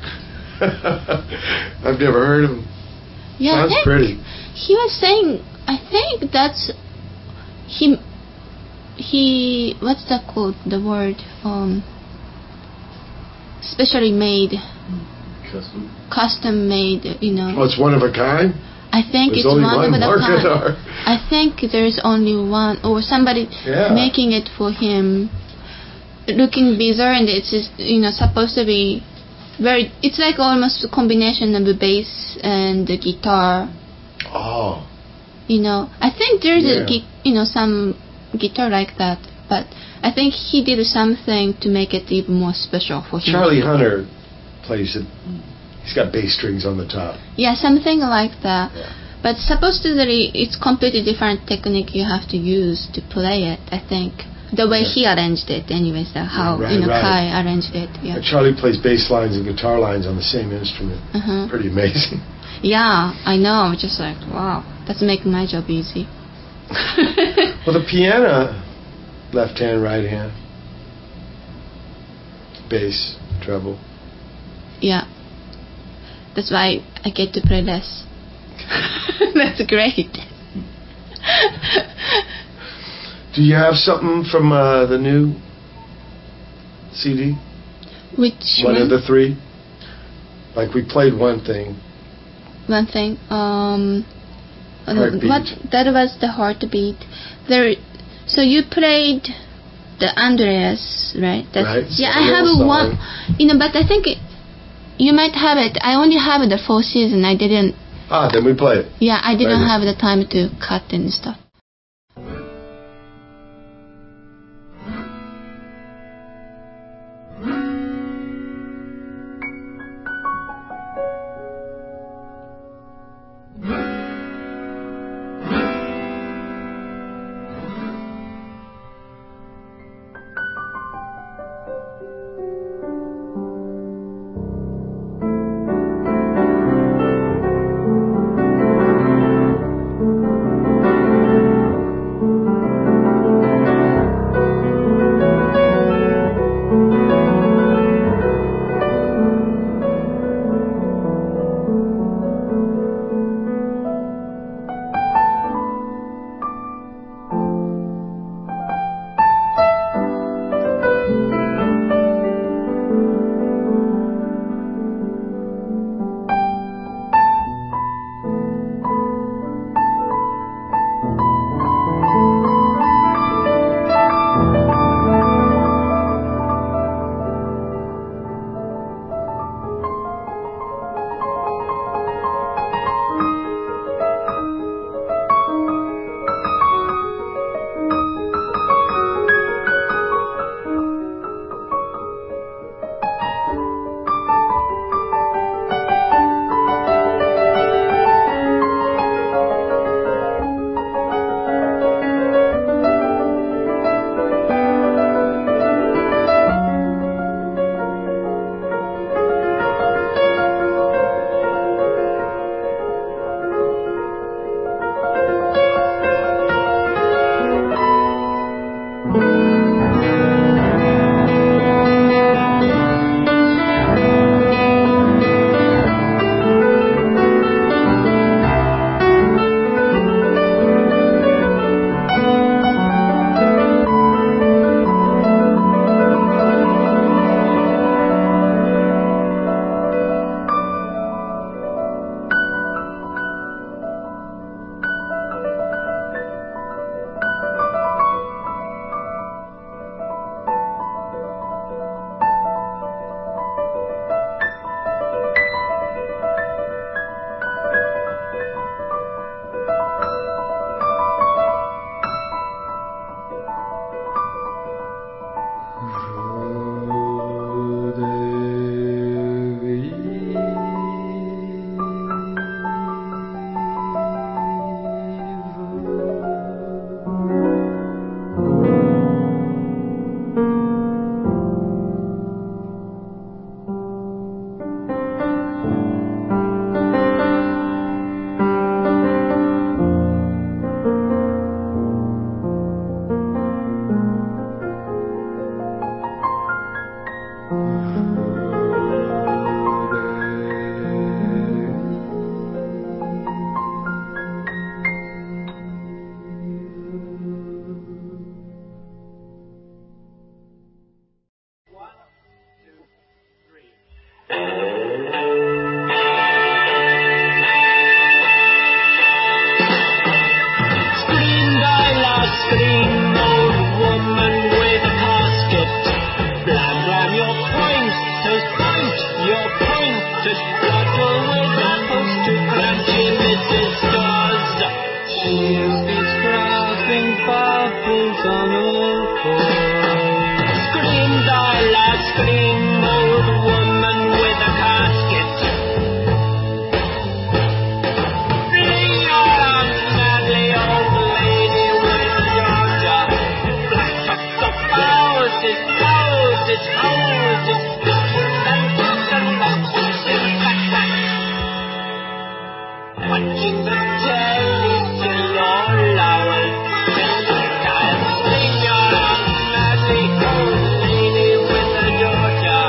I've never heard of him. Yeah, Sounds pretty. He was saying, I think that's he. He what's that called? The word um. Specially made. Custom. Custom made. You know. Oh, it's one of a kind. I think There's it's only one, one of a war kind. guitar. I think there's only one, or somebody Yeah. making it for him, looking bizarre, and it's just, you know, supposed to be very. It's like almost a combination of the bass and the guitar. Oh. You know, I think there's Yeah. a gui- you know some guitar like that, but I think he did something to make it even more special for him. Charlie Hunter plays it. He's got bass strings on the top. Yeah, something like that. Yeah. But supposedly it's completely different technique you have to use to play it, I think. The way Yeah. he arranged it, anyways, the how right, you know right. Kai arranged it. Yeah. And Charlie plays bass lines and guitar lines on the same instrument. Uh-huh. Pretty amazing. Yeah, I know. I'm just like, wow, that's making my job easy. Well, the piano, left hand, right hand, bass, treble. Yeah. That's why I get to play less. That's great. Do you have something from uh, the new C D? Which One one? of the three? Like we played one thing. One thing. Um, uh, Heartbeat. what that was the heartbeat. There. So you played the Andreas, right? That's, Right. Yeah, So I a have little one. song. You know, but I think it, you might have it. I only have the four season. I didn't. Ah, then we play it. Yeah, I didn't Right. have the time to cut and stuff. scream, old woman with a casket. Fling your arms madly, old lady with Georgia. Flash up the houses, houses, houses, boxes and boxes and boxes in backpacks. Watching the telly till all hours. Fling your arms madly, old lady with the Georgia.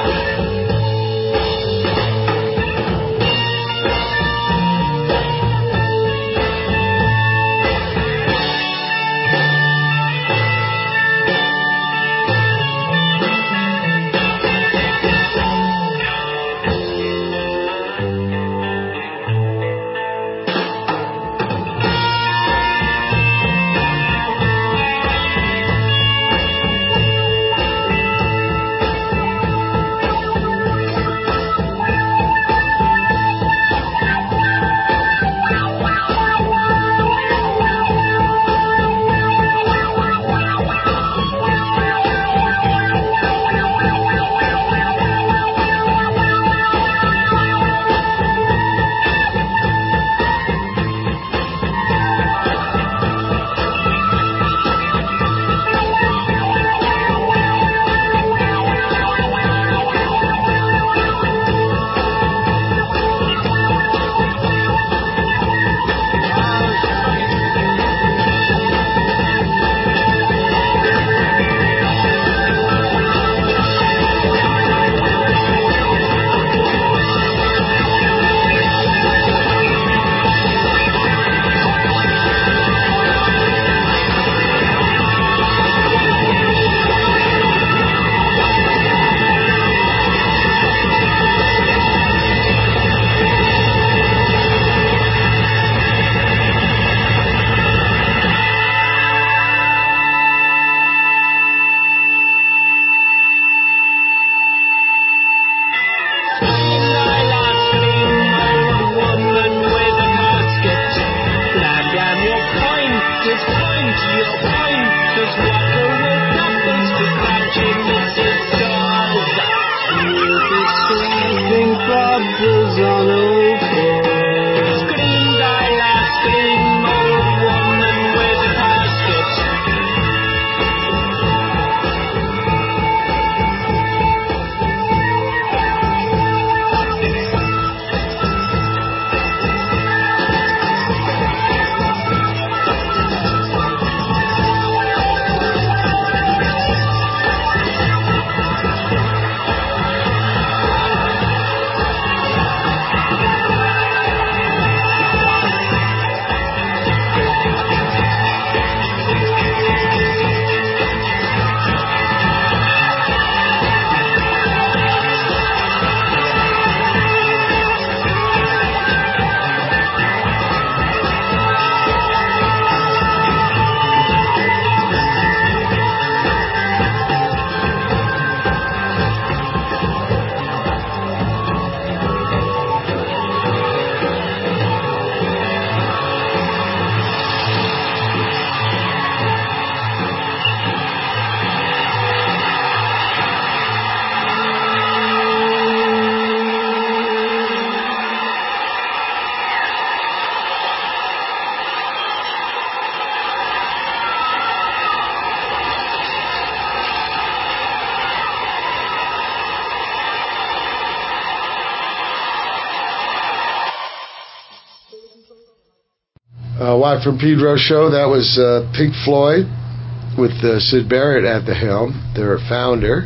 Uh, Watt from Pedro show. That was uh, Pink Floyd with uh, Syd Barrett at the helm, their founder.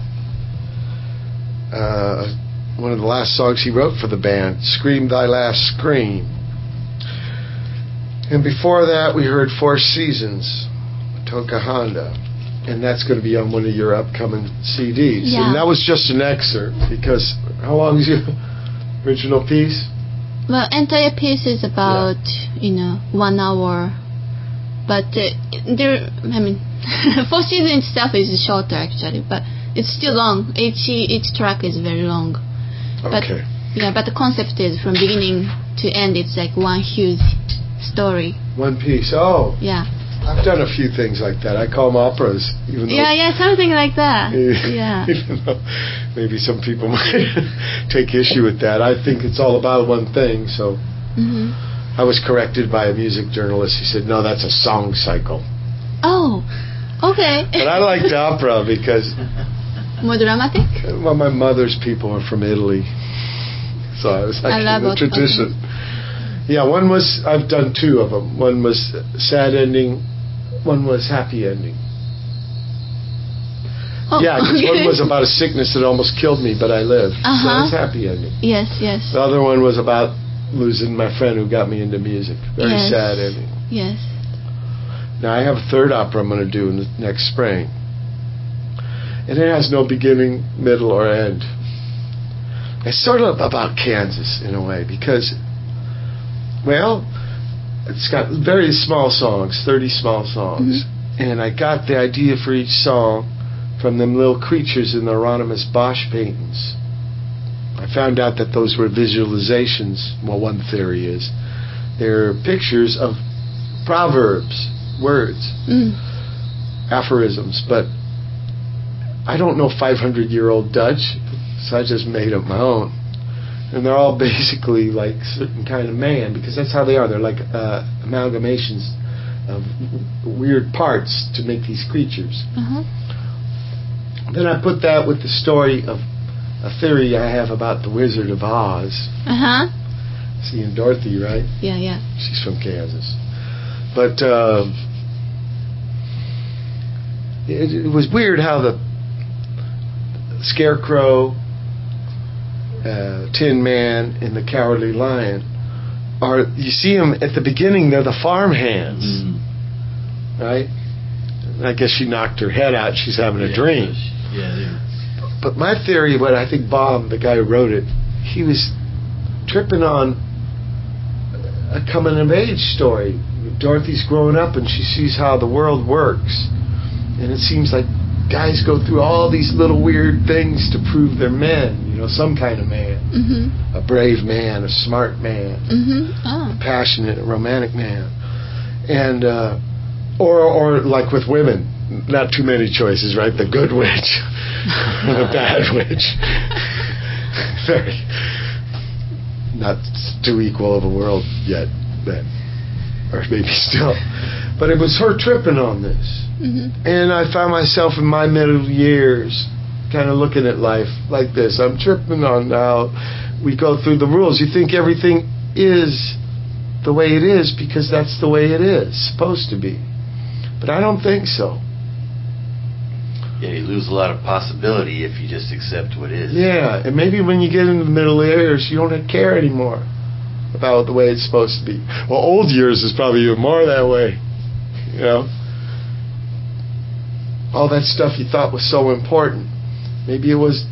Uh, one of the last songs he wrote for the band, Scream Thy Last Scream. And before that, we heard Four Seasons, Toka Honda. And that's going to be on one of your upcoming C Ds. Yeah. And that was just an excerpt, because how long is your original piece? Well, entire piece is about, yeah. you know, one hour. But uh, there, I mean, Four Seasons itself is shorter actually, but it's still long. Each each track is very long. But, okay. Yeah, but the concept is from beginning to end, it's like one huge story. One piece. Oh. Yeah. I've done a few things like that. I call them operas. Even yeah, yeah, something like that. Yeah. Even though maybe some people might take issue with that. I think it's all about one thing. So mm-hmm. I was corrected by a music journalist. He said, no, that's a song cycle. Oh, okay. But I liked opera because... More dramatic? Well, my mother's people are from Italy. So I was like I love in the tradition. Okay. Yeah, one was... I've done two of them. One was sad ending. One was happy ending. Oh, yeah, because okay. one was about a sickness that almost killed me, but I lived. Uh-huh. So that was happy ending. Yes, yes. The other one was about losing my friend who got me into music. Very yes. sad ending. Yes. Now I have a third opera I'm going to do in the next spring. And it has no beginning, middle, or end. It's sort of about Kansas in a way because, well... It's got very small songs, thirty small songs. Mm-hmm. And I got the idea for each song from them little creatures in the Hieronymus Bosch paintings. I found out that those were visualizations. Well, one theory is they're pictures of proverbs, words, mm. aphorisms. But I don't know five hundred year old Dutch, so I just made up my own. And they're all basically like certain kind of man, because that's how they are. They're like uh, amalgamations of weird parts to make these creatures. Uh-huh. Then I put that with the story of a theory I have about the Wizard of Oz. Uh-huh. Seeing Dorothy, right? Yeah, yeah. She's from Kansas. But uh, it, it was weird how the Scarecrow, Uh, Tin Man and the Cowardly Lion are, you see them at the beginning, they're the farm hands, mm. right? I guess she knocked her head out, she's having a yeah, dream. Yeah, yeah. But my theory, what I think Bob, the guy who wrote it, he was tripping on a coming of age story. Dorothy's growing up and she sees how the world works, and it seems like guys go through all these little weird things to prove they're men, you know, some kind of man. Mm-hmm. A brave man, a smart man, mm-hmm. oh. a passionate, romantic man. And, uh, or, or like with women, not too many choices, right? The good witch, the bad witch. Very, not too equal of a world yet, then. Or maybe still. But it was her tripping on this. Mm-hmm. And I found myself in my middle years kind of looking at life like this. I'm tripping on how we go through the rules. You think everything is the way it is because that's the way it is, supposed to be. But I don't think so. Yeah, you lose a lot of possibility if you just accept what is. Yeah, and maybe when you get into the middle years, you don't care anymore about the way it's supposed to be. Well, old years is probably even more that way, you know? All that stuff you thought was so important, maybe it was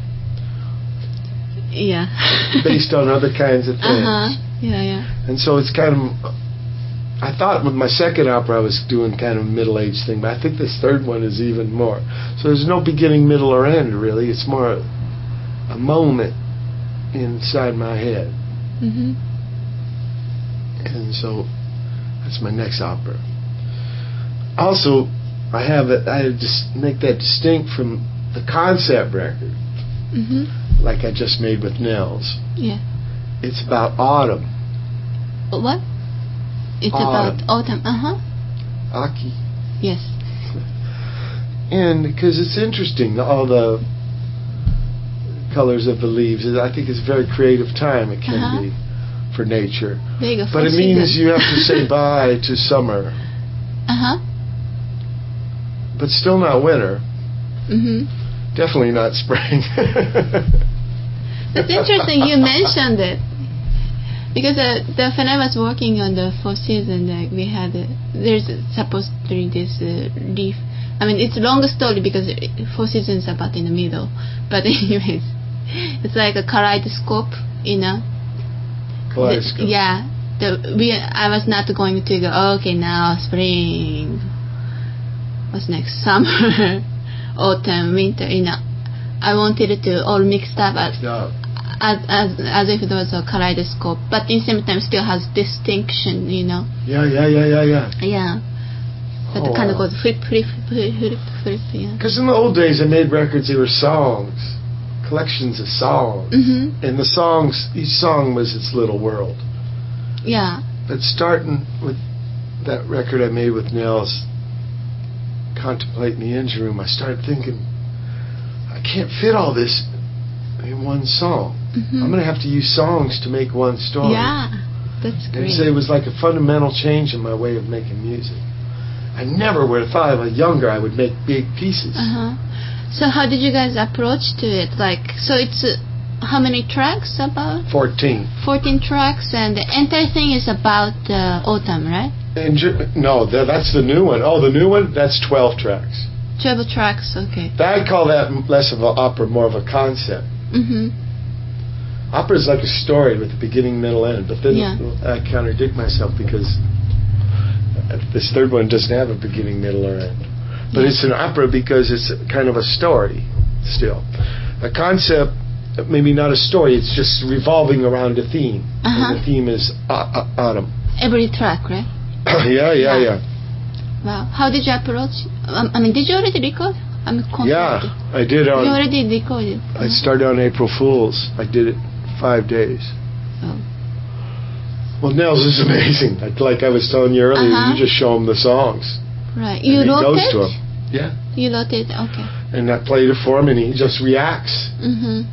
yeah based on other kinds of things. Uh-huh. Yeah, yeah. And so it's kind of, I thought with my second opera I was doing kind of a middle-aged thing, but I think this third one is even more. So there's no beginning, middle, or end, really. It's more a, a moment inside my head. Mm-hmm. And so that's my next opera. Also, I have it. I just make that distinct from the concept record, mm-hmm. like I just made with Nels. Yeah. It's about autumn. What? It's autumn. about autumn. Uh huh. Aki. Yes. And because it's interesting, all the colors of the leaves. I think it's a very creative time. It can uh-huh. be for nature. There you go. But it means you have to say bye to summer. Uh huh. But still not winter. Mm-hmm. Definitely not spring. That's interesting you mentioned it. Because uh, the, when I was working on the four seasons, like we had, uh, there's supposed to be this uh, leaf. I mean, it's a long story because four seasons are about in the middle. But anyways, it's like a kaleidoscope, you know? Kaleidoscope. The, yeah. The, we, I was not going to go, okay, now spring. What's next? Summer, autumn, winter, you know. I wanted it to all mixed up as, yeah. as, as, as if it was a kaleidoscope. But in the same time still has distinction, you know. Yeah, yeah, yeah, yeah, yeah. Yeah. But Oh, kind of wow. goes flip, flip, flip, flip, flip. Yeah. Because in the old days, I made records. They were songs, collections of songs, Mhm. and the songs. Each song was its little world. Yeah. But starting with that record I made with Nels, Contemplating the Engine Room, I started thinking, I can't fit all this in one song. Mhm. I'm going to have to use songs to make one story. Yeah. That's And great. so it was like a fundamental change in my way of making music. I never would have thought if I was younger I would make big pieces. Uh-huh. So how did you guys approach to it? Like, so it's uh, how many tracks about? fourteen. fourteen tracks, and the entire thing is about uh, autumn, right? And ju- no, th- that's the new one. Oh, the new one? That's twelve tracks. twelve tracks, okay. I call that m- less of an opera, more of a concept. Mm-hmm. Opera is like a story with a beginning, middle, end. But then Yeah. I contradict myself because this third one doesn't have a beginning, middle, or end. But Yeah. it's an opera because it's kind of a story still. A concept, maybe not a story, it's just revolving around a theme. Uh-huh. And the theme is uh, uh, autumn. Every track, right? yeah, yeah, Yeah. yeah. Wow. How did you approach? Um, I mean, did you already record? I'm confused. Yeah, I did You on... already recorded. I started on April Fool's. I did it five days. Oh. Well, Nels is amazing. Like, like I was telling you earlier, Uh-huh. you just show him the songs. Right. You and he wrote goes it? to him. Yeah. You wrote it, okay. And I played it for him, and he just reacts. Mm-hmm.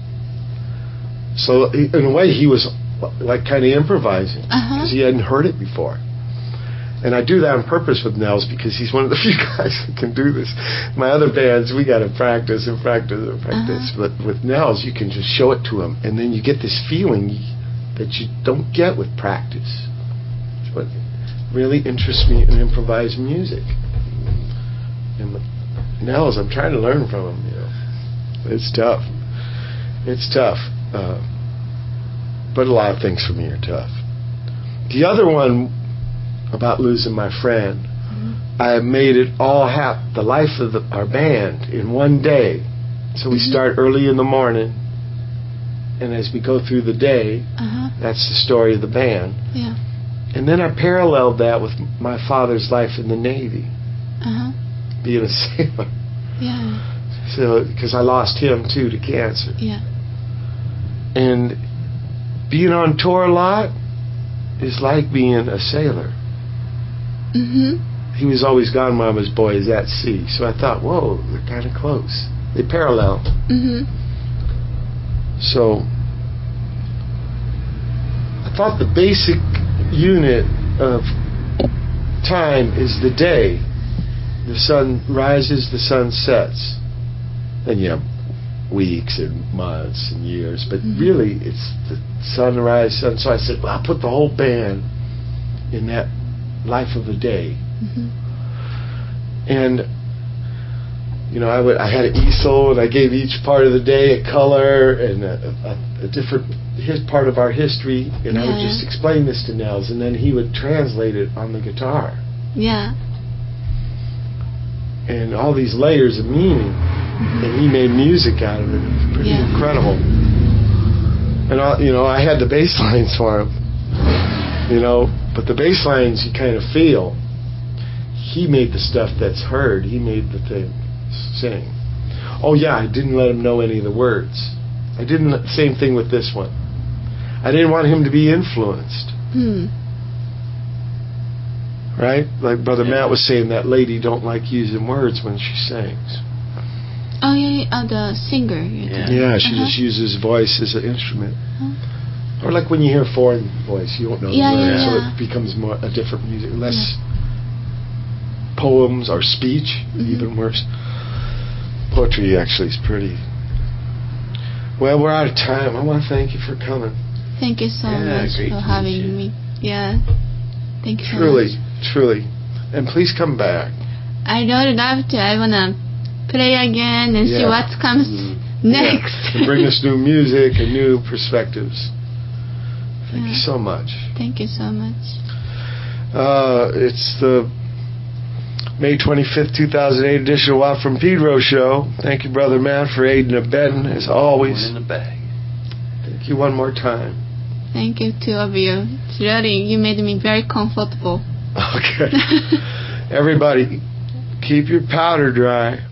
So, he- in a way, he was like kind of improvising Uh-huh. because he hadn't heard it before. And I do that on purpose with Nels because he's one of the few guys that can do this. My other bands, we got to practice and practice and practice. Uh-huh. But with Nels, you can just show it to him, and then you get this feeling that you don't get with practice. It's what really interests me in improvised music. And with Nels, I'm trying to learn from him. You know, it's tough. It's tough. Uh, but a lot of things for me are tough. The other one about losing my friend, Mm-hmm. I made it all happen, the life of the, our band in one day. So we Mhm. start early in the morning, and as we go through the day, Uh-huh. that's the story of the band. Yeah. And then I paralleled that with my father's life in the Navy, Uh-huh. being a sailor. Yeah. So, because I lost him too to cancer. Yeah. And being on tour a lot is like being a sailor. Mm-hmm. He was always gone when I was boys at sea. So I thought, whoa, they're kind of close. They parallel. Mm-hmm. So I thought the basic unit of time is the day. The sun rises, the sun sets. And you have weeks and months and years, but Mhm. really it's the sunrise, sun. So I said, well, I'll put the whole band in that life of the day. Mm-hmm. And you know, I would I had an easel, and I gave each part of the day a color and a, a, a different his part of our history, and I would Yeah. just explain this to Nels, and then he would translate it on the guitar, Yeah. and all these layers of meaning, and he made music out of it. It was pretty Yeah. incredible. And I, you know, I had the bass lines for him, you know, but the bass lines you kind of feel. He made the stuff that's heard. He made the thing sing. Oh yeah, I didn't let him know any of the words. I didn't. Same thing with this one. I didn't want him to be influenced. Hmm. Right? Like Brother Yeah. Matt was saying, that lady don't like using words when she sings. Oh, yeah, yeah. Oh, the singer. you're Yeah. talking- Yeah, she Uh-huh. just uses voice as an instrument. Huh. Or like when you hear a foreign voice, you don't know Yeah, the yeah, words, so yeah. it becomes more a different music, less poems or speech, Mhm. even worse. Poetry actually is pretty. Well, we're out of time. I want to thank you for coming. Thank you so Yeah, much great for to meet having you. me. Yeah. Thank you so Truly, much. truly. And please come back. I would love to. I want to play again and see Yeah. what comes Mm. next. Yeah. And bring us new music and new perspectives. Thank you Yeah. so much. Thank you so much. Uh, it's the May twenty-fifth, two thousand eight edition of Watt from Pedro show. Thank you, Brother Matt, for aiding and abetting, as One always. in the bag. Thank you one more time. Thank you, two of you. It's really, you made me very comfortable. Okay. Everybody, Keep your powder dry.